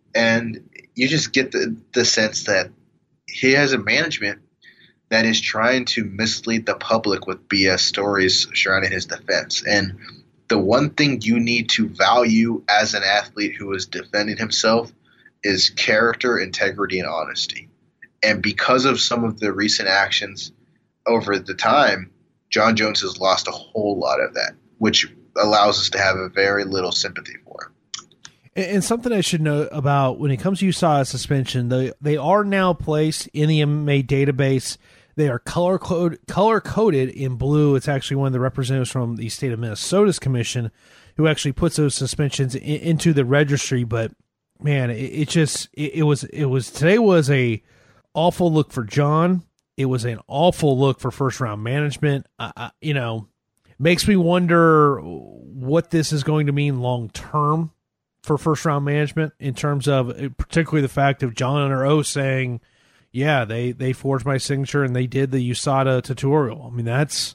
And you just get the the sense that he has a management that is trying to mislead the public with B S stories surrounding his defense. And the one thing you need to value as an athlete who is defending himself is character, integrity, and honesty. And because of some of the recent actions over the time, Jon Jones has lost a whole lot of that, which allows us to have a very little sympathy for him. And something I should note about when it comes to U S A D A suspension, they, they are now placed in the M M A database. They are color code, color coded in blue. It's actually one of the representatives from the state of Minnesota's commission who actually puts those suspensions in, into the registry. But man, it, it just it, it was it was today was a awful look for Jon. It was an awful look for first round management. Uh, uh, you know, makes me wonder what this is going to mean long term for first round management in terms of particularly the fact of John or O saying, yeah, they, they forged my signature and they did the U S A D A tutorial. I mean, that's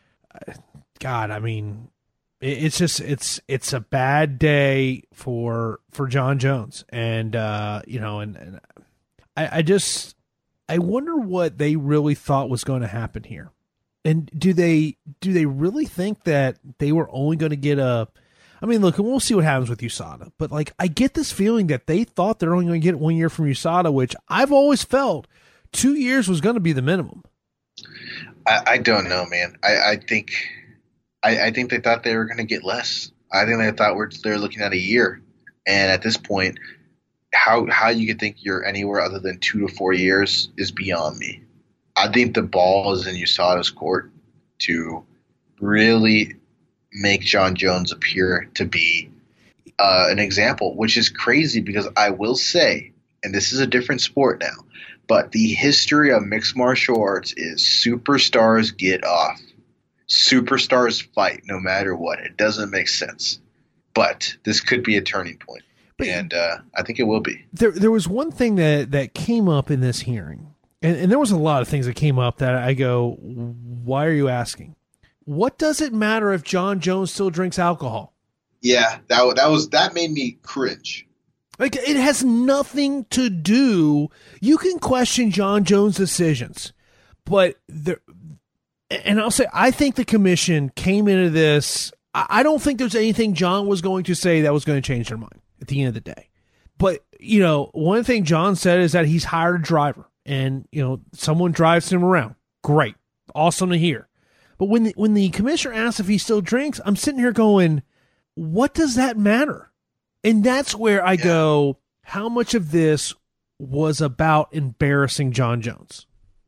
God. I mean, it, it's just it's it's a bad day for for Jon Jones, and uh, you know, and, and I, I just I wonder what they really thought was going to happen here, and do they do they really think that they were only going to get a? I mean, look, and we'll see what happens with U S A D A, but like, I get this feeling that they thought they're only going to get one year from U S A D A, which I've always felt two years was going to be the minimum. I, I don't know, man. I, I think, I, I think they thought they were going to get less. I think they thought we're they're looking at a year, and at this point, how how you could think you're anywhere other than two to four years is beyond me. I think the ball is in U S A D A's court to really make Jon Jones appear to be uh, an example, which is crazy because I will say, and this is a different sport now, but the history of mixed martial arts is superstars get off. Superstars fight no matter what. It doesn't make sense. But this could be a turning point, but, and uh, I think it will be. There there was one thing that, that came up in this hearing, and, and there was a lot of things that came up that I go, why are you asking? What does it matter if Jon Jones still drinks alcohol? Yeah, that that was that made me cringe. Like, it has nothing to do. You can question Jon Jones' decisions, but there, and I'll say, I think the commission came into this. I don't think there's anything Jon was going to say that was going to change their mind at the end of the day. But, you know, one thing Jon said is that he's hired a driver and, you know, someone drives him around. Great. Awesome to hear. But when the, when the commissioner asks if he still drinks, I'm sitting here going, what does that matter? And that's where I yeah. go, how much of this was about embarrassing Jon Jones?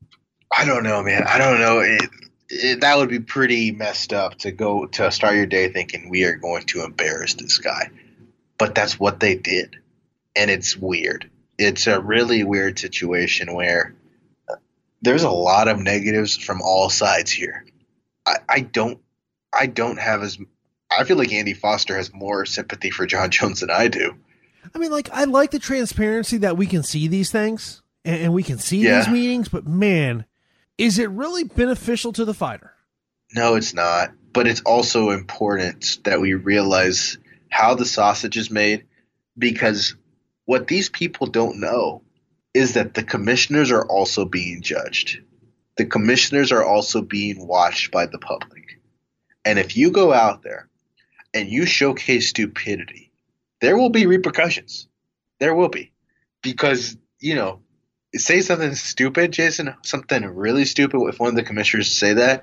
I don't know, man. I don't know. It, it, that would be pretty messed up to go to start your day thinking we are going to embarrass this guy. But that's what they did. And it's weird. It's a really weird situation where there's a lot of negatives from all sides here. I, I don't I don't have as I feel like Andy Foster has more sympathy for Jon Jones than I do. I mean, like, I like the transparency that we can see these things and, and we can see yeah. these meetings, but man, is it really beneficial to the fighter? No, it's not. But it's also important that we realize how the sausage is made, because what these people don't know is that the commissioners are also being judged. The commissioners are also being watched by the public. And if you go out there and you showcase stupidity, there will be repercussions. There will be. Because, you know, say something stupid, Jason, something really stupid if one of the commissioners say that,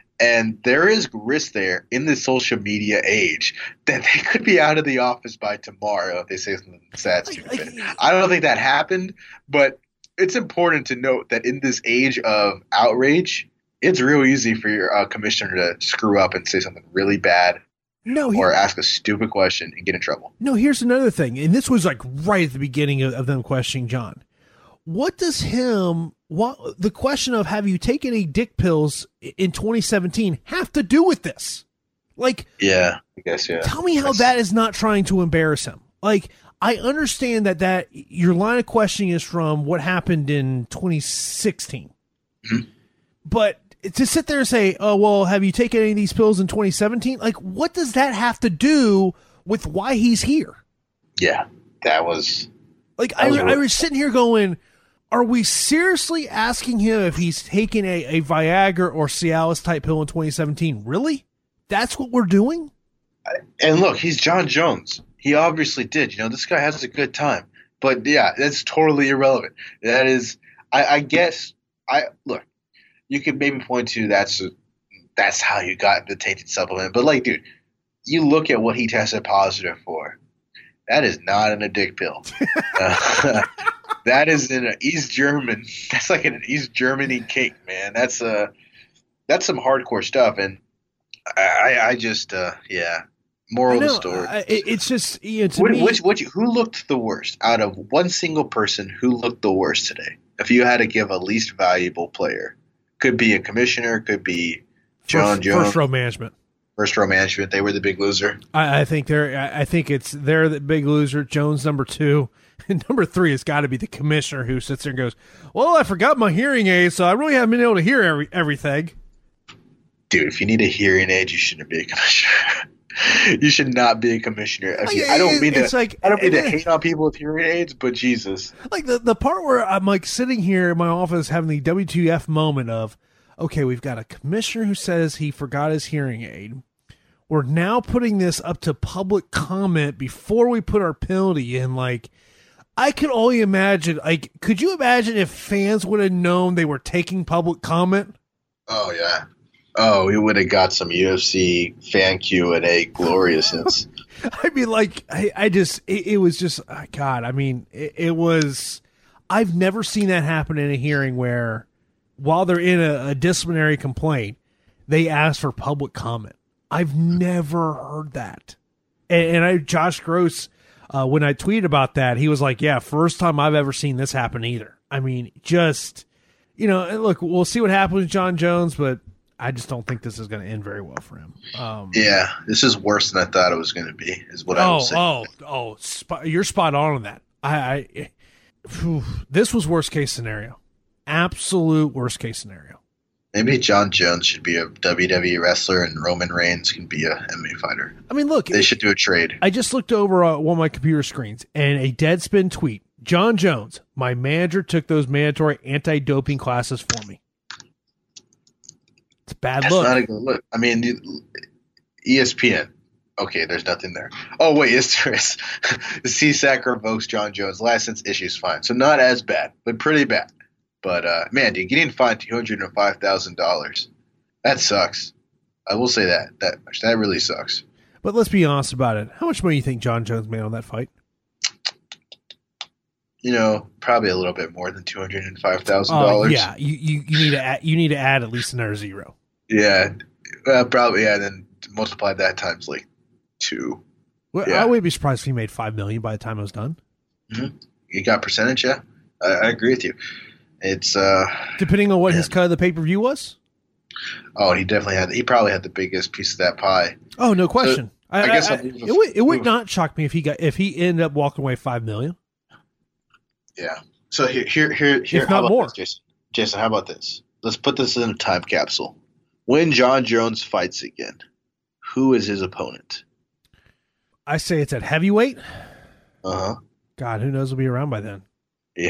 and there is risk there in the social media age that they could be out of the office by tomorrow if they say something sad, stupid. I don't think that happened, but it's important to note that in this age of outrage, it's real easy for your uh, commissioner to screw up and say something really bad. No, he, or ask a stupid question and get in trouble. No, here's another thing, and this was like right at the beginning of, of them questioning Jon. What does him, what the question of have you taken any dick pills in twenty seventeen have to do with this? Like, yeah, I guess, yeah. Tell me how That's... that is not trying to embarrass him. Like, I understand that that your line of questioning is from what happened in twenty sixteen, mm-hmm. but to sit there and say, oh, well, have you taken any of these pills in twenty seventeen? Like, what does that have to do with why he's here? Yeah, that was... Like, that I, was I was sitting here going, are we seriously asking him if he's taken a, a Viagra or Cialis type pill in twenty seventeen? Really? That's what we're doing? And look, he's Jon Jones. He obviously did. You know, this guy has a good time. But, yeah, that's totally irrelevant. That is... I, I guess... I Look. You could maybe point to that's that's how you got the tainted supplement. But, like, dude, you look at what he tested positive for. That is not in a dick pill. uh, that is in an East German. That's like an East Germany cake, man. That's uh, that's some hardcore stuff. And I, I just, uh, yeah, moral of the story. I, it's just, you know, to which, me, which, which, who looked the worst out of one single person? Who looked the worst today? If you had to give a least valuable player. Could be a commissioner, could be Jon first, Jones. First row management. First row management. They were the big loser. I, I think they're. I think it's they're the big loser. Jones number two, and number three has got to be the commissioner who sits there and goes, "Well, I forgot my hearing aid, so I really haven't been able to hear every, everything." Dude, if you need a hearing aid, you shouldn't be a commissioner. You should not be a commissioner. If you, I don't mean it's to. Like, I don't mean to hate on people with hearing aids, but Jesus, like the the part where I'm like sitting here in my office having the W T F moment of, okay, we've got a commissioner who says he forgot his hearing aid. We're now putting this up to public comment before we put our penalty in. Like, I could only imagine. Like, could you imagine if fans would have known they were taking public comment? Oh yeah. Oh, we would have got some U F C fan Q and A gloriousness. I mean, like, I, I just, it, it was just, oh, God, I mean, it, it was, I've never seen that happen in a hearing where, while they're in a, a disciplinary complaint, they ask for public comment. I've never heard that. And, and I, Josh Gross, uh, when I tweeted about that, he was like, yeah, first time I've ever seen this happen either. I mean, just, you know, and look, we'll see what happens with Jon Jones, but I just don't think this is going to end very well for him. Um, yeah, this is worse than I thought it was going to be, is what oh, I would say. Oh, oh, spot, you're spot on on that. I, I whew, this was worst case scenario. Absolute worst case scenario. Maybe Jon Jones should be a W W E wrestler and Roman Reigns can be a M M A fighter. I mean, look. They should do a trade. I just looked over uh, one of my computer screens and a Deadspin tweet. Jon Jones, my manager took those mandatory anti-doping classes for me. It's a bad That's look. That's not a good look. I mean, E S P N. Okay, there's nothing there. Oh, wait, yes, there is. The C S A C revokes Jon Jones' license, issues fine. So not as bad, but pretty bad. But, uh, man, dude, getting fined two hundred five thousand dollars, That sucks. I will say that. That that really sucks. But let's be honest about it. How much money do you think John Jones made on that fight? You know, probably a little bit more than two hundred and five thousand uh, dollars. Yeah, you, you you need to add, you need to add at least another zero. Yeah, well, probably. Yeah, then multiply that times like two. Well, yeah. I would be surprised if he made five million by the time it was done. Mm-hmm. You got percentage, yeah. I, I agree with you. It's uh, depending on what yeah. his cut of the pay per view was. Oh, he definitely had. He probably had the biggest piece of that pie. Oh, no question. So, I, I guess I, I, it would it would not shock me if he got if he ended up walking away five million. Yeah. So here, here, here, here. If not how about more. This, Jason? Jason, how about this? Let's put this in a time capsule. When John Jones fights again, who is his opponent? I say it's at heavyweight. Uh huh. God, who knows? Will be around by then. Yeah.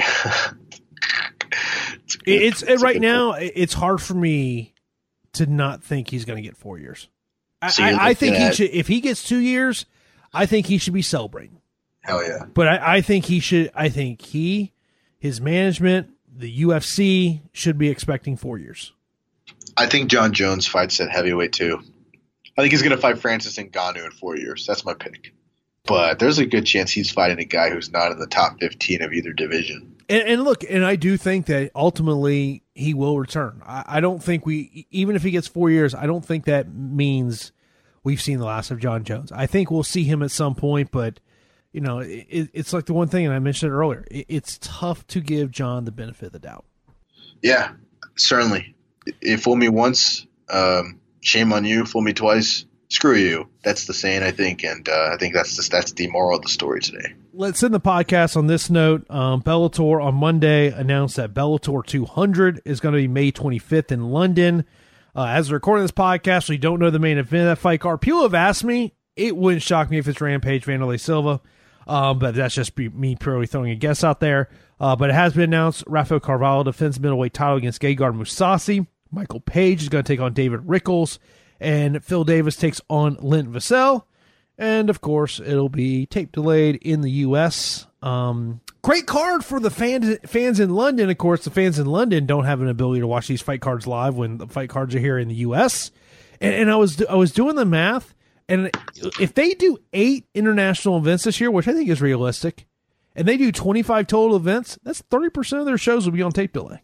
it's good, it's, it's right now. Point. It's hard for me to not think he's going to get four years. So I, I, I think he should. If he gets two years, I think he should be celebrating. Hell yeah! But I, I think he should. I think he, his management, the U F C should be expecting four years. I think John Jones fights at heavyweight too. I think he's going to fight Francis Ngannou in four years. That's my pick. But there's a good chance he's fighting a guy who's not in the top fifteen of either division. And, and look, and I do think that ultimately he will return. I, I don't think we, even if he gets four years, I don't think that means we've seen the last of John Jones. I think we'll see him at some point, but you know, it, it's like the one thing, and I mentioned it earlier, it, it's tough to give John the benefit of the doubt. Yeah, certainly. If fool me once, um, shame on you. Fool me twice, screw you. That's the saying, I think, and uh, I think that's just, that's the moral of the story today. Let's end the podcast on this note. Um, Bellator on Monday announced that Bellator two hundred is going to be May twenty-fifth in London. Uh, as we're recording this podcast, we don't know the main event of that fight card. People have asked me. It wouldn't shock me if it's Rampage Vanderlei Silva, um, but that's just be, me purely throwing a guess out there. Uh, but it has been announced Rafael Carvalho defends middleweight title against Gegard Mousasi. Michael Page is going to take on David Rickles, and Phil Davis takes on Lint Vassell. And, of course, it'll be tape delayed in the U S Um, great card for the fans fans in London. Of course, the fans in London don't have an ability to watch these fight cards live when the fight cards are here in the U S And, and I was I was doing the math, and if they do eight international events this year, which I think is realistic, and they do twenty-five total events, that's thirty percent of their shows will be on tape delay.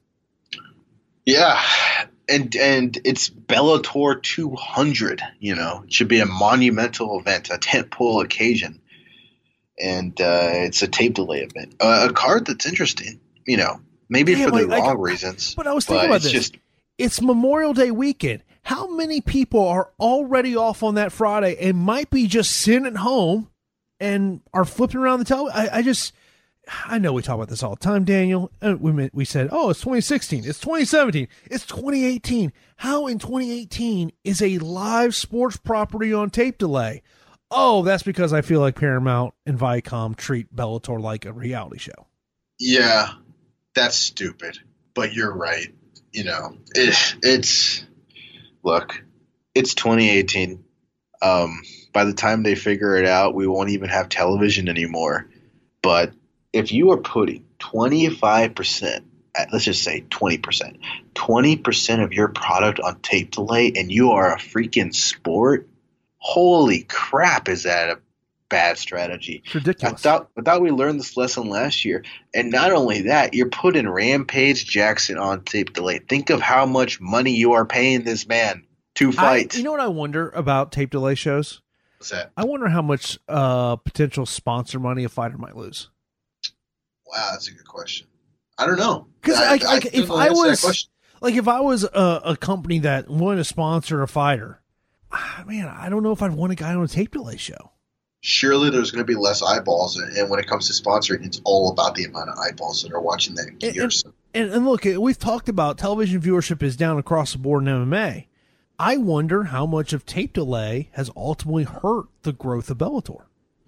Yeah. And and it's Bellator two hundred, you know. It should be a monumental event, a tentpole occasion. And uh, it's a tape delay event. Uh, a card that's interesting, you know, maybe yeah, for like, the wrong like, reasons. But I was thinking about it's this. Just, it's Memorial Day weekend. How many people are already off on that Friday and might be just sitting at home and are flipping around the television? I, I just... I know we talk about this all the time, Daniel. We we said, oh, it's twenty sixteen, it's twenty seventeen, it's twenty eighteen. How in twenty eighteen is a live sports property on tape delay? Oh, that's because I feel like Paramount and Viacom treat Bellator like a reality show. Yeah, that's stupid. But you're right. You know, it, it's look, it's twenty eighteen. Um, by the time they figure it out, we won't even have television anymore. But if you are putting twenty-five percent, let's just say twenty percent, twenty percent of your product on tape delay and you are a freaking sport, holy crap, is that a bad strategy? It's ridiculous. I thought, I thought we learned this lesson last year. And not only that, you're putting Rampage Jackson on tape delay. Think of how much money you are paying this man to fight. I, you know what I wonder about tape delay shows? What's that? I wonder how much uh, potential sponsor money a fighter might lose. Wow, that's a good question. I don't know. Because I, like, I, like, I if I was like if I was a, a company that wanted to sponsor a fighter, man, I don't know if I'd want a guy on a tape delay show. Surely there's going to be less eyeballs, and when it comes to sponsoring, it's all about the amount of eyeballs that are watching that gear. And, and, and look, we've talked about television viewership is down across the board in M M A. I wonder how much of tape delay has ultimately hurt the growth of Bellator.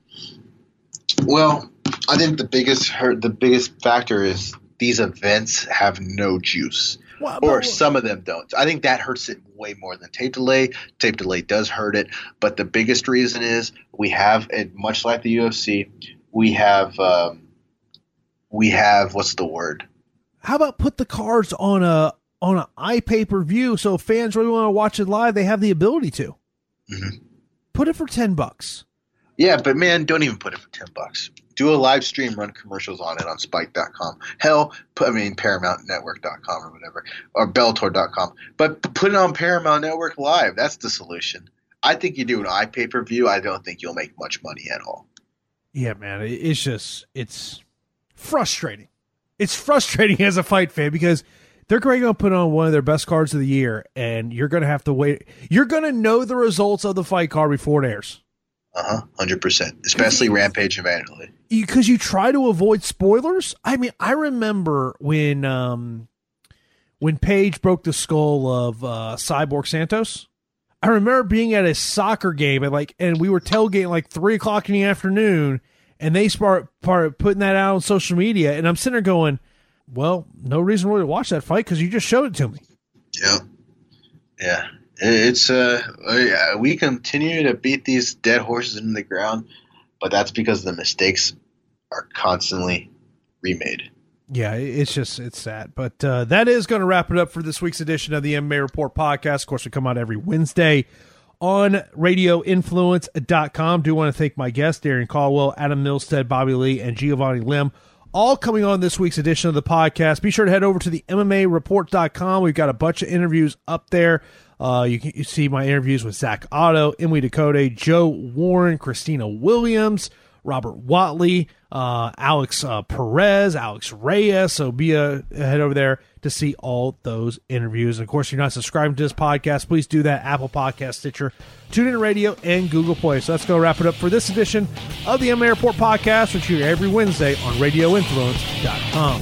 Well, I think the biggest hurt, the biggest factor is these events have no juice, well, or but, some of them don't. I think that hurts it way more than tape delay. Tape delay does hurt it, but the biggest reason is we have, it, much like the U F C, we have, um, we have what's the word? How about put the cards on a on an iPay-per-view. So if fans really want to watch it live, they have the ability to. Mm-hmm. Put it for ten bucks. Yeah, but man, don't even put it for ten bucks. Do a live stream, run commercials on it on Spike dot com. Hell, put, I mean Paramount Network dot com or whatever, or Bellator dot com. But put it on Paramount Network Live. That's the solution. I think you do an iPay-per-view. I don't think you'll make much money at all. Yeah, man, it's just it's frustrating. It's frustrating as a fight fan because they're going to put on one of their best cards of the year, and you're going to have to wait. You're going to know the results of the fight card before it airs. Uh-huh, one hundred percent, especially Rampage and Vanderlei. Because you try to avoid spoilers. I mean, I remember when um, when Paige broke the skull of uh, Cyborg Santos. I remember being at a soccer game and like, and we were tailgating like three o'clock in the afternoon, and they start part putting that out on social media, and I'm sitting there going, "Well, no reason really to watch that fight because you just showed it to me." Yeah, yeah. It's uh, we continue to beat these dead horses into the ground, but that's because the mistakes are constantly remade. Yeah, it's just it's sad. But uh, that is going to wrap it up for this week's edition of the M M A Report podcast. Of course, we come out every Wednesday on radio influence dot com. Do want to thank my guests, Darian Caldwell, Adam Milstead, Bobby Lee, and Giovanni Lim, all coming on this week's edition of the podcast. Be sure to head over to the M M A report dot com. We've got a bunch of interviews up there. Uh, you can you see my interviews with Zach Otto, Emily Dakota, Joe Warren, Christina Williams, Robert Watley, uh, Alex uh, Perez, Alex Reyes. So be a, head over there to see all those interviews. And of course, if you're not subscribing to this podcast, please do that. Apple Podcast, Stitcher, TuneIn Radio, and Google Play. So let's go wrap it up for this edition of the M M A Report podcast, which you hear every Wednesday on radio influence dot com.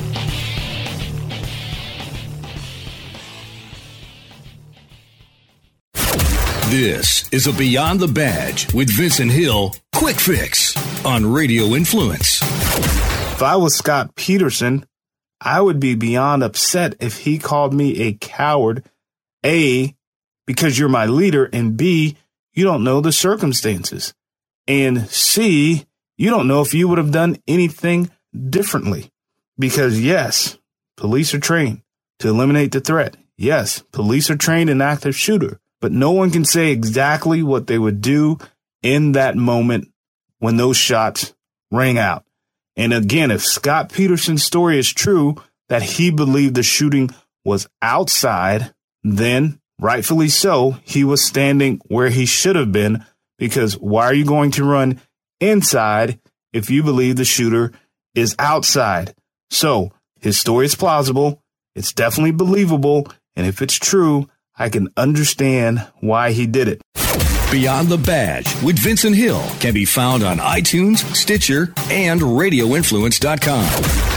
This is a Beyond the Badge with Vincent Hill Quick Fix on Radio Influence. If I was Scott Peterson, I would be beyond upset if he called me a coward, A, because you're my leader, and B, you don't know the circumstances, and C, you don't know if you would have done anything differently. Because yes, police are trained to eliminate the threat. Yes, police are trained in active shooter. But no one can say exactly what they would do in that moment when those shots rang out. And again, if Scott Peterson's story is true, that he believed the shooting was outside, then rightfully so, he was standing where he should have been, because why are you going to run inside if you believe the shooter is outside? So his story is plausible. It's definitely believable. And if it's true, I can understand why he did it. Beyond the Badge with Vincent Hill can be found on iTunes, Stitcher, and radio influence dot com.